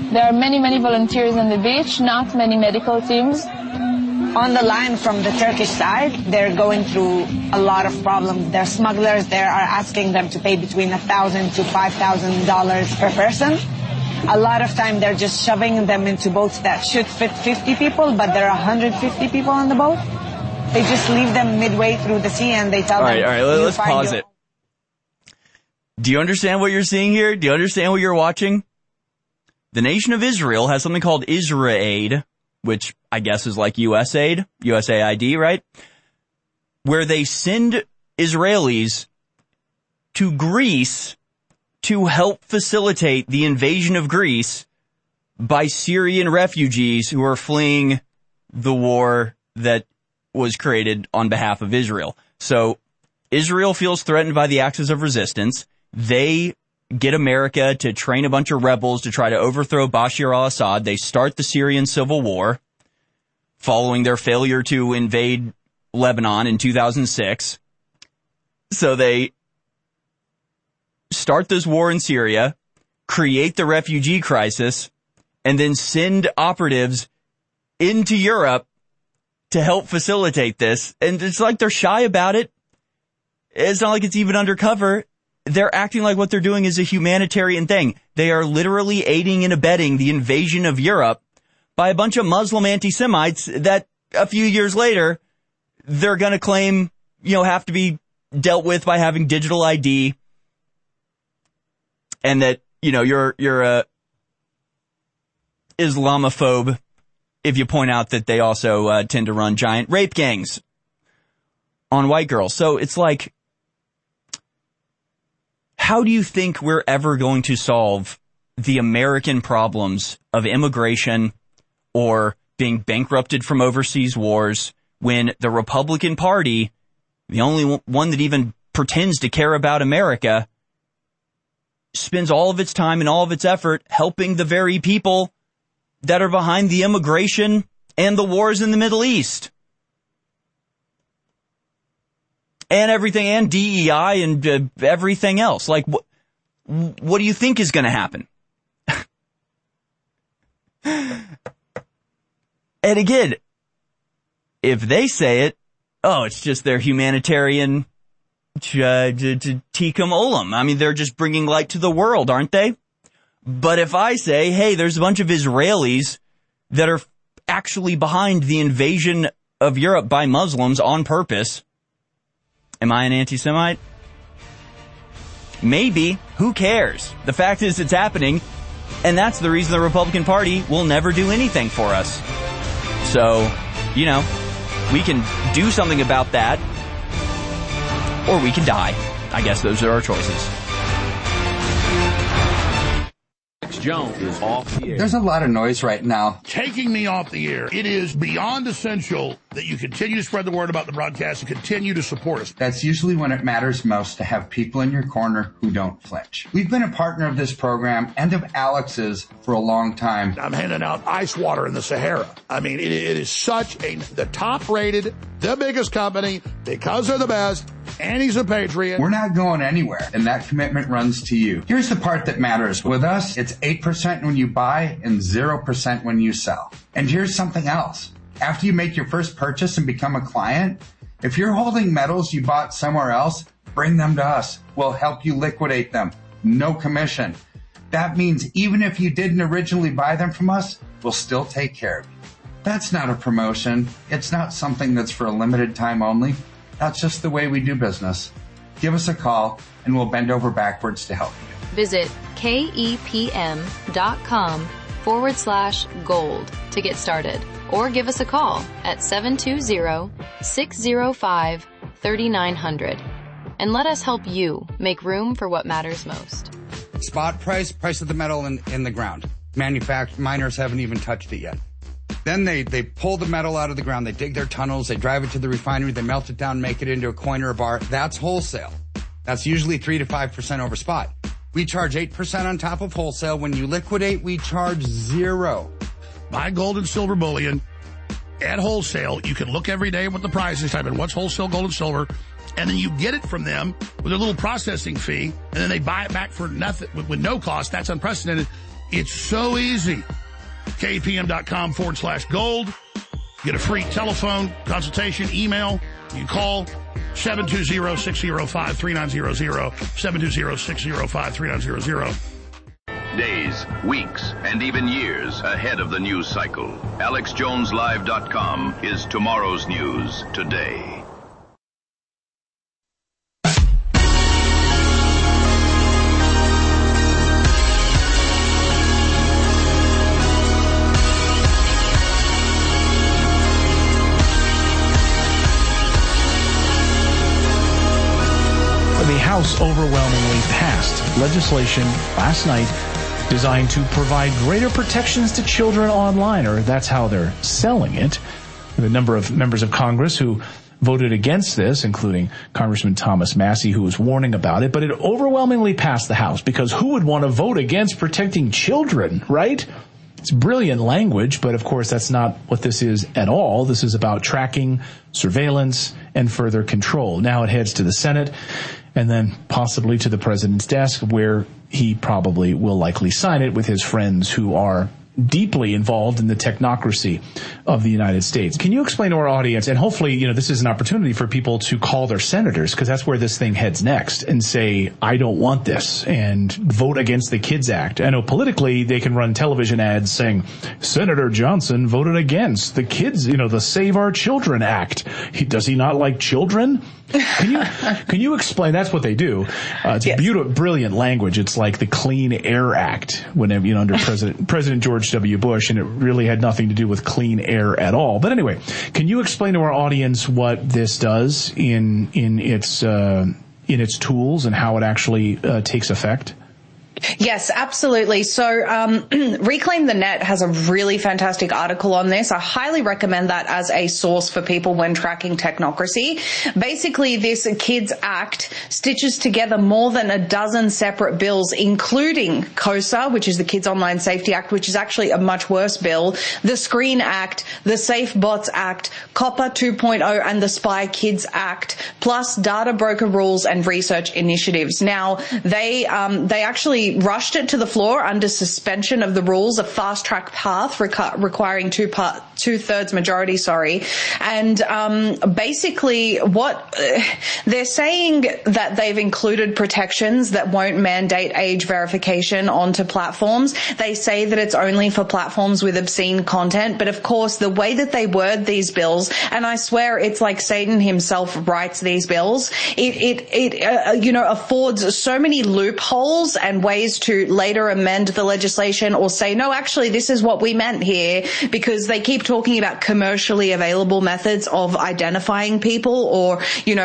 There are many, many volunteers on the beach, not many medical teams. On the line from the Turkish side, they're going through a lot of problems. Their smugglers there are asking them to pay between $1,000 to $5,000 per person. A lot of time they're just shoving them into boats that should fit 50 people, but there are 150 people on the boat. They just leave them midway through the sea and they tell them... All right, let's pause it. Do you understand what you're seeing here? Do you understand what you're watching? The nation of Israel has something called IsraAid, which I guess is like USAID, right? Where they send Israelis to Greece to help facilitate the invasion of Greece by Syrian refugees who are fleeing the war that was created on behalf of Israel. So Israel feels threatened by the axis of resistance. They get America to train a bunch of rebels to try to overthrow Bashar al-Assad. They start the Syrian civil war following their failure to invade Lebanon in 2006. So they start this war in Syria, create the refugee crisis, and then send operatives into Europe to help facilitate this. And it's like they're shy about it. It's not like it's even undercover. They're acting like what they're doing is a humanitarian thing. They are literally aiding and abetting the invasion of Europe by a bunch of Muslim anti-Semites that a few years later, they're going to claim, have to be dealt with by having digital ID. And that, you're a Islamophobe if you point out that they also tend to run giant rape gangs on white girls. So it's like, how do you think we're ever going to solve the American problems of immigration or being bankrupted from overseas wars when the Republican Party, the only one that even pretends to care about America, spends all of its time and all of its effort helping the very people that are behind the immigration and the wars in the Middle East? And everything, and DEI and everything else. Like, what do you think is going to happen? And again, if they say it, it's just their humanitarian tikkun olam. I mean, they're just bringing light to the world, aren't they? But if I say, hey, there's a bunch of Israelis that are actually behind the invasion of Europe by Muslims on purpose, am I an anti-Semite? Maybe. Who cares? The fact is it's happening, and that's the reason the Republican Party will never do anything for us. So, we can do something about that, or we can die. I guess those are our choices. Jones is off the air. There's a lot of noise right now. Taking me off the air. It is beyond essential that you continue to spread the word about the broadcast and continue to support us. That's usually when it matters most, to have people in your corner who don't flinch. We've been a partner of this program and of Alex's for a long time. I'm handing out ice water in the Sahara. I mean, it is such the top rated, the biggest company, because they're the best, and he's a patriot. We're not going anywhere, and that commitment runs to you. Here's the part that matters. With us, it's 8% when you buy and 0% when you sell. And here's something else. After you make your first purchase and become a client, if you're holding metals you bought somewhere else, bring them to us. We'll help you liquidate them. No commission. That means even if you didn't originally buy them from us, we'll still take care of you. That's not a promotion. It's not something that's for a limited time only. That's just the way we do business. Give us a call and we'll bend over backwards to help you. Visit KEPM.com/gold to get started, or give us a call at 720-605-3900 and let us help you make room for what matters most. Spot price of the metal in the ground. Miners haven't even touched it yet. Then they pull the metal out of the ground, they dig their tunnels, they drive it to the refinery, they melt it down, make it into a coin or a bar. That's wholesale. That's usually 3 to 5% over spot. We charge 8% on top of wholesale. When you liquidate, we charge 0. Buy gold and silver bullion at wholesale. You can look every day what the price is, type in what's wholesale gold and silver, and then you get it from them with a little processing fee, and then they buy it back for nothing, with no cost. That's unprecedented. It's so easy. KPM.com/gold. Get a free telephone consultation, email. You can call 720-605-3900, 720-605-3900. Days, weeks, and even years ahead of the news cycle. AlexJonesLive.com is tomorrow's news today. The House overwhelmingly passed legislation last night designed to provide greater protections to children online, or that's how they're selling it. The number of members of Congress who voted against this, including Congressman Thomas Massie, who was warning about it, but it overwhelmingly passed the House, because who would want to vote against protecting children, right? It's brilliant language, but of course that's not what this is at all. This is about tracking, surveillance, and further control. Now it heads to the Senate, and then possibly to the president's desk, where he probably will likely sign it with his friends who are deeply involved in the technocracy of the United States. Can you explain to our audience, and hopefully, this is an opportunity for people to call their senators, because that's where this thing heads next, and say, I don't want this, and vote against the KIDS Act. I know politically they can run television ads saying, Senator Johnson voted against the kids, the Save Our Children Act. Does he not like children? Can you explain? That's what they do. It's beautiful, brilliant language. It's like the Clean Air Act whenever, under President George W. Bush, and it really had nothing to do with clean air at all. But anyway, can you explain to our audience what this does in its tools and how it actually takes effect? Yes, absolutely. So Reclaim the Net has a really fantastic article on this. I highly recommend that as a source for people when tracking technocracy. Basically, this KIDS Act stitches together more than a dozen separate bills, including KOSA, which is the Kids Online Safety Act, which is actually a much worse bill, the Screen Act, the Safe Bots Act, COPPA 2.0, and the Spy Kids Act, plus data broker rules and research initiatives. Now, they actually rushed it to the floor under suspension of the rules, a fast-track path requiring two-thirds majority, And basically what they're saying that they've included protections that won't mandate age verification onto platforms. They say that it's only for platforms with obscene content, but of course the way that they word these bills, and I swear it's like Satan himself writes these bills, it affords so many loopholes and ways to later amend the legislation or say, no, actually, this is what we meant here, because they keep talking about commercially available methods of identifying people or,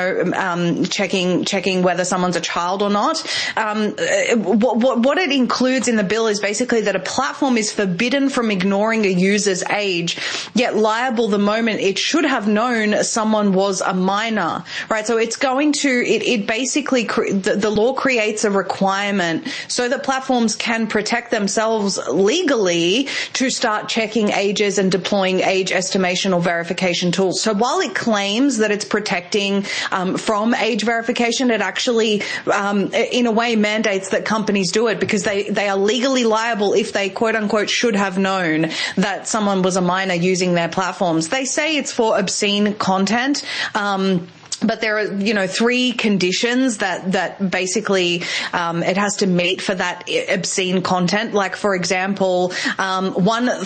checking whether someone's a child or not. What it includes in the bill is basically that a platform is forbidden from ignoring a user's age, yet liable the moment it should have known someone was a minor, right? So it's going to, it basically, the law creates a requirement so that platforms can protect themselves legally to start checking ages and deploying age estimation or verification tools. So while it claims that it's protecting from age verification, it actually, in a way, mandates that companies do it because they are legally liable if they, quote unquote, should have known that someone was a minor using their platforms. They say it's for obscene content. But there are, three conditions that basically, it has to meet for that obscene content. Like, for example, more than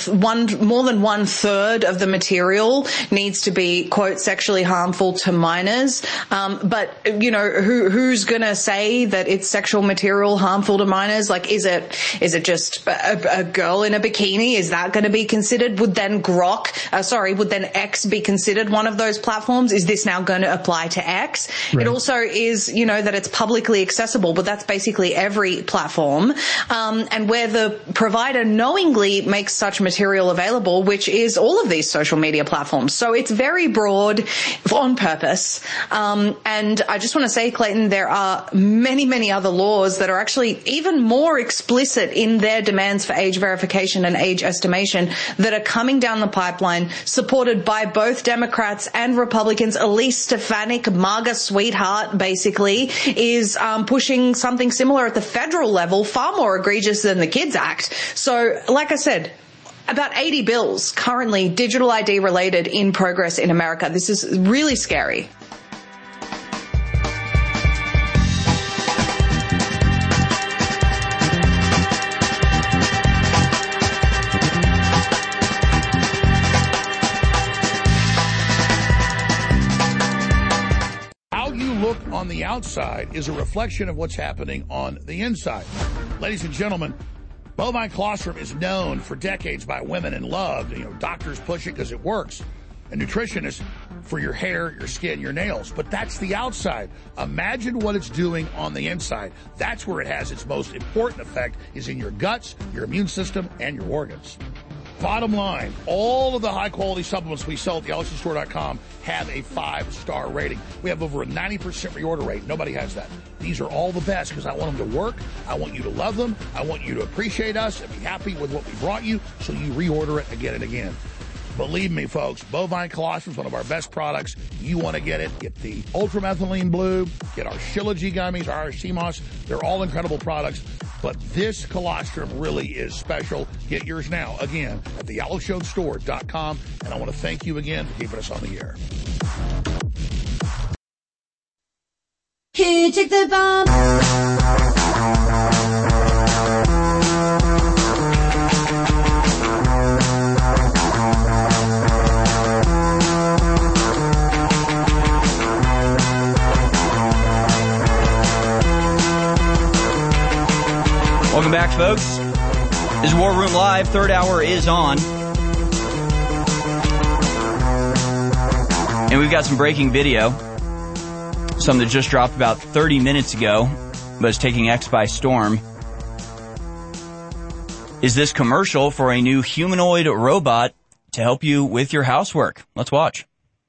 1/3 of the material needs to be, quote, sexually harmful to minors. But, who's gonna say that it's sexual material harmful to minors? Like, is it just a girl in a bikini? Is that gonna be considered? Would then X be considered one of those platforms? Is this now going to apply to X? Right. It also is, that it's publicly accessible, but that's basically every platform. And where the provider knowingly makes such material available, which is all of these social media platforms. So it's very broad on purpose. And I just want to say, Clayton, there are many, many other laws that are actually even more explicit in their demands for age verification and age estimation that are coming down the pipeline, supported by both Democrats and Republicans. Elise Stefanik Messianic MAGA sweetheart, basically, is pushing something similar at the federal level, far more egregious than the Kids Act. So, like I said, about 80 bills currently digital ID related in progress in America. This is really scary. On the outside is a reflection of what's happening on the inside. Ladies and gentlemen, bovine colostrum is known for decades by women and loved. Doctors push it because it works. And nutritionists for your hair, your skin, your nails. But that's the outside. Imagine what it's doing on the inside. That's where it has its most important effect, is in your guts, your immune system, and your organs. Bottom line, all of the high-quality supplements we sell at thealexstore.com have a 5-star rating. We have over a 90% reorder rate. Nobody has that. These are all the best because I want them to work. I want you to love them. I want you to appreciate us and be happy with what we brought you, so you reorder it again and again. Believe me, folks, bovine colostrum is one of our best products. You want to get it. Get the ultramethylene blue. Get our Shilajit gummies, our sea moss. They're all incredible products. But this colostrum really is special. Get yours now, again, at thealexstore.com. And I want to thank you again for keeping us on the air. Who took the bomb? Welcome back, folks. This is War Room Live. Third hour is on. And we've got some breaking video. Some that just dropped about 30 minutes ago, but is taking X by storm. Is this commercial for a new humanoid robot to help you with your housework? Let's watch.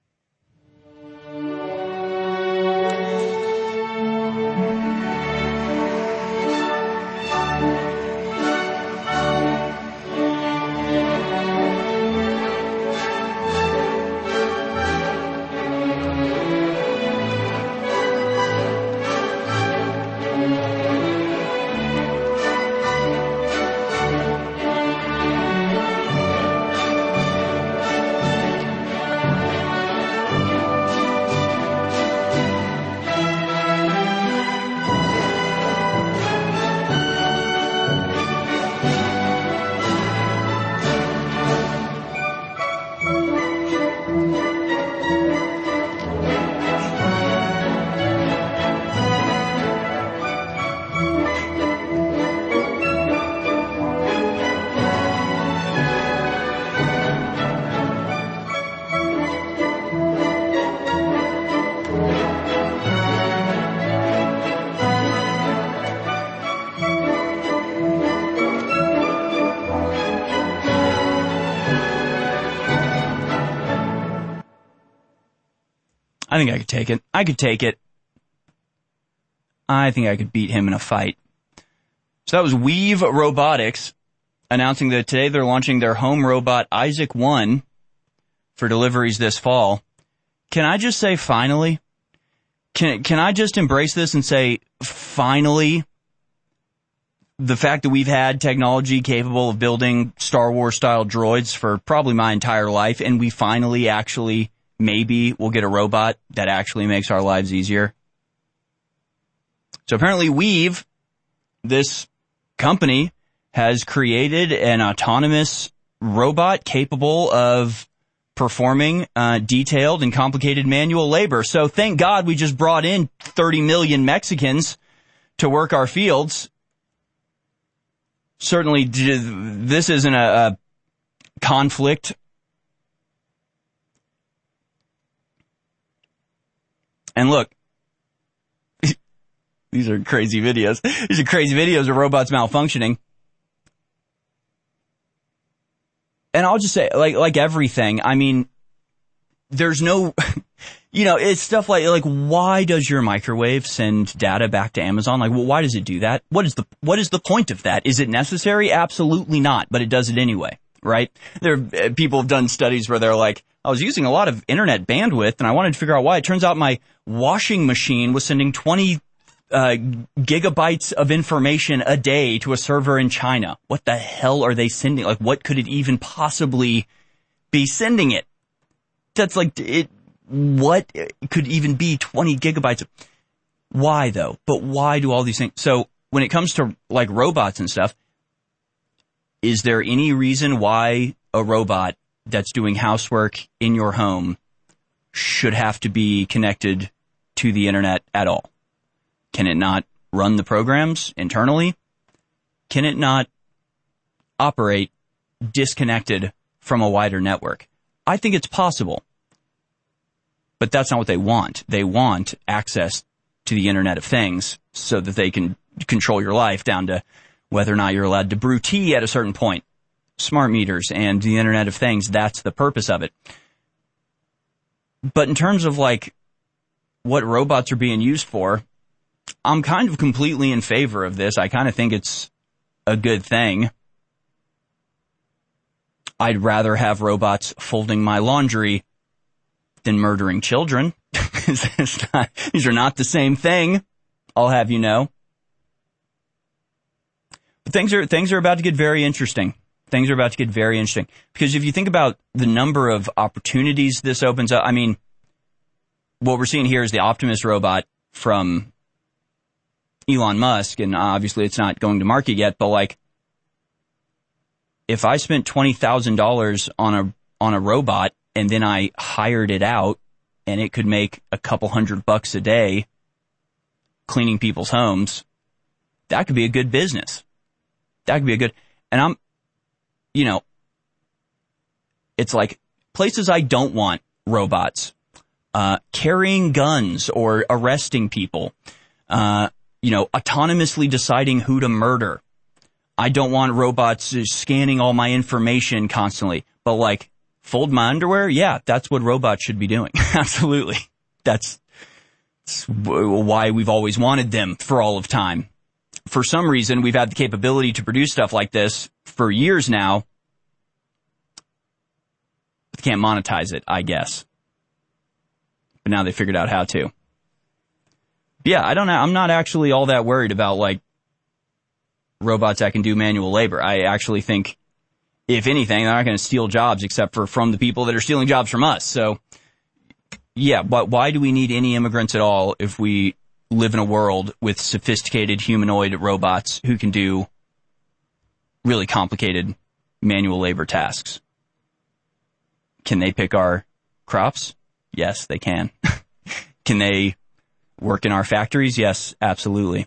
I think I could take it. I could take it. I think I could beat him in a fight. So that was Weave Robotics announcing that today they're launching their home robot Isaac 1 for deliveries this fall. Can I just say finally? Can I just embrace this and say finally? The fact that we've had technology capable of building Star Wars style droids for probably my entire life, and we finally actually maybe we'll get a robot that actually makes our lives easier. So apparently Weave, this company, has created an autonomous robot capable of performing detailed and complicated manual labor. So thank God we just brought in 30 million Mexicans to work our fields. Certainly this isn't a conflict. And look, these are crazy videos. These are crazy videos of robots malfunctioning. And I'll just say, like everything, I mean, there's no, it's stuff like why does your microwave send data back to Amazon? Like, well, why does it do that? What is the point of that? Is it necessary? Absolutely not, but it does it anyway. right? People have done studies where they're like, I was using a lot of internet bandwidth and I wanted to figure out why. It turns out my washing machine was sending 20 gigabytes of information a day to a server in China. What the hell are they sending? Like, what could it even possibly be sending it? That's like, what could even be 20 gigabytes? Why though? But why do all these things? So when it comes to like robots and stuff, is there any reason why a robot that's doing housework in your home should have to be connected to the internet at all? Can it not run the programs internally? Can it not operate disconnected from a wider network? I think it's possible. But that's not what they want. They want access to the Internet of Things so that they can control your life down to whether or not you're allowed to brew tea at a certain point. Smart meters and the Internet of Things, that's the purpose of it. But in terms of like what robots are being used for, I'm kind of completely in favor of this. I kind of think it's a good thing. I'd rather have robots folding my laundry than murdering children. These are not the same thing, I'll have you know. But things are about to get very interesting. Things are about to get very interesting. Because if you think about the number of opportunities this opens up, I mean, what we're seeing here is the Optimus robot from Elon Musk, and obviously it's not going to market yet, but like, if I spent $20,000 on a robot and then I hired it out and it could make a couple $100 a day cleaning people's homes, that could be a good business. That could be a good, and it's like places I don't want robots, carrying guns or arresting people, autonomously deciding who to murder. I don't want robots scanning all my information constantly, but like fold my underwear. Yeah, that's what robots should be doing. Absolutely. That's why we've always wanted them for all of time. For some reason, we've had the capability to produce stuff like this for years now. But they can't monetize it, I guess. But now they figured out how to. Yeah, I don't know. I'm not actually all that worried about like robots that can do manual labor. I actually think, if anything, they're not going to steal jobs except for from the people that are stealing jobs from us. So, yeah, but why do we need any immigrants at all if we live in a world with sophisticated humanoid robots who can do really complicated manual labor tasks? Can they pick our crops? Yes, they can. Can they work in our factories? Yes, absolutely.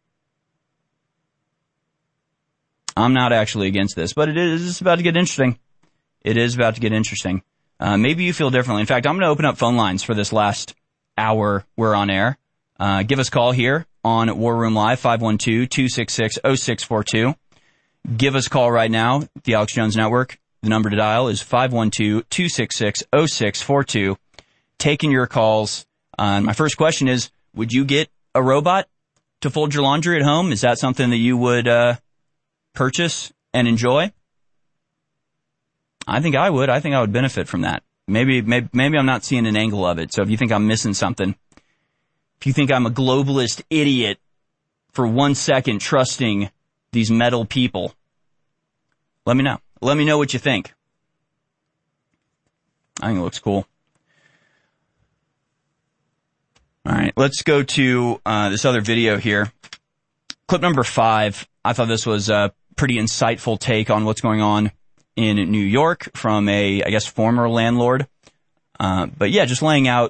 I'm not actually against this, but it's about to get interesting. It is about to get interesting. Maybe you feel differently. In fact, I'm going to open up phone lines for this last hour we're on air. Give us a call here on War Room Live, 512-266-0642. Give us a call right now, the Alex Jones Network. The number to dial is 512-266-0642. Taking your calls. My first question is, would you get a robot to fold your laundry at home? Is that something that you would purchase and enjoy? I think I would. I think I would benefit from that. Maybe I'm not seeing an angle of it. So if you think I'm missing something, if you think I'm a globalist idiot for 1 second trusting these metal people, let me know. Let me know what you think. I think it looks cool. All right, let's go to this other video here. Clip number 5. I thought this was a pretty insightful take on what's going on in New York from a, I guess, former landlord. But yeah, just laying out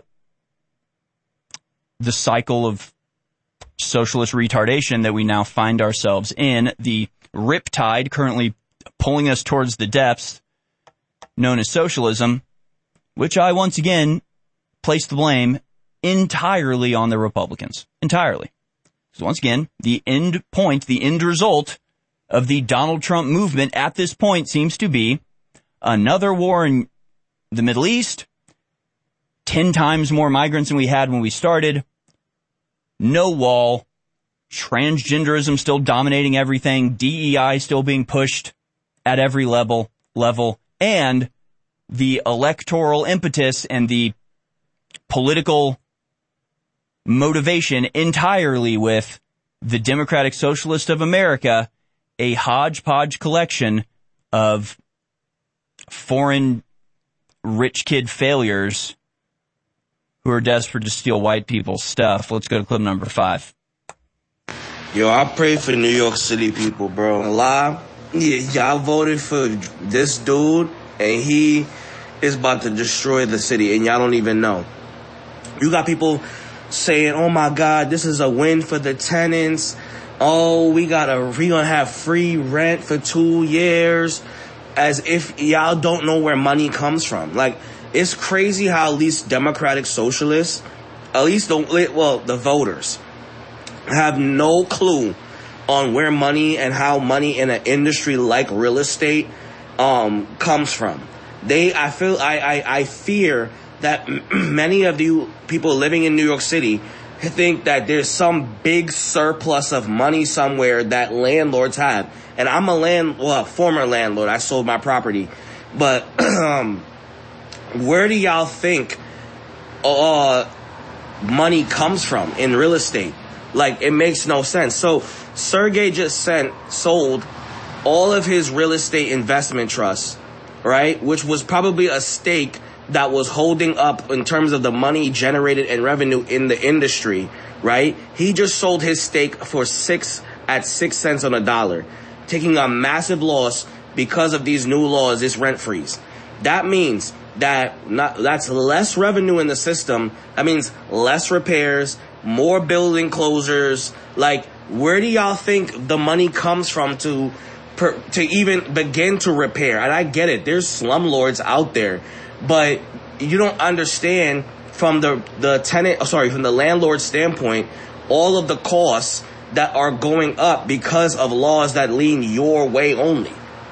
the cycle of socialist retardation that we now find ourselves in, the riptide currently pulling us towards the depths known as socialism, which I once again place the blame entirely on the Republicans. Entirely. So once again, the end point, the end result of the Donald Trump movement at this point seems to be another war in the Middle East, 10 times more migrants than we had when we started, no wall, transgenderism still dominating everything, DEI still being pushed at every level, level, and the electoral impetus and the political motivation entirely with the Democratic Socialist of America, a hodgepodge collection of foreign rich kid failures who are desperate to steal white people's stuff. Let's go to clip number 5. Yo, I pray for New York City people, bro. Y'all voted for this dude, and he is about to destroy the city, and y'all don't even know. You got people saying, oh my God, this is a win for the tenants. Oh, we gonna have free rent for 2 years, as if y'all don't know where money comes from. Like, it's crazy how at least Democratic Socialists, at least the voters, have no clue on where money and how money in an industry like real estate comes from. I fear that many of you people living in New York City think that there's some big surplus of money somewhere that landlords have. And I'm a former landlord. I sold my property. But where do y'all think money comes from in real estate? Like, it makes no sense. So Sergey just sold all of his real estate investment trusts, right? Which was probably a stake that was holding up in terms of the money generated and revenue in the industry, right? He just sold his stake for 6 cents on a dollar, taking a massive loss because of these new laws, this rent freeze. That means that's less revenue in the system. That means less repairs, more building closures. Like, where do y'all think the money comes from to even begin to repair? And I get it, there's slumlords out there, but you don't understand from the landlord standpoint, all of the costs that are going up because of laws that lean your way only.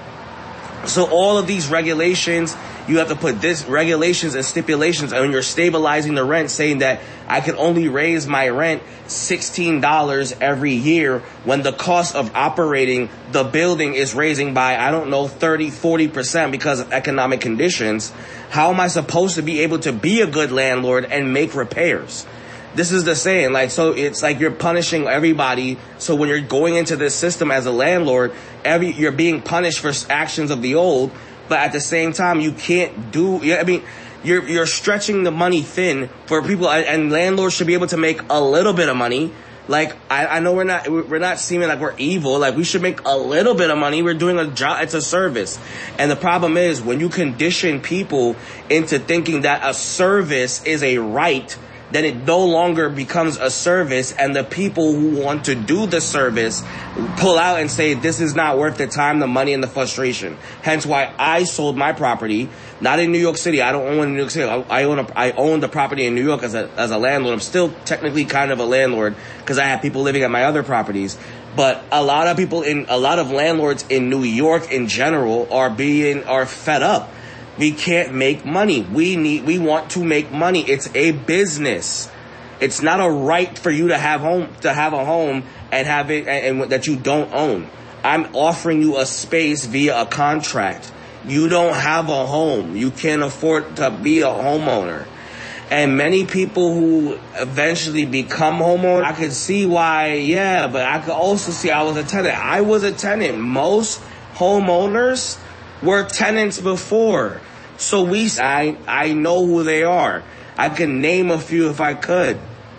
So all of these regulations, you have to put this regulations and stipulations, and when you're stabilizing the rent, saying that I can only raise my rent $16 every year when the cost of operating the building is raising by, 30-40% because of economic conditions. How am I supposed to be able to be a good landlord and make repairs? This is the saying, so it's like you're punishing everybody. So when you're going into this system as a landlord, you're being punished for actions of the old, but at the same time, you can't you're stretching the money thin for people, and landlords should be able to make a little bit of money. Like, I know we're not seeming like we're evil. Like, we should make a little bit of money. We're doing a job. It's a service. And the problem is when you condition people into thinking that a service is a right, then it no longer becomes a service, and the people who want to do the service pull out and say, this is not worth the time, the money, and the frustration. Hence why I sold my property, not in New York City. I don't own in New York City. I own the property in New York as a landlord. I'm still technically kind of a landlord because I have people living at my other properties. But a lot of landlords in New York in general are fed up. We can't make money. We want to make money. It's a business. It's not a right for you to have a home and have it and that you don't own. I'm offering you a space via a contract. You don't have a home. You can't afford to be a homeowner. And many people who eventually become homeowners, I could see why, but I could also see I was a tenant. I was a tenant. Most homeowners were tenants before. So I know who they are. I can name a few if I could.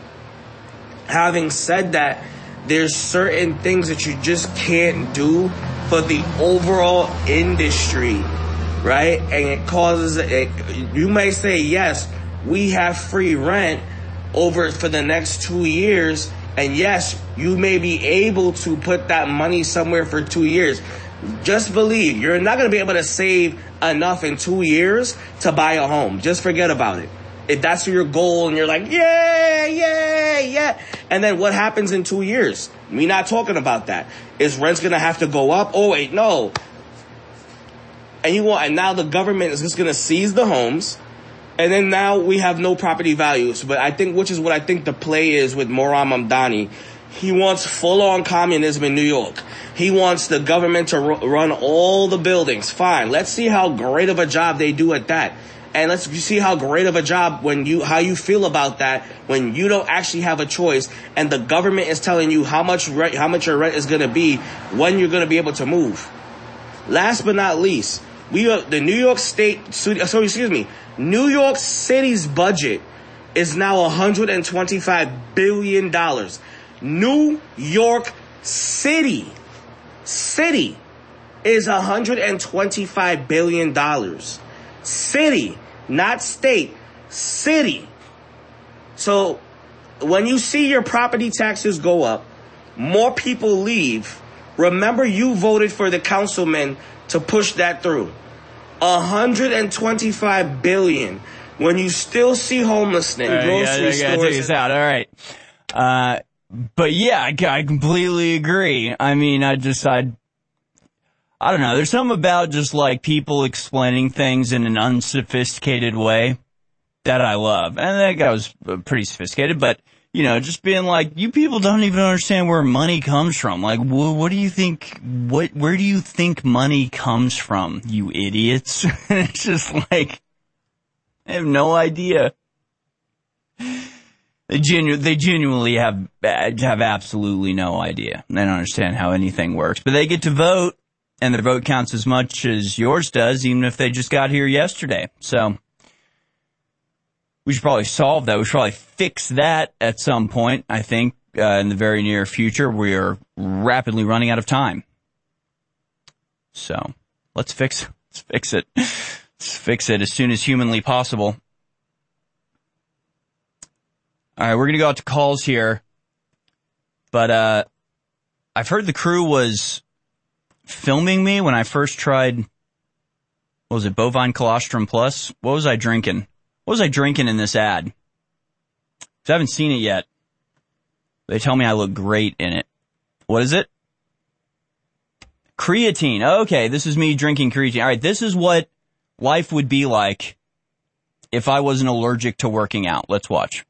Having said that, there's certain things that you just can't do for the overall industry, right? And it causes, you may say, yes, we have free rent for the next 2 years. And yes, you may be able to put that money somewhere for 2 years. Just believe you're not going to be able to save enough in 2 years to buy a home. Just forget about it. If that's your goal and you're like, yeah. And then what happens in 2 years? We're not talking about that. Is rent's going to have to go up? Oh, wait, no. And now the government is just going to seize the homes. And then now we have no property values. But which is what I think the play is with Moran Mamdani. He wants full-on communism in New York. He wants the government to run all the buildings. Fine. Let's see how great of a job they do at that. And let's see how great of a job how you feel about that when you don't actually have a choice and the government is telling you how much your rent is going to be when you're going to be able to move. Last but not least, the New York City's budget is now $125 billion. New York City is $125 billion. City, not state. City. So when you see your property taxes go up, more people leave. Remember, you voted for the councilman to push that through. $125 billion. When you still see homelessness in grocery stores. Take this out. All right. But yeah, I completely agree. I mean, I don't know. There's something about just like people explaining things in an unsophisticated way that I love. And that guy was pretty sophisticated, but you know, just being like, you people don't even understand where money comes from. Like, what do you think, where do you think money comes from, you idiots? It's just like, I have no idea. They genuinely have absolutely no idea. They don't understand how anything works, but they get to vote, and their vote counts as much as yours does, even if they just got here yesterday. So we should probably solve that. We should probably fix that at some point, I think, in the very near future. We are rapidly running out of time. So let's fix it. Let's fix it as soon as humanly possible. All right, we're going to go out to calls here. But I've heard the crew was filming me when I first tried, what was it, bovine colostrum plus? What was I drinking? What was I drinking in this ad? I haven't seen it yet. They tell me I look great in it. What is it? Creatine. Okay, this is me drinking creatine. All right, this is what life would be like if I wasn't allergic to working out. Let's watch.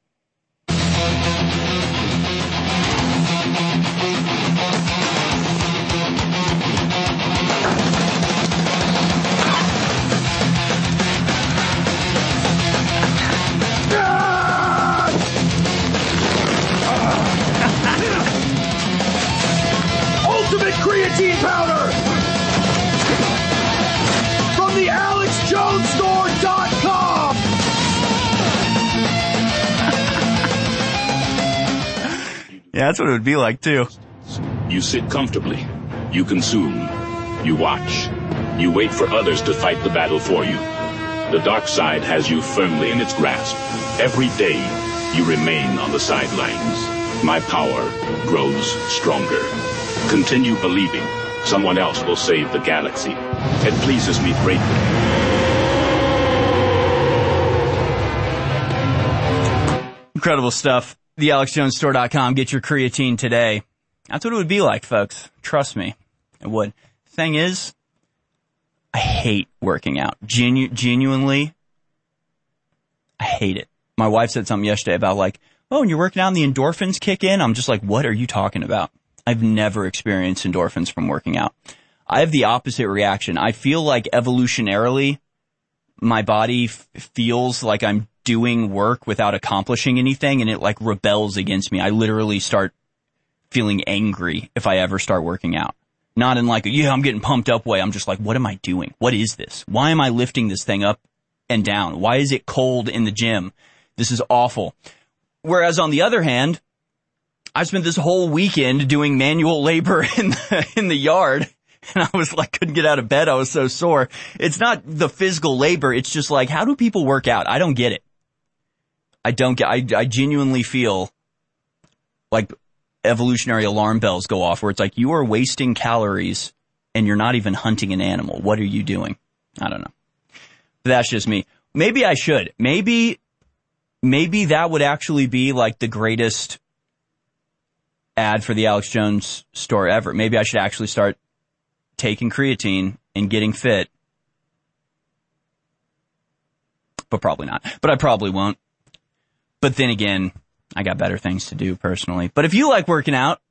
Ultimate creatine powder from the AlexJonesStore.com. Yeah, that's what it would be like, too. You sit comfortably. You consume. You watch. You wait for others to fight the battle for you. The dark side has you firmly in its grasp. Every day, you remain on the sidelines. My power grows stronger. Continue believing. Someone else will save the galaxy. It pleases me greatly. Incredible stuff. TheAlexJonesStore.com. Get your creatine today. That's what it would be like, folks. Trust me, it would. Thing is, I hate working out. Genuinely, I hate it. My wife said something yesterday about like, oh, when you're working out and the endorphins kick in, I'm just like, what are you talking about? I've never experienced endorphins from working out. I have the opposite reaction. I feel like evolutionarily, my body feels like I'm doing work without accomplishing anything, and it like rebels against me. I literally start feeling angry if I ever start working out. Not in like, yeah, I'm getting pumped up way. I'm just like, what am I doing? What is this? Why am I lifting this thing up and down? Why is it cold in the gym? This is awful. Whereas on the other hand, I spent this whole weekend doing manual labor in the yard, and I was like, couldn't get out of bed. I was so sore. It's not the physical labor. It's just like, how do people work out? I don't get it. I genuinely feel like evolutionary alarm bells go off where it's like, you are wasting calories and you're not even hunting an animal. What are you doing? I don't know. But that's just me. Maybe I should. Maybe that would actually be like the greatest ad for the Alex Jones store ever. Maybe I should actually start taking creatine and getting fit. But probably not. But I probably won't. But then again, I got better things to do personally. But if you like working out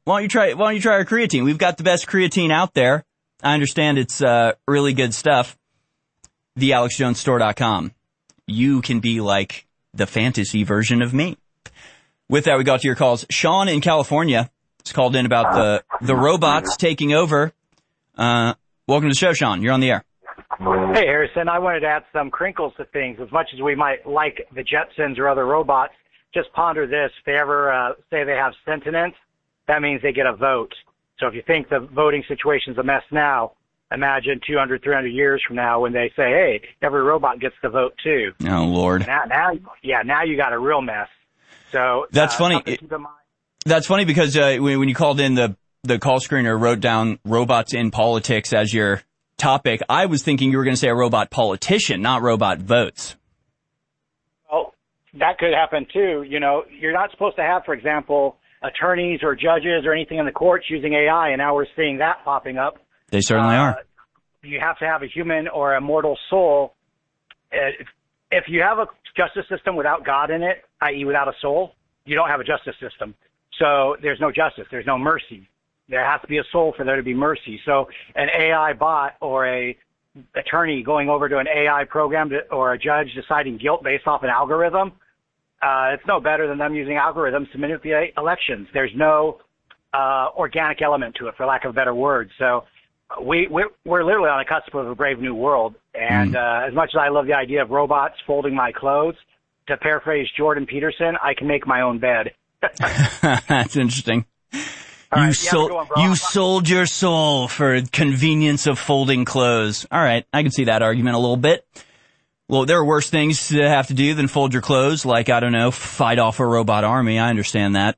Why don't you try our creatine? We've got the best creatine out there. I understand it's really good stuff. TheAlexJonesStore.com. You can be like the fantasy version of me. With that, we got to your calls. Sean in California has called in about the robots taking over. Welcome to the show, Sean. You're on the air. Hey, Harrison. I wanted to add some crinkles to things. As much as we might like the Jetsons or other robots, just ponder this. If they ever say they have sentience, that means they get a vote. So if you think the voting situation's a mess now, imagine 200, 300 years from now when they say, hey, every robot gets to vote too. Oh, Lord. Now you got a real mess. So that's funny. That's funny because when you called in, the call screener wrote down robots in politics as your topic. I was thinking you were going to say a robot politician, not robot votes. Well, that could happen too. You know, you're not supposed to have, for example, attorneys or judges or anything in the courts using AI, and now we're seeing that popping up. They certainly are. You have to have a human or a mortal soul. If you have a justice system without God in it, i.e. without a soul, you don't have a justice system. So there's no justice. There's no mercy. There has to be a soul for there to be mercy. So an AI bot or a attorney going over to an AI program or a judge deciding guilt based off an algorithm, it's no better than them using algorithms to manipulate elections. There's no organic element to it, for lack of a better word. So we're literally on the cusp of a brave new world. And as much as I love the idea of robots folding my clothes, to paraphrase Jordan Peterson, I can make my own bed. That's interesting. You sold your soul for convenience of folding clothes. All right, I can see that argument a little bit. Well, there are worse things to have to do than fold your clothes, like, I don't know, fight off a robot army. I understand that.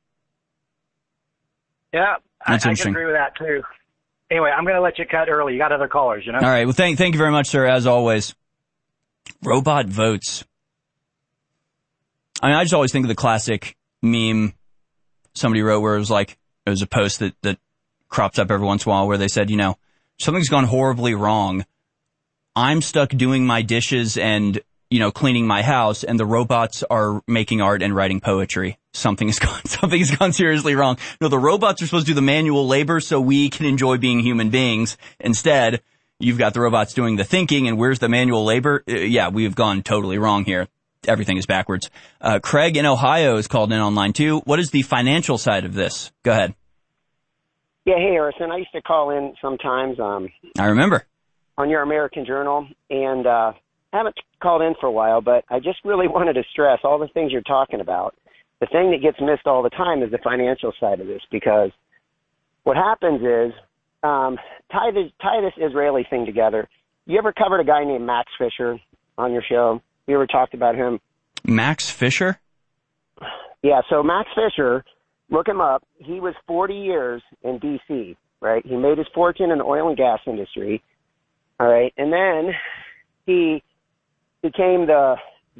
Yeah, I can agree with that, too. Anyway, I'm going to let you cut early. You got other callers, you know? All right, well, thank you very much, sir, as always. Robot votes. I mean, I just always think of the classic meme somebody wrote where it was like, it was a post that crops up every once in a while where they said, you know, something's gone horribly wrong. I'm stuck doing my dishes and, you know, cleaning my house, and the robots are making art and writing poetry. Something has gone seriously wrong. No, the robots are supposed to do the manual labor so we can enjoy being human beings. Instead, you've got the robots doing the thinking, and where's the manual labor? Yeah, we've gone totally wrong here. Everything is backwards. Craig in Ohio is called in on line 2. What is the financial side of this? Go ahead. Yeah, hey, Harrison. I used to call in sometimes. I remember. On your American Journal, and I haven't called in for a while, but I just really wanted to stress all the things you're talking about. The thing that gets missed all the time is the financial side of this, because what happens is, tie this Israeli thing together. You ever covered a guy named Max Fisher on your show? You ever talked about him? Max Fisher? Yeah, so Max Fisher, look him up. He was 40 years in D.C., right? He made his fortune in the oil and gas industry, all right? And then he became the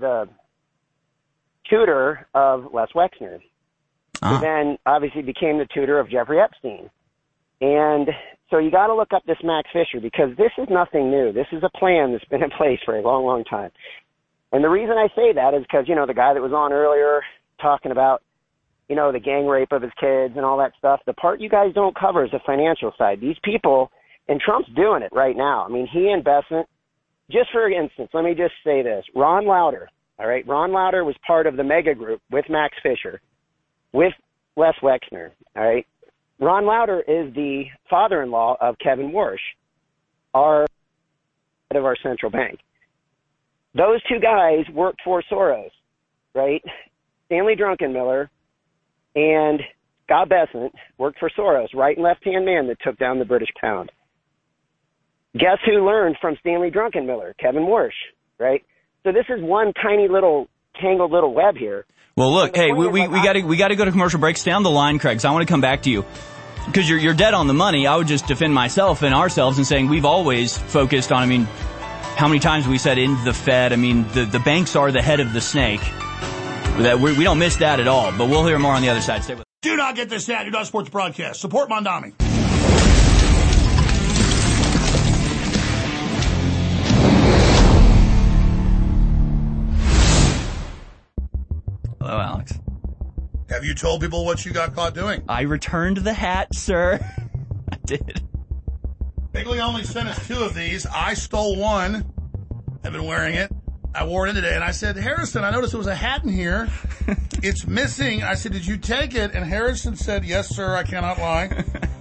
tutor of Les Wexner. Who then obviously became the tutor of Jeffrey Epstein. And so you got to look up this Max Fisher, because this is nothing new. This is a plan that's been in place for a long, long time. And the reason I say that is because, you know, the guy that was on earlier talking about, you know, the gang rape of his kids and all that stuff, the part you guys don't cover is the financial side. These people, and Trump's doing it right now. I mean, he and Besant, just for instance, let me just say this. Ron Lauder, all right? Ron Lauder was part of the mega group with Max Fisher, with Les Wexner, all right? Ron Lauder is the father-in-law of Kevin Warsh, our head of our central bank. Those two guys worked for Soros, right? Stanley Druckenmiller and Scott Bessent worked for Soros, right and left-hand man that took down the British pound. Guess who learned from Stanley Druckenmiller? Kevin Warsh, right? So this is one tiny little tangled little web here. Well, look, hey, we got to go to commercial break. Stay on the line, Craig, 'cause I want to come back to you. Because you're dead on the money. I would just defend myself and ourselves in saying we've always focused on, I mean, how many times we said in the Fed? I mean, the banks are the head of the snake. That we don't miss that at all. But we'll hear more on the other side. Stay with us. Do not get this ad. Do not support the broadcast. Support Mondami. Hello, Alex. Have you told people what you got caught doing? I returned the hat, sir. I did. Bigley only sent us 2 of these. I stole one. I've been wearing it. I wore it in today, and I said, Harrison, I noticed there was a hat in here. It's missing. I said, did you take it? And Harrison said, yes, sir, I cannot lie.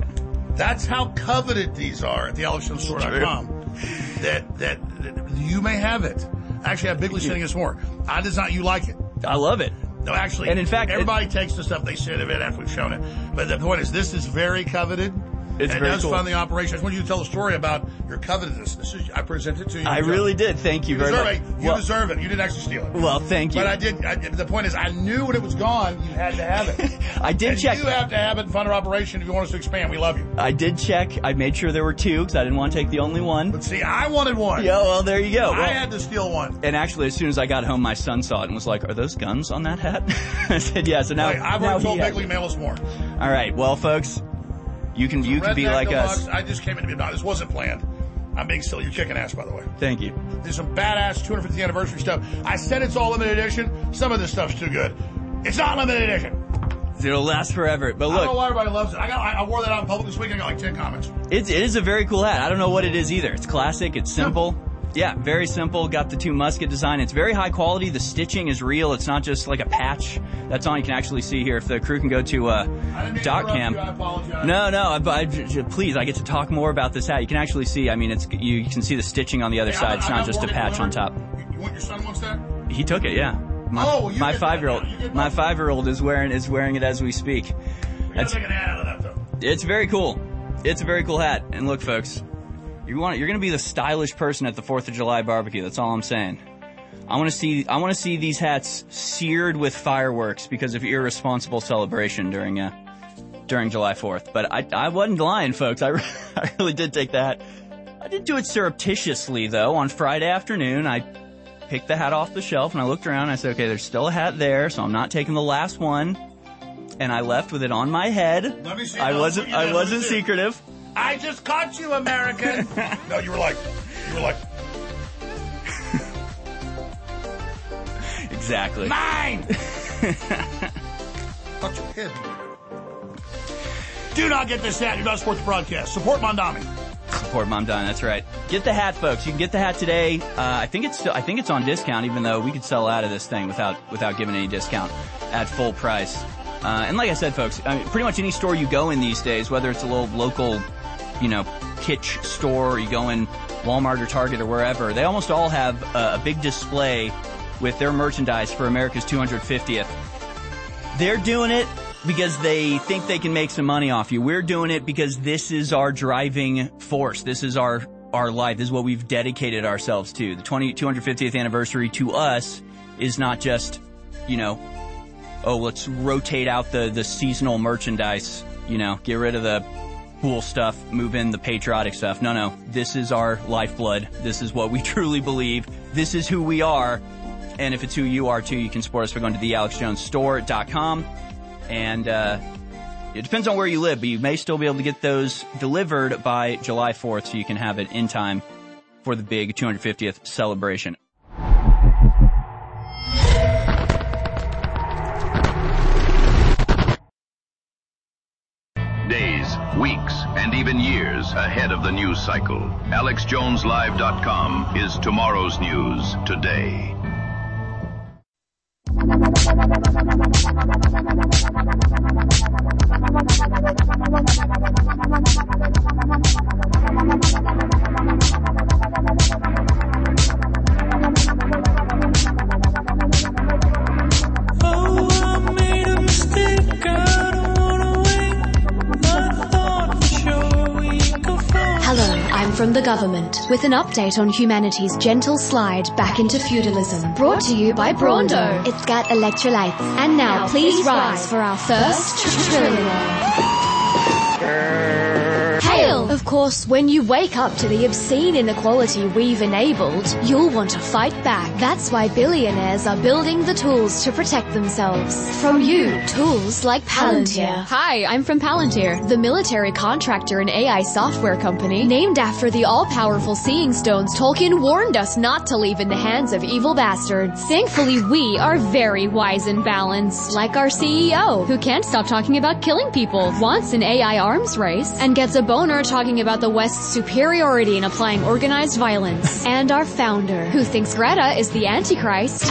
That's how coveted these are at the AlexJonesStore.com. That you may have it. Actually, I have Bigley sending us more. I design. You like it. I love it. No, actually, and in fact, everybody takes the stuff they send of it after we've shown it. But the point is, this is very coveted. It's and very it does cool. fund the operation. I just want you to tell the story about your covetousness. I present it to you. I really did. Thank you very much. You deserve it. You didn't actually steal it. Well, thank you. But I did. The point is, I knew when it was gone, you had to have it. I did check. You have to have it in fund our operation if you want us to expand. We love you. I did check. I made sure there were 2 because I didn't want to take the only one. But see, I wanted one. Yeah, well, there you go. I had to steal one. And actually, as soon as I got home, my son saw it and was like, "Are those guns on that hat?" I said, "Yeah." So now I've already told Bigley mail us more. All right, well, folks, you can be like us. I just came in to be. This wasn't planned. I'm being silly. You're kicking ass, by the way. Thank you. There's some badass 250th anniversary stuff. I said it's all limited edition. Some of this stuff's too good. It's not limited edition. It'll last forever. But look, I don't know why everybody loves it. I wore that out in public this week and I got like 10 comments. It is a very cool hat. I don't know what it is either. It's classic. It's simple. Yeah, very simple. Got the 2 musket design. It's very high quality. The stitching is real. It's not just like a patch. That's all you can actually see here. If the crew can go to .cam. I apologize. No, please. I get to talk more about this hat. You can actually see. I mean, you can see the stitching on the other side. It's not just a patch on top. You want your son wants that? He took it. Yeah. My 5-year-old is wearing it as we speak. We gotta take an hat out of that though. It's very cool. It's a very cool hat. And look, folks. You're going to be the stylish person at the 4th of July barbecue. That's all I'm saying. I want to see these hats seared with fireworks because of irresponsible celebration during July 4th. But I wasn't lying, folks. I really did take the hat. I did do it surreptitiously though. On Friday afternoon, I picked the hat off the shelf and I looked around and I said, okay, there's still a hat there, so I'm not taking the last one. And I left with it on my head. Let me see. I wasn't secretive. I just caught you, American. No, you were like. Exactly. Mine! Touch your head. Do not get this hat. Do not support the broadcast. Support Mondami. Support Mondami. That's right. Get the hat, folks. You can get the hat today. I think it's on discount, even though we could sell out of this thing without giving any discount at full price. And like I said, folks, pretty much any store you go in these days, whether it's a little local, kitsch store, or you go in Walmart or Target or wherever, they almost all have a big display with their merchandise for America's 250th. They're doing it because they think they can make some money off you. We're doing it because this is our driving force. This is our life. This is what we've dedicated ourselves to. The 250th anniversary to us is not just, let's rotate out the seasonal merchandise, get rid of the cool stuff, move in the patriotic stuff. No. This is our lifeblood. This is what we truly believe. This is who we are. And if it's who you are too, you can support us by going to thealexjonesstore.com. And it depends on where you live, but you may still be able to get those delivered by July 4th so you can have it in time for the big 250th celebration. Days, weeks, and even years ahead of the news cycle. AlexJonesLive.com is tomorrow's news today. Hello, I'm from the government with an update on humanity's gentle slide back into feudalism. Brought to you by Brawndo. It's got electrolytes. And now please rise for our first trillion. Hail! Of course. course, when you wake up to the obscene inequality we've enabled, you'll want to fight back. That's why billionaires are building the tools to protect themselves. From you, tools like Palantir. Hi, I'm from Palantir, the military contractor and AI software company named after the all-powerful Seeing Stones Tolkien warned us not to leave in the hands of evil bastards. Thankfully, we are very wise and balanced, like our CEO, who can't stop talking about killing people, wants an AI arms race, and gets a boner talking about the West's superiority in applying organized violence. And our founder, who thinks Greta is the Antichrist,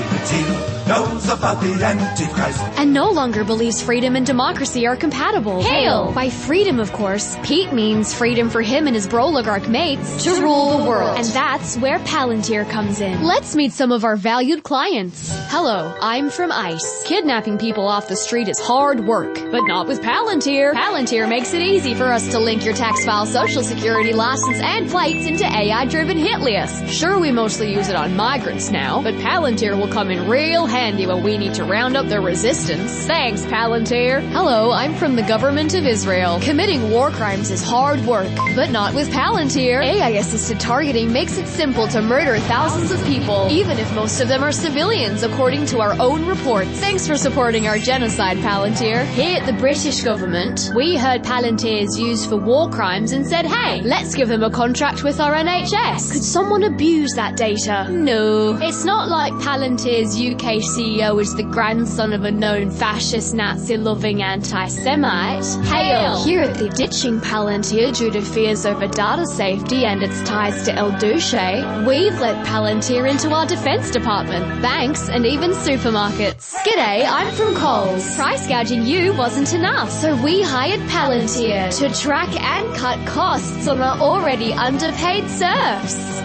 knows about the Antichrist, and no longer believes freedom and democracy are compatible. Hail! By freedom, of course, Pete means freedom for him and his Broligarch mates to rule the world. And that's where Palantir comes in. Let's meet some of our valued clients. Hello, I'm from ICE. Kidnapping people off the street is hard work, but not with Palantir. Palantir makes it easy for us to link your tax file, social security license, and plates into AI-driven hit lists. Sure, we mostly use it on migrants now, but Palantir will come in real handy when we need to round up their resistance. Thanks, Palantir. Hello, I'm from the government of Israel. Committing war crimes is hard work, but not with Palantir. AI-assisted targeting makes it simple to murder thousands of people, even if most of them are civilians, according to our own reports. Thanks for supporting our genocide, Palantir. Here at the British government, we heard Palantir is used for war crimes and said, hey, let's give them a contract with our NHS. Could someone abuse that data? No. It's not like Palantir's UK CEO is the grandson of a known fascist, Nazi-loving anti-Semite. Hail! Here at the Ditching Palantir due to fears over data safety and its ties to El Duce, we've let Palantir into our defense department, banks, and even supermarkets. G'day, I'm from Coles. Price gouging you wasn't enough, so we hired Palantir to track and cut costs on our already underpaid serfs.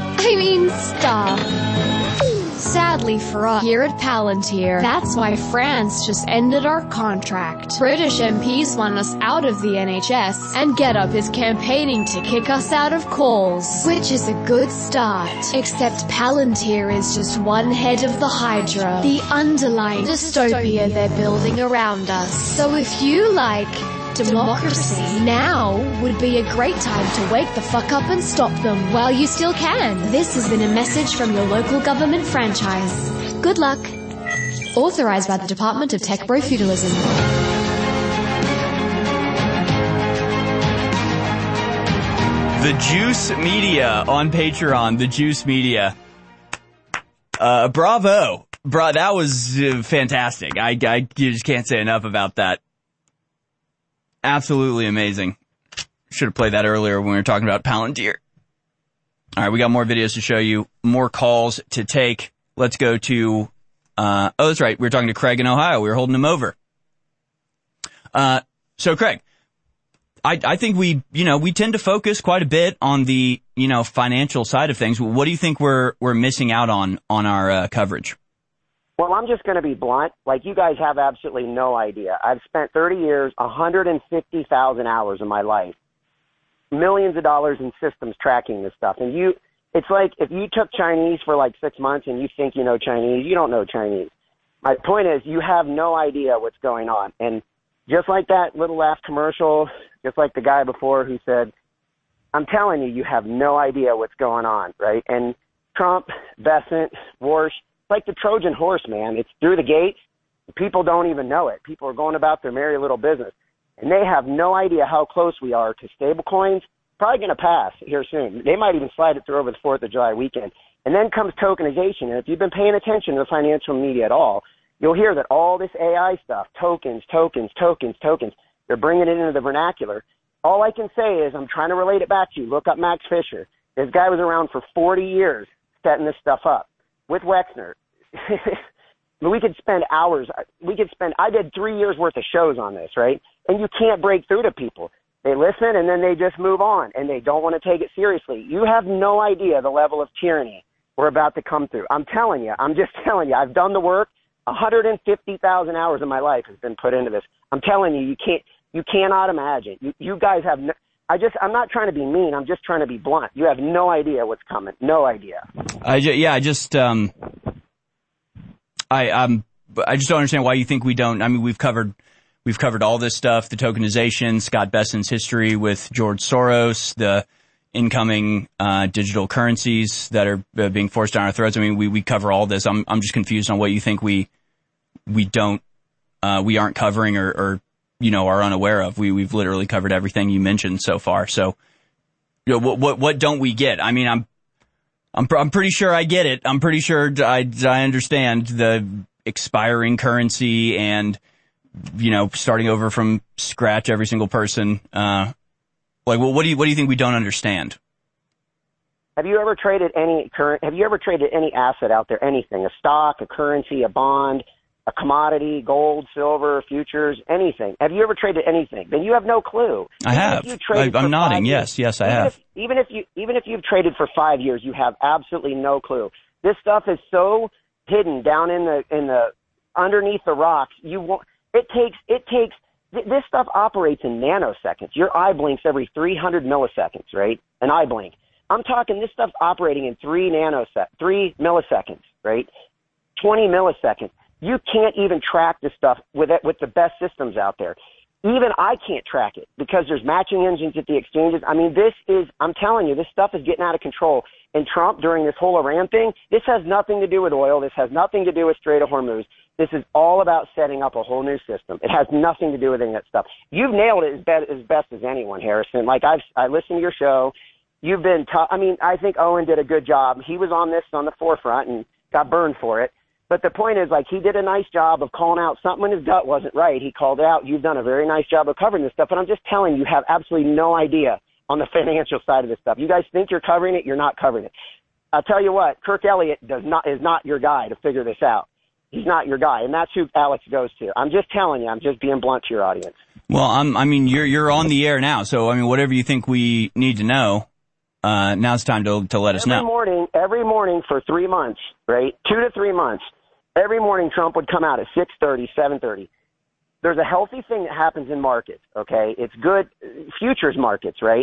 Staff. Sadly for us here at Palantir, that's why France just ended our contract. British MPs want us out of the NHS, and GetUp is campaigning to kick us out of Coles, which is a good start. Except Palantir is just one head of the Hydra, the underlying dystopia they're building around us. So if you like democracy, now would be a great time to wake the fuck up and stop them while you still can. This has been a message from your local government franchise. Good luck. Authorized by the Department of Tech Bro Feudalism. The Juice Media on Patreon. The Juice Media. Bravo. That was fantastic. I just can't say enough about that. Absolutely amazing. Should have played that earlier when we were talking about Palantir. All right, we got more videos to show you, more calls to take. Let's go to, that's right, we were talking to Craig in Ohio. We were holding him over. So Craig, I think we tend to focus quite a bit on the, financial side of things. What do you think we're missing out on our coverage? Well, I'm just going to be blunt. Like, you guys have absolutely no idea. I've spent 30 years, 150,000 hours of my life, millions of dollars in systems tracking this stuff. And it's like if you took Chinese for like 6 months and you think you know Chinese, you don't know Chinese. My point is, you have no idea what's going on. And just like that little last commercial, just like the guy before who said, I'm telling you, you have no idea what's going on, right? And Trump, Bessent, Warsh, like the Trojan horse, man. It's through the gates. People don't even know it. People are going about their merry little business. And they have no idea how close we are to stable coins. Probably going to pass here soon. They might even slide it through over the 4th of July weekend. And then comes tokenization. And if you've been paying attention to the financial media at all, you'll hear that all this AI stuff, tokens, they're bringing it into the vernacular. All I can say is I'm trying to relate it back to you. Look up Max Fisher. This guy was around for 40 years setting this stuff up. With Wexner, we could spend hours. I did 3 years worth of shows on this, right? And you can't break through to people. They listen and then they just move on and they don't want to take it seriously. You have no idea the level of tyranny we're about to come through. I'm just telling you, I've done the work. 150,000 hours of my life has been put into this. I'm telling you, you cannot imagine. You guys have I'm not trying to be mean. I'm just trying to be blunt. You have no idea what's coming. No idea. I just don't understand why you think we don't. I mean, we've covered all this stuff, the tokenization, Scott Bessent's history with George Soros, the incoming digital currencies that are being forced down our throats. I mean, we cover all this. I'm just confused on what you think we aren't covering or are unaware of. We've literally covered everything you mentioned so far. So, what don't we get? I mean, I'm pretty sure I get it. I'm pretty sure I understand the expiring currency and, starting over from scratch every single person. What do you think we don't understand? Have you ever traded any asset out there? Anything, a stock, a currency, a bond, a commodity, gold, silver, futures, anything. Have you ever traded anything? Then you have no clue. I have. I'm nodding. Yes, I have. Even if you've traded for 5 years, you have absolutely no clue. This stuff is so hidden down in the underneath the rocks. This stuff operates in nanoseconds. Your eye blinks every 300 milliseconds, right? An eye blink. I'm talking this stuff's operating in 3 milliseconds, right? 20 milliseconds. You can't even track this stuff with the best systems out there. Even I can't track it because there's matching engines at the exchanges. I mean, I'm telling you, this stuff is getting out of control. And Trump, during this whole Iran thing, this has nothing to do with oil. This has nothing to do with Strait of Hormuz. This is all about setting up a whole new system. It has nothing to do with any of that stuff. You've nailed it as best as anyone, Harrison. Like, I listened to your show. You've been I think Owen did a good job. He was on the forefront and got burned for it. But the point is, he did a nice job of calling out something in his gut wasn't right. He called it out. You've done a very nice job of covering this stuff. And I'm just telling you, you have absolutely no idea on the financial side of this stuff. You guys think you're covering it. You're not covering it. I'll tell you what, Kirk Elliott is not your guy to figure this out. He's not your guy. And that's who Alex goes to. I'm just telling you. I'm just being blunt to your audience. Well, you're on the air now. So, whatever you think we need to know, now it's time to let us know. Every morning for 3 months, right? 2 to 3 months. Every morning, Trump would come out at 6:30, 7:30. There's a healthy thing that happens in markets, okay? It's good. Futures markets, right,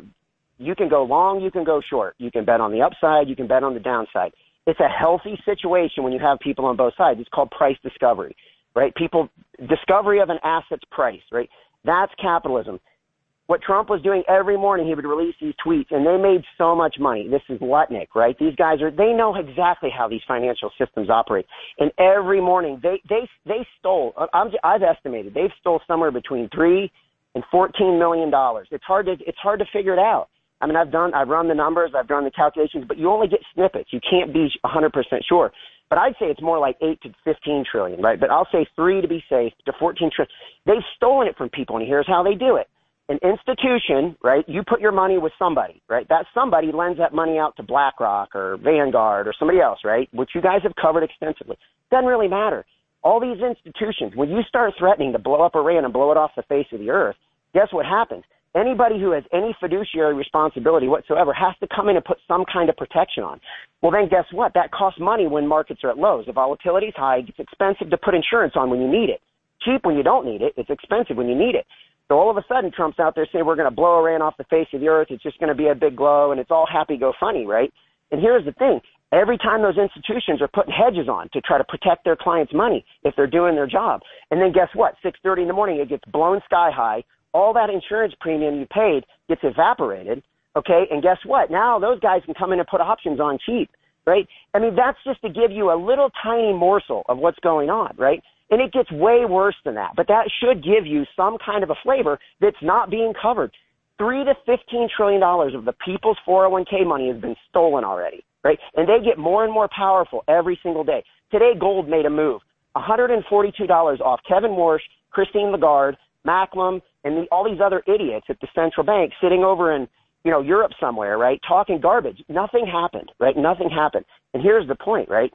you can go long, you can go short. You can bet on the upside, you can bet on the downside. It's a healthy situation when you have people on both sides. It's called price discovery, right? Discovery of an asset's price, right? That's capitalism. What Trump was doing every morning, he would release these tweets, and they made so much money. This is Lutnick, right? These guys they know exactly how these financial systems operate. And every morning, they stole, I've estimated, they've stole somewhere between $3 and $14 million. It's hard to figure it out. I mean, I've run the numbers, I've done the calculations, but you only get snippets. You can't be 100% sure. But I'd say it's more like 8 to 15 trillion, right? But I'll say 3 to be safe to 14 trillion. They've stolen it from people, and here's how they do it. An institution, right, you put your money with somebody, right? That somebody lends that money out to BlackRock or Vanguard or somebody else, right, which you guys have covered extensively. Doesn't really matter. All these institutions, when you start threatening to blow up Iran and blow it off the face of the earth, guess what happens? Anybody who has any fiduciary responsibility whatsoever has to come in and put some kind of protection on. Well, then guess what? That costs money when markets are at lows. The volatility is high. It's expensive to put insurance on when you need it. Cheap when you don't need it. It's expensive when you need it. So all of a sudden, Trump's out there saying we're going to blow Iran off the face of the earth. It's just going to be a big blow, and it's all happy-go-funny, right? And here's the thing. Every time those institutions are putting hedges on to try to protect their clients' money if they're doing their job. And then guess what? 6:30 in the morning, it gets blown sky high. All that insurance premium you paid gets evaporated, okay? And guess what? Now those guys can come in and put options on cheap, right? I mean, that's just to give you a little tiny morsel of what's going on, right? And it gets way worse than that. But that should give you some kind of a flavor that's not being covered. $3 to $15 trillion of the people's 401k money has been stolen already, right? And they get more and more powerful every single day. Today, gold made a move. $142 off Kevin Warsh, Christine Lagarde, Macklem, and all these other idiots at the central bank sitting over in, Europe somewhere, right, talking garbage. Nothing happened, right? Nothing happened. And here's the point, right?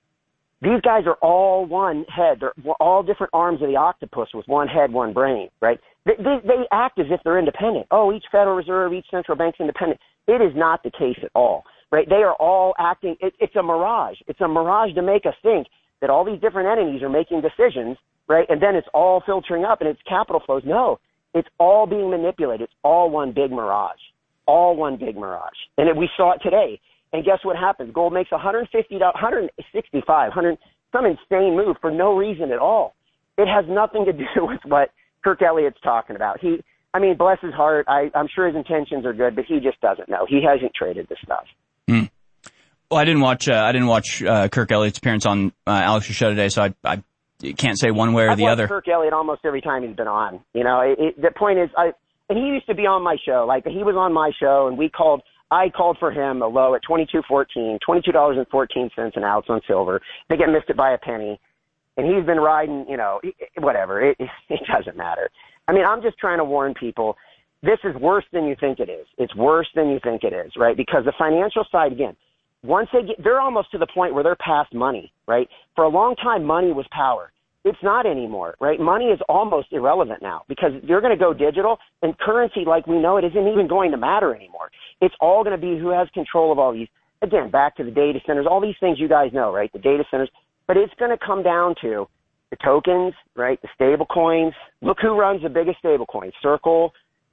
These guys are all one head. They're all different arms of the octopus with one head, one brain, right? They act as if they're independent. Oh, each Federal Reserve, each central bank's independent. It is not the case at all, right? They are all acting. It's a mirage. It's a mirage to make us think that all these different entities are making decisions, right? And then it's all filtering up and it's capital flows. No, it's all being manipulated. It's all one big mirage. All one big mirage. And we saw it today. And guess what happens? Gold makes $165, some insane move for no reason at all. It has nothing to do with what Kirk Elliott's talking about. I mean, bless his heart. I'm sure his intentions are good, but he just doesn't know. He hasn't traded this stuff. Well, I didn't watch Kirk Elliott's appearance on Alex's show today, so I can't say one way or the other. I've watched Kirk Elliott almost every time he's been on. You know, the point is, and he used to be on my show. Like, he was on my show, and I called for him a low at $22.14 an ounce on silver. I think I missed it by a penny. And he's been riding, you know, whatever. It doesn't matter. I mean, I'm just trying to warn people. This is worse than you think it is. It's worse than you think it is, right? Because the financial side, again, once they're almost to the point where they're past money, right? For a long time, money was power. It's not anymore, right? Money is almost irrelevant now because they're going to go digital, and currency like we know it isn't even going to matter anymore. It's all going to be who has control of all these. Again, back to the data centers, all these things you guys know, right? The data centers. But it's going to come down to the tokens, right? The stable coins. Look who runs the biggest stable coins: Circle,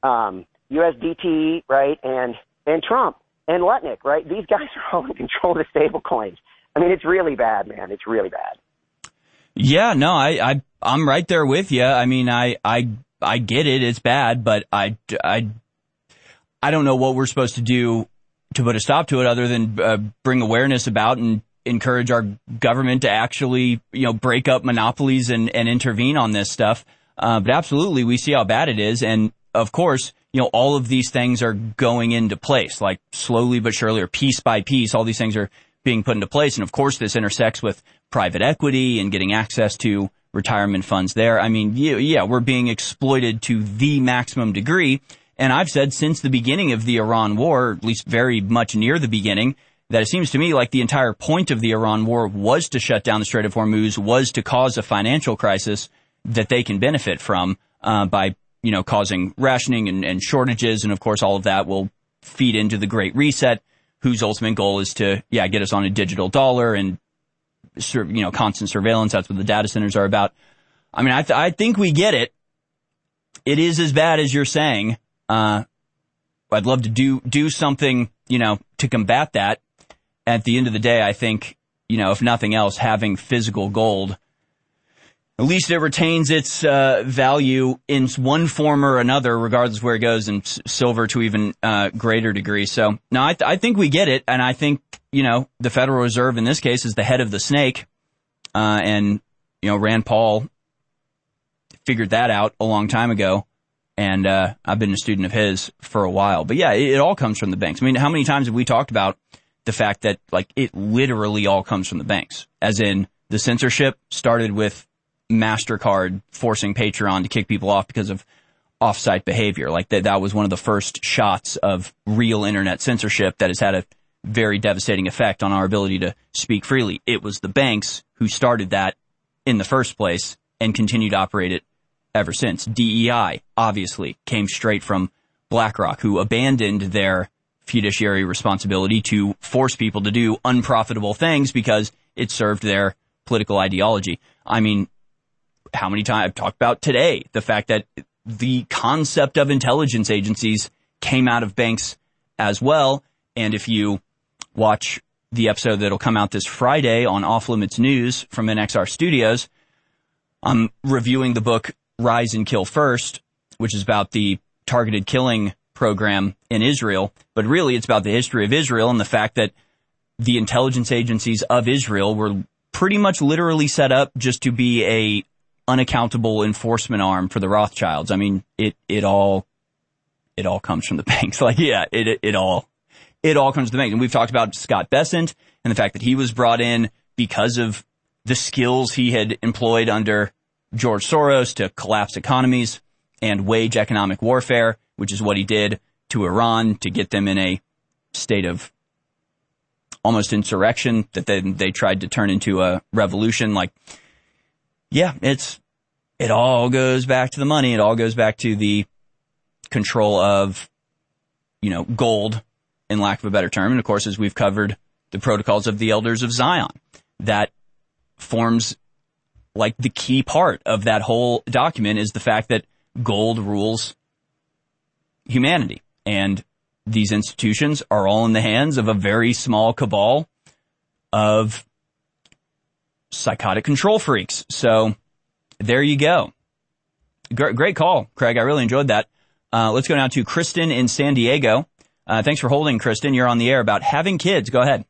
USDT, right? And Trump and Lutnick, right? These guys are all in control of the stable coins. I mean, it's really bad, man. It's really bad. Yeah, no, I'm right there with you. I mean, I get it. It's bad, but I don't know what we're supposed to do to put a stop to it other than bring awareness about and encourage our government to actually, break up monopolies and intervene on this stuff. But absolutely, we see how bad it is. And of course, all of these things are going into place, like slowly but surely, or piece by piece, all these things are being put into place. And of course, this intersects with private equity and getting access to retirement funds there. I mean, yeah, we're being exploited to the maximum degree. And I've said since the beginning of the Iran war, at least very much near the beginning, that it seems to me like the entire point of the Iran war was to shut down the Strait of Hormuz, was to cause a financial crisis that they can benefit from by, causing rationing and shortages. And of course, all of that will feed into the Great Reset, whose ultimate goal is to, get us on a digital dollar and, constant surveillance. That's what the data centers are about. I mean, I think we get it. It is as bad as you're saying. I'd love to do something, to combat that. At the end of the day, I think, if nothing else, having physical gold, at least it retains its value in one form or another, regardless of where it goes, and silver to even greater degree. So, no, I think we get it, and I think, the Federal Reserve in this case is the head of the snake, and, Rand Paul figured that out a long time ago, and I've been a student of his for a while. But yeah, it all comes from the banks. I mean, how many times have we talked about the fact that, it literally all comes from the banks, as in the censorship started with MasterCard forcing Patreon to kick people off because of off-site behavior. That was one of the first shots of real internet censorship that has had a very devastating effect on our ability to speak freely. It was the banks who started that in the first place and continue to operate it ever since. DEI, obviously, came straight from BlackRock, who abandoned their fiduciary responsibility to force people to do unprofitable things because it served their political ideology. I mean, how many times I've talked about today, the fact that the concept of intelligence agencies came out of banks as well. And if you watch the episode that'll come out this Friday on Off Limits News from NXR Studios, I'm reviewing the book Rise and Kill First, which is about the targeted killing program in Israel. But really, it's about the history of Israel and the fact that the intelligence agencies of Israel were pretty much literally set up just to be a unaccountable enforcement arm for the Rothschilds. I mean, it all comes from the banks. It all comes from the banks. And we've talked about Scott Bessent and the fact that he was brought in because of the skills he had employed under George Soros to collapse economies and wage economic warfare, which is what he did to Iran to get them in a state of almost insurrection that they tried to turn into a revolution. It all goes back to the money. It all goes back to the control of, gold, in lack of a better term. And of course, as we've covered, the protocols of the Elders of Zion, that forms the key part of that whole document is the fact that gold rules humanity. And these institutions are all in the hands of a very small cabal of psychotic control freaks. So there you go. Great call, Craig. I really enjoyed that. Let's go now to Kristen in San Diego. Thanks for holding, Kristen. You're on the air about having kids. Go ahead.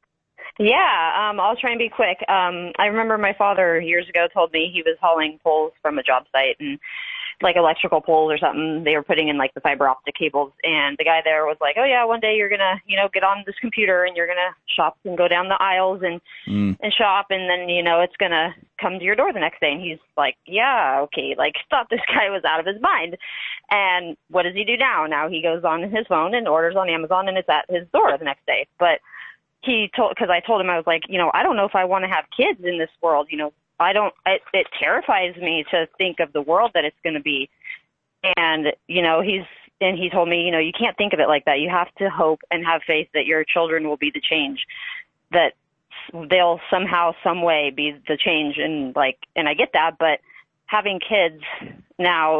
Yeah, I'll try and be quick. I remember my father years ago told me he was hauling poles from a job site, and like electrical poles or something, they were putting in like the fiber optic cables, and the guy there was like, oh yeah, one day you're gonna, get on this computer and you're gonna shop and go down the aisles and shop, and then, it's gonna come to your door the next day. And he's like, yeah, okay, like thought this guy was out of his mind. And what does he do now? Now he goes on his phone and orders on Amazon, and it's at his door the next day. But because I told him, I was like, I don't know if I want to have kids in this world, it terrifies me to think of the world that it's going to be. And, he told me, you can't think of it like that. You have to hope and have faith that your children will be the change, that they'll somehow, some way be the change. And I get that, but having kids now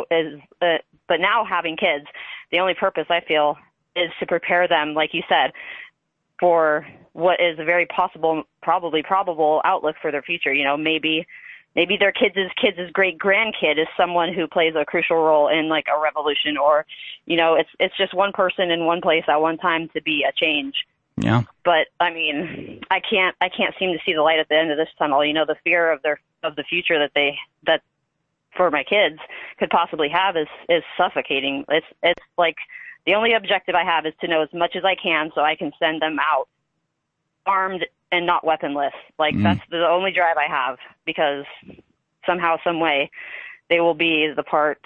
having kids, the only purpose I feel is to prepare them, like you said, for what is a very probable outlook for their future. Maybe their kids' great grandkid is someone who plays a crucial role in like a revolution, or, it's just one person in one place at one time to be a change. Yeah. But I mean, I can't seem to see the light at the end of this tunnel. The fear of the future that for my kids could possibly have is suffocating. It's like, the only objective I have is to know as much as I can so I can send them out armed and not weaponless. That's the only drive I have, because somehow, some way, they will be a part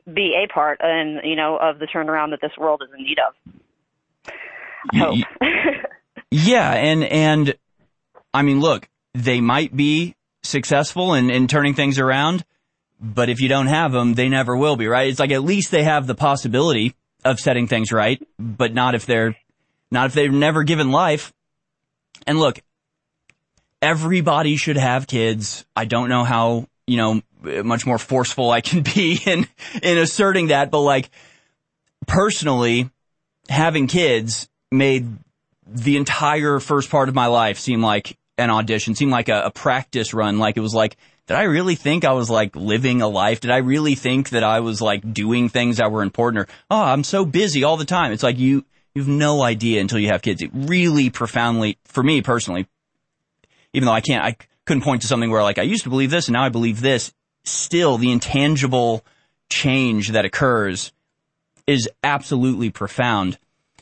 and, of the turnaround that this world is in need of. I hope. Yeah. And I mean, look, they might be successful in turning things around, but if you don't have them, they never will be, right? It's like, at least they have the possibility of setting things right, but not if they've never given life. And look, everybody should have kids. I don't know how, much more forceful I can be in asserting that, but personally, having kids made the entire first part of my life seem like an audition, seem like a practice run. It was like, did I really think I was living a life? Did I really think that I was doing things that were important? Or, oh, I'm so busy all the time. It's like you've no idea until you have kids. It really profoundly, for me personally, even though I couldn't point to something where I used to believe this and now I believe this, still the intangible change that occurs is absolutely profound.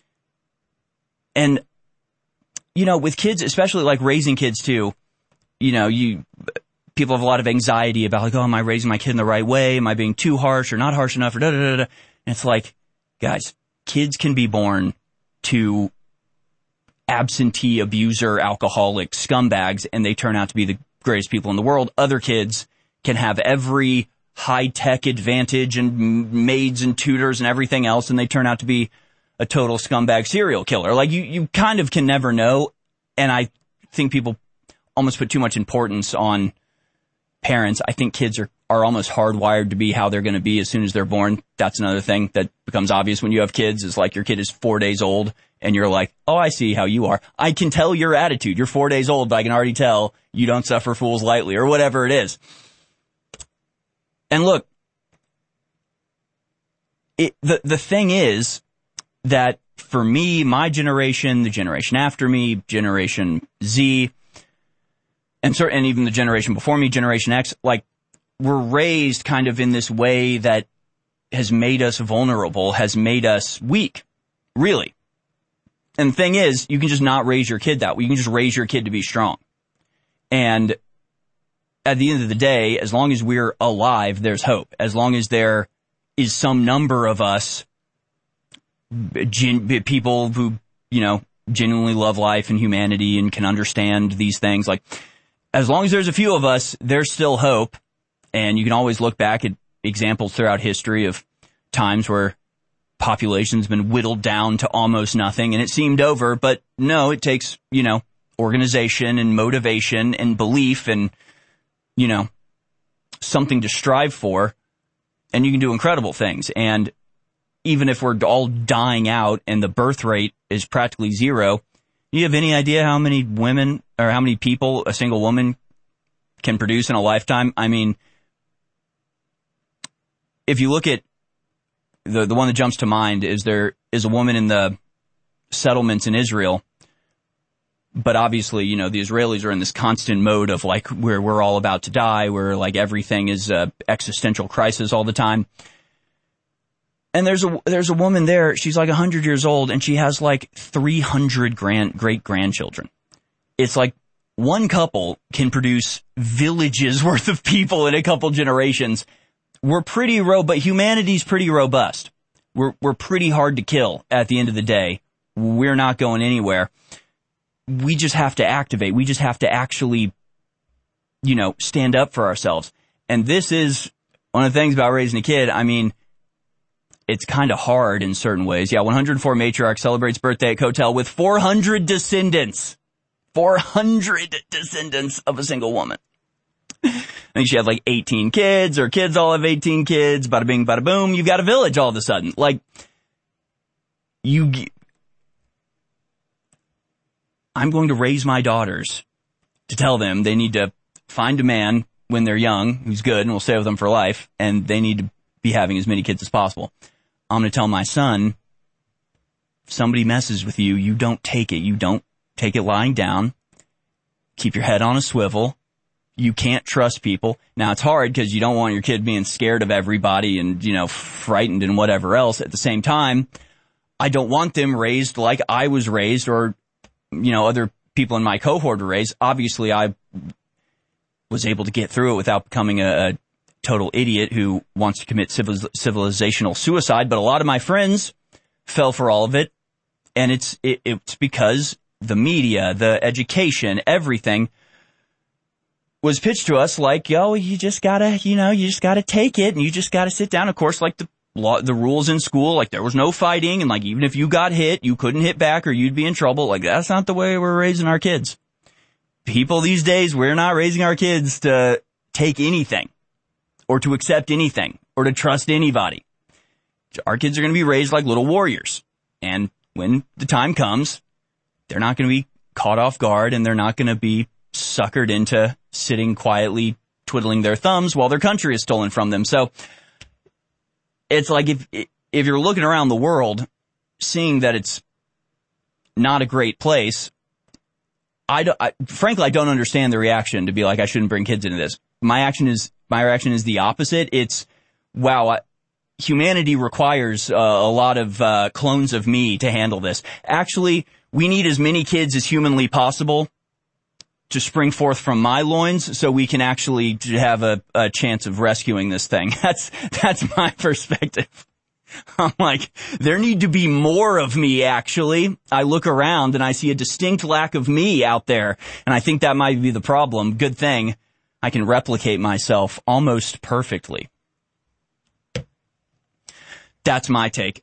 And, with kids, especially raising kids too, people have a lot of anxiety about oh, am I raising my kid in the right way? Am I being too harsh or not harsh enough or da-da-da-da? And it's like, guys, kids can be born to absentee abuser, alcoholic scumbags, and they turn out to be the greatest people in the world. Other kids can have every high-tech advantage and maids and tutors and everything else, and they turn out to be a total scumbag serial killer. You kind of can never know, and I think people almost put too much importance on parents. I think kids are almost hardwired to be how they're going to be as soon as they're born. That's another thing that becomes obvious when you have kids, is your kid is 4 days old and you're like, oh, I see how you are. I can tell your attitude. You're 4 days old, but I can already tell you don't suffer fools lightly, or whatever it is. And look, the thing is that for me, my generation, the generation after me, Generation Z, and even the generation before me, Generation X, we're raised kind of in this way that has made us vulnerable, has made us weak, really. And the thing is, you can just not raise your kid that way. You can just raise your kid to be strong. And at the end of the day, as long as we're alive, there's hope. As long as there is some number of us, people who, genuinely love life and humanity and can understand these things, as long as there's a few of us, there's still hope. And you can always look back at examples throughout history of times where population's been whittled down to almost nothing and it seemed over. But no, it takes, organization and motivation and belief and, something to strive for. And you can do incredible things. And even if we're all dying out and the birth rate is practically zero, do you have any idea how many women or how many people a single woman can produce in a lifetime? I mean, if you look at the one that jumps to mind is there is a woman in the settlements in Israel. But obviously, you know, the Israelis are in this constant mode of like where we're all about to die, where like everything is a existential crisis all the time. And there's a woman there. She's like 100 years old, and she has like 300 great grandchildren. It's like one couple can produce villages worth of people in a couple generations. We're pretty but humanity's pretty robust. We're pretty hard to kill at the end of the day. We're not going anywhere. We just have to activate. We just have to actually, you know, stand up for ourselves. And this is one of the things about raising a kid. I mean, it's kind of hard in certain ways. Yeah, 104 matriarch celebrates birthday at Cotel with 400 descendants. 400 descendants of a single woman. I think she had like 18 kids, or kids all have 18 kids. Bada bing, bada boom. You've got a village all of a sudden. Like, I'm going to raise my daughters to tell them they need to find a man when they're young who's good and will stay with them for life, and they need to be having as many kids as possible. I'm going to tell my son, if somebody messes with you, you don't take it. You don't take it lying down. Keep your head on a swivel. You can't trust people. Now, it's hard because you don't want your kid being scared of everybody and, you know, frightened and whatever else. At the same time, I don't want them raised like I was raised, or, you know, other people in my cohort were raised. Obviously, I was able to get through it without becoming a total idiot who wants to commit civilizational suicide. But a lot of my friends fell for all of it. And it's because the media, the education, everything was pitched to us like, yo, you just gotta take it, and you just gotta sit down. Of course, like the rules in school, like there was no fighting, and like even if you got hit, you couldn't hit back or you'd be in trouble. Like that's not the way we're raising our kids. People these days, we're not raising our kids to take anything or to accept anything or to trust anybody. Our kids are going to be raised like little warriors. And when the time comes, they're not going to be caught off guard, and they're not going to be suckered into sitting quietly twiddling their thumbs while their country is stolen from them. So it's like if you're looking around the world, seeing that it's not a great place, frankly, I don't understand the reaction to be like, I shouldn't bring kids into this. My reaction is the opposite. It's, wow, humanity requires a lot of clones of me to handle this. Actually, we need as many kids as humanly possible to spring forth from my loins so we can actually have a chance of rescuing this thing. That's my perspective. I'm like, there need to be more of me, actually. I look around and I see a distinct lack of me out there, and I think that might be the problem. Good thing I can replicate myself almost perfectly. That's my take.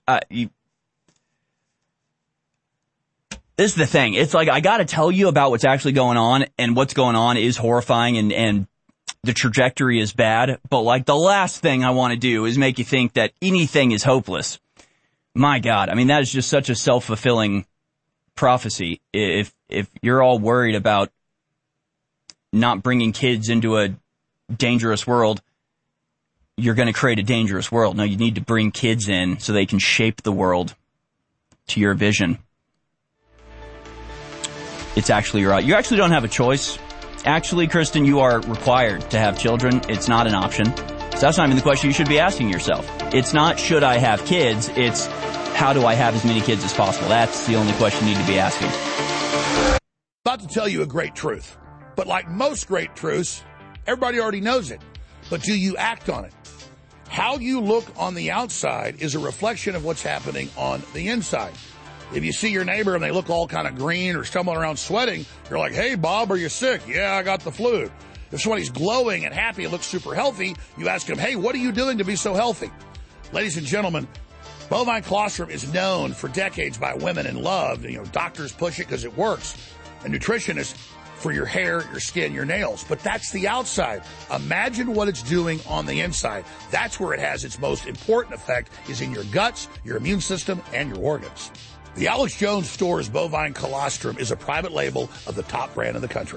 This is the thing. It's like, I gotta tell you about what's actually going on, and what's going on is horrifying, and the trajectory is bad. But like, the last thing I want to do is make you think that anything is hopeless. My God. I mean, that is just such a self-fulfilling prophecy. If you're all worried about not bringing kids into a dangerous world, you're going to create a dangerous world. No, you need to bring kids in so they can shape the world to your vision. It's actually right. You actually don't have a choice. Actually, Kristen, you are required to have children. It's not an option. So that's not even the question you should be asking yourself. It's not, should I have kids? It's, how do I have as many kids as possible? That's the only question you need to be asking. About to tell you a great truth. But like most great truths, everybody already knows it. But do you act on it? How you look on the outside is a reflection of what's happening on the inside. If you see your neighbor and they look all kind of green or stumbling around sweating, you're like, hey, Bob, are you sick? Yeah, I got the flu. If somebody's glowing and happy and looks super healthy, you ask them, hey, what are you doing to be so healthy? Ladies and gentlemen, bovine colostrum is known for decades by women and loved. You know, doctors push it because it works. And nutritionists for your hair, your skin, your nails. But that's the outside. Imagine what it's doing on the inside. That's where it has its most important effect, is in your guts, your immune system, and your organs. The Alex Jones Store's bovine colostrum is a private label of the top brand in the country.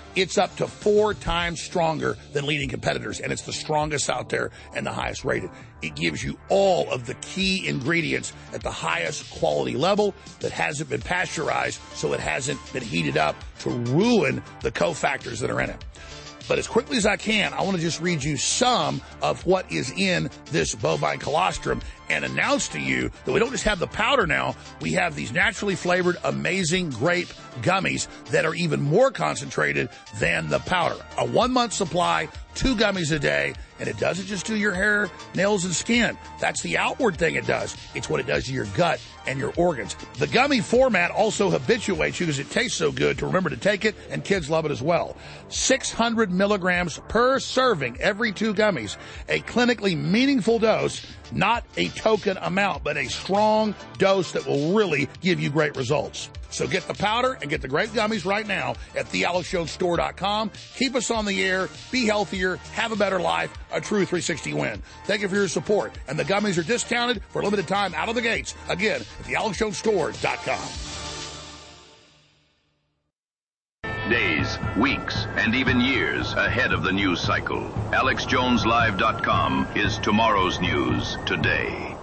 It's up to 4 times stronger than leading competitors, and it's the strongest out there and the highest rated. It gives you all of the key ingredients at the highest quality level that hasn't been pasteurized, so it hasn't been heated up to ruin the cofactors that are in it. But as quickly as I can, I want to just read you some of what is in this bovine colostrum and announce to you that we don't just have the powder now, we have these naturally flavored, amazing grape gummies that are even more concentrated than the powder. A 1-month supply, 2 gummies a day, and it doesn't just do your hair, nails, and skin. That's the outward thing it does. It's what it does to your gut and your organs. The gummy format also habituates you because it tastes so good to remember to take it, and kids love it as well. 600 milligrams per serving every 2 gummies. A clinically meaningful dose, not a token amount, but a strong dose that will really give you great results. So get the powder and get the grape gummies right now at thealexjonesstore.com. Keep us on the air, be healthier, have a better life, a true 360 win. Thank you for your support. And the gummies are discounted for a limited time out of the gates. Again, at thealexjonesstore.com. Days, weeks, and even years ahead of the news cycle. AlexJonesLive.com is tomorrow's news today.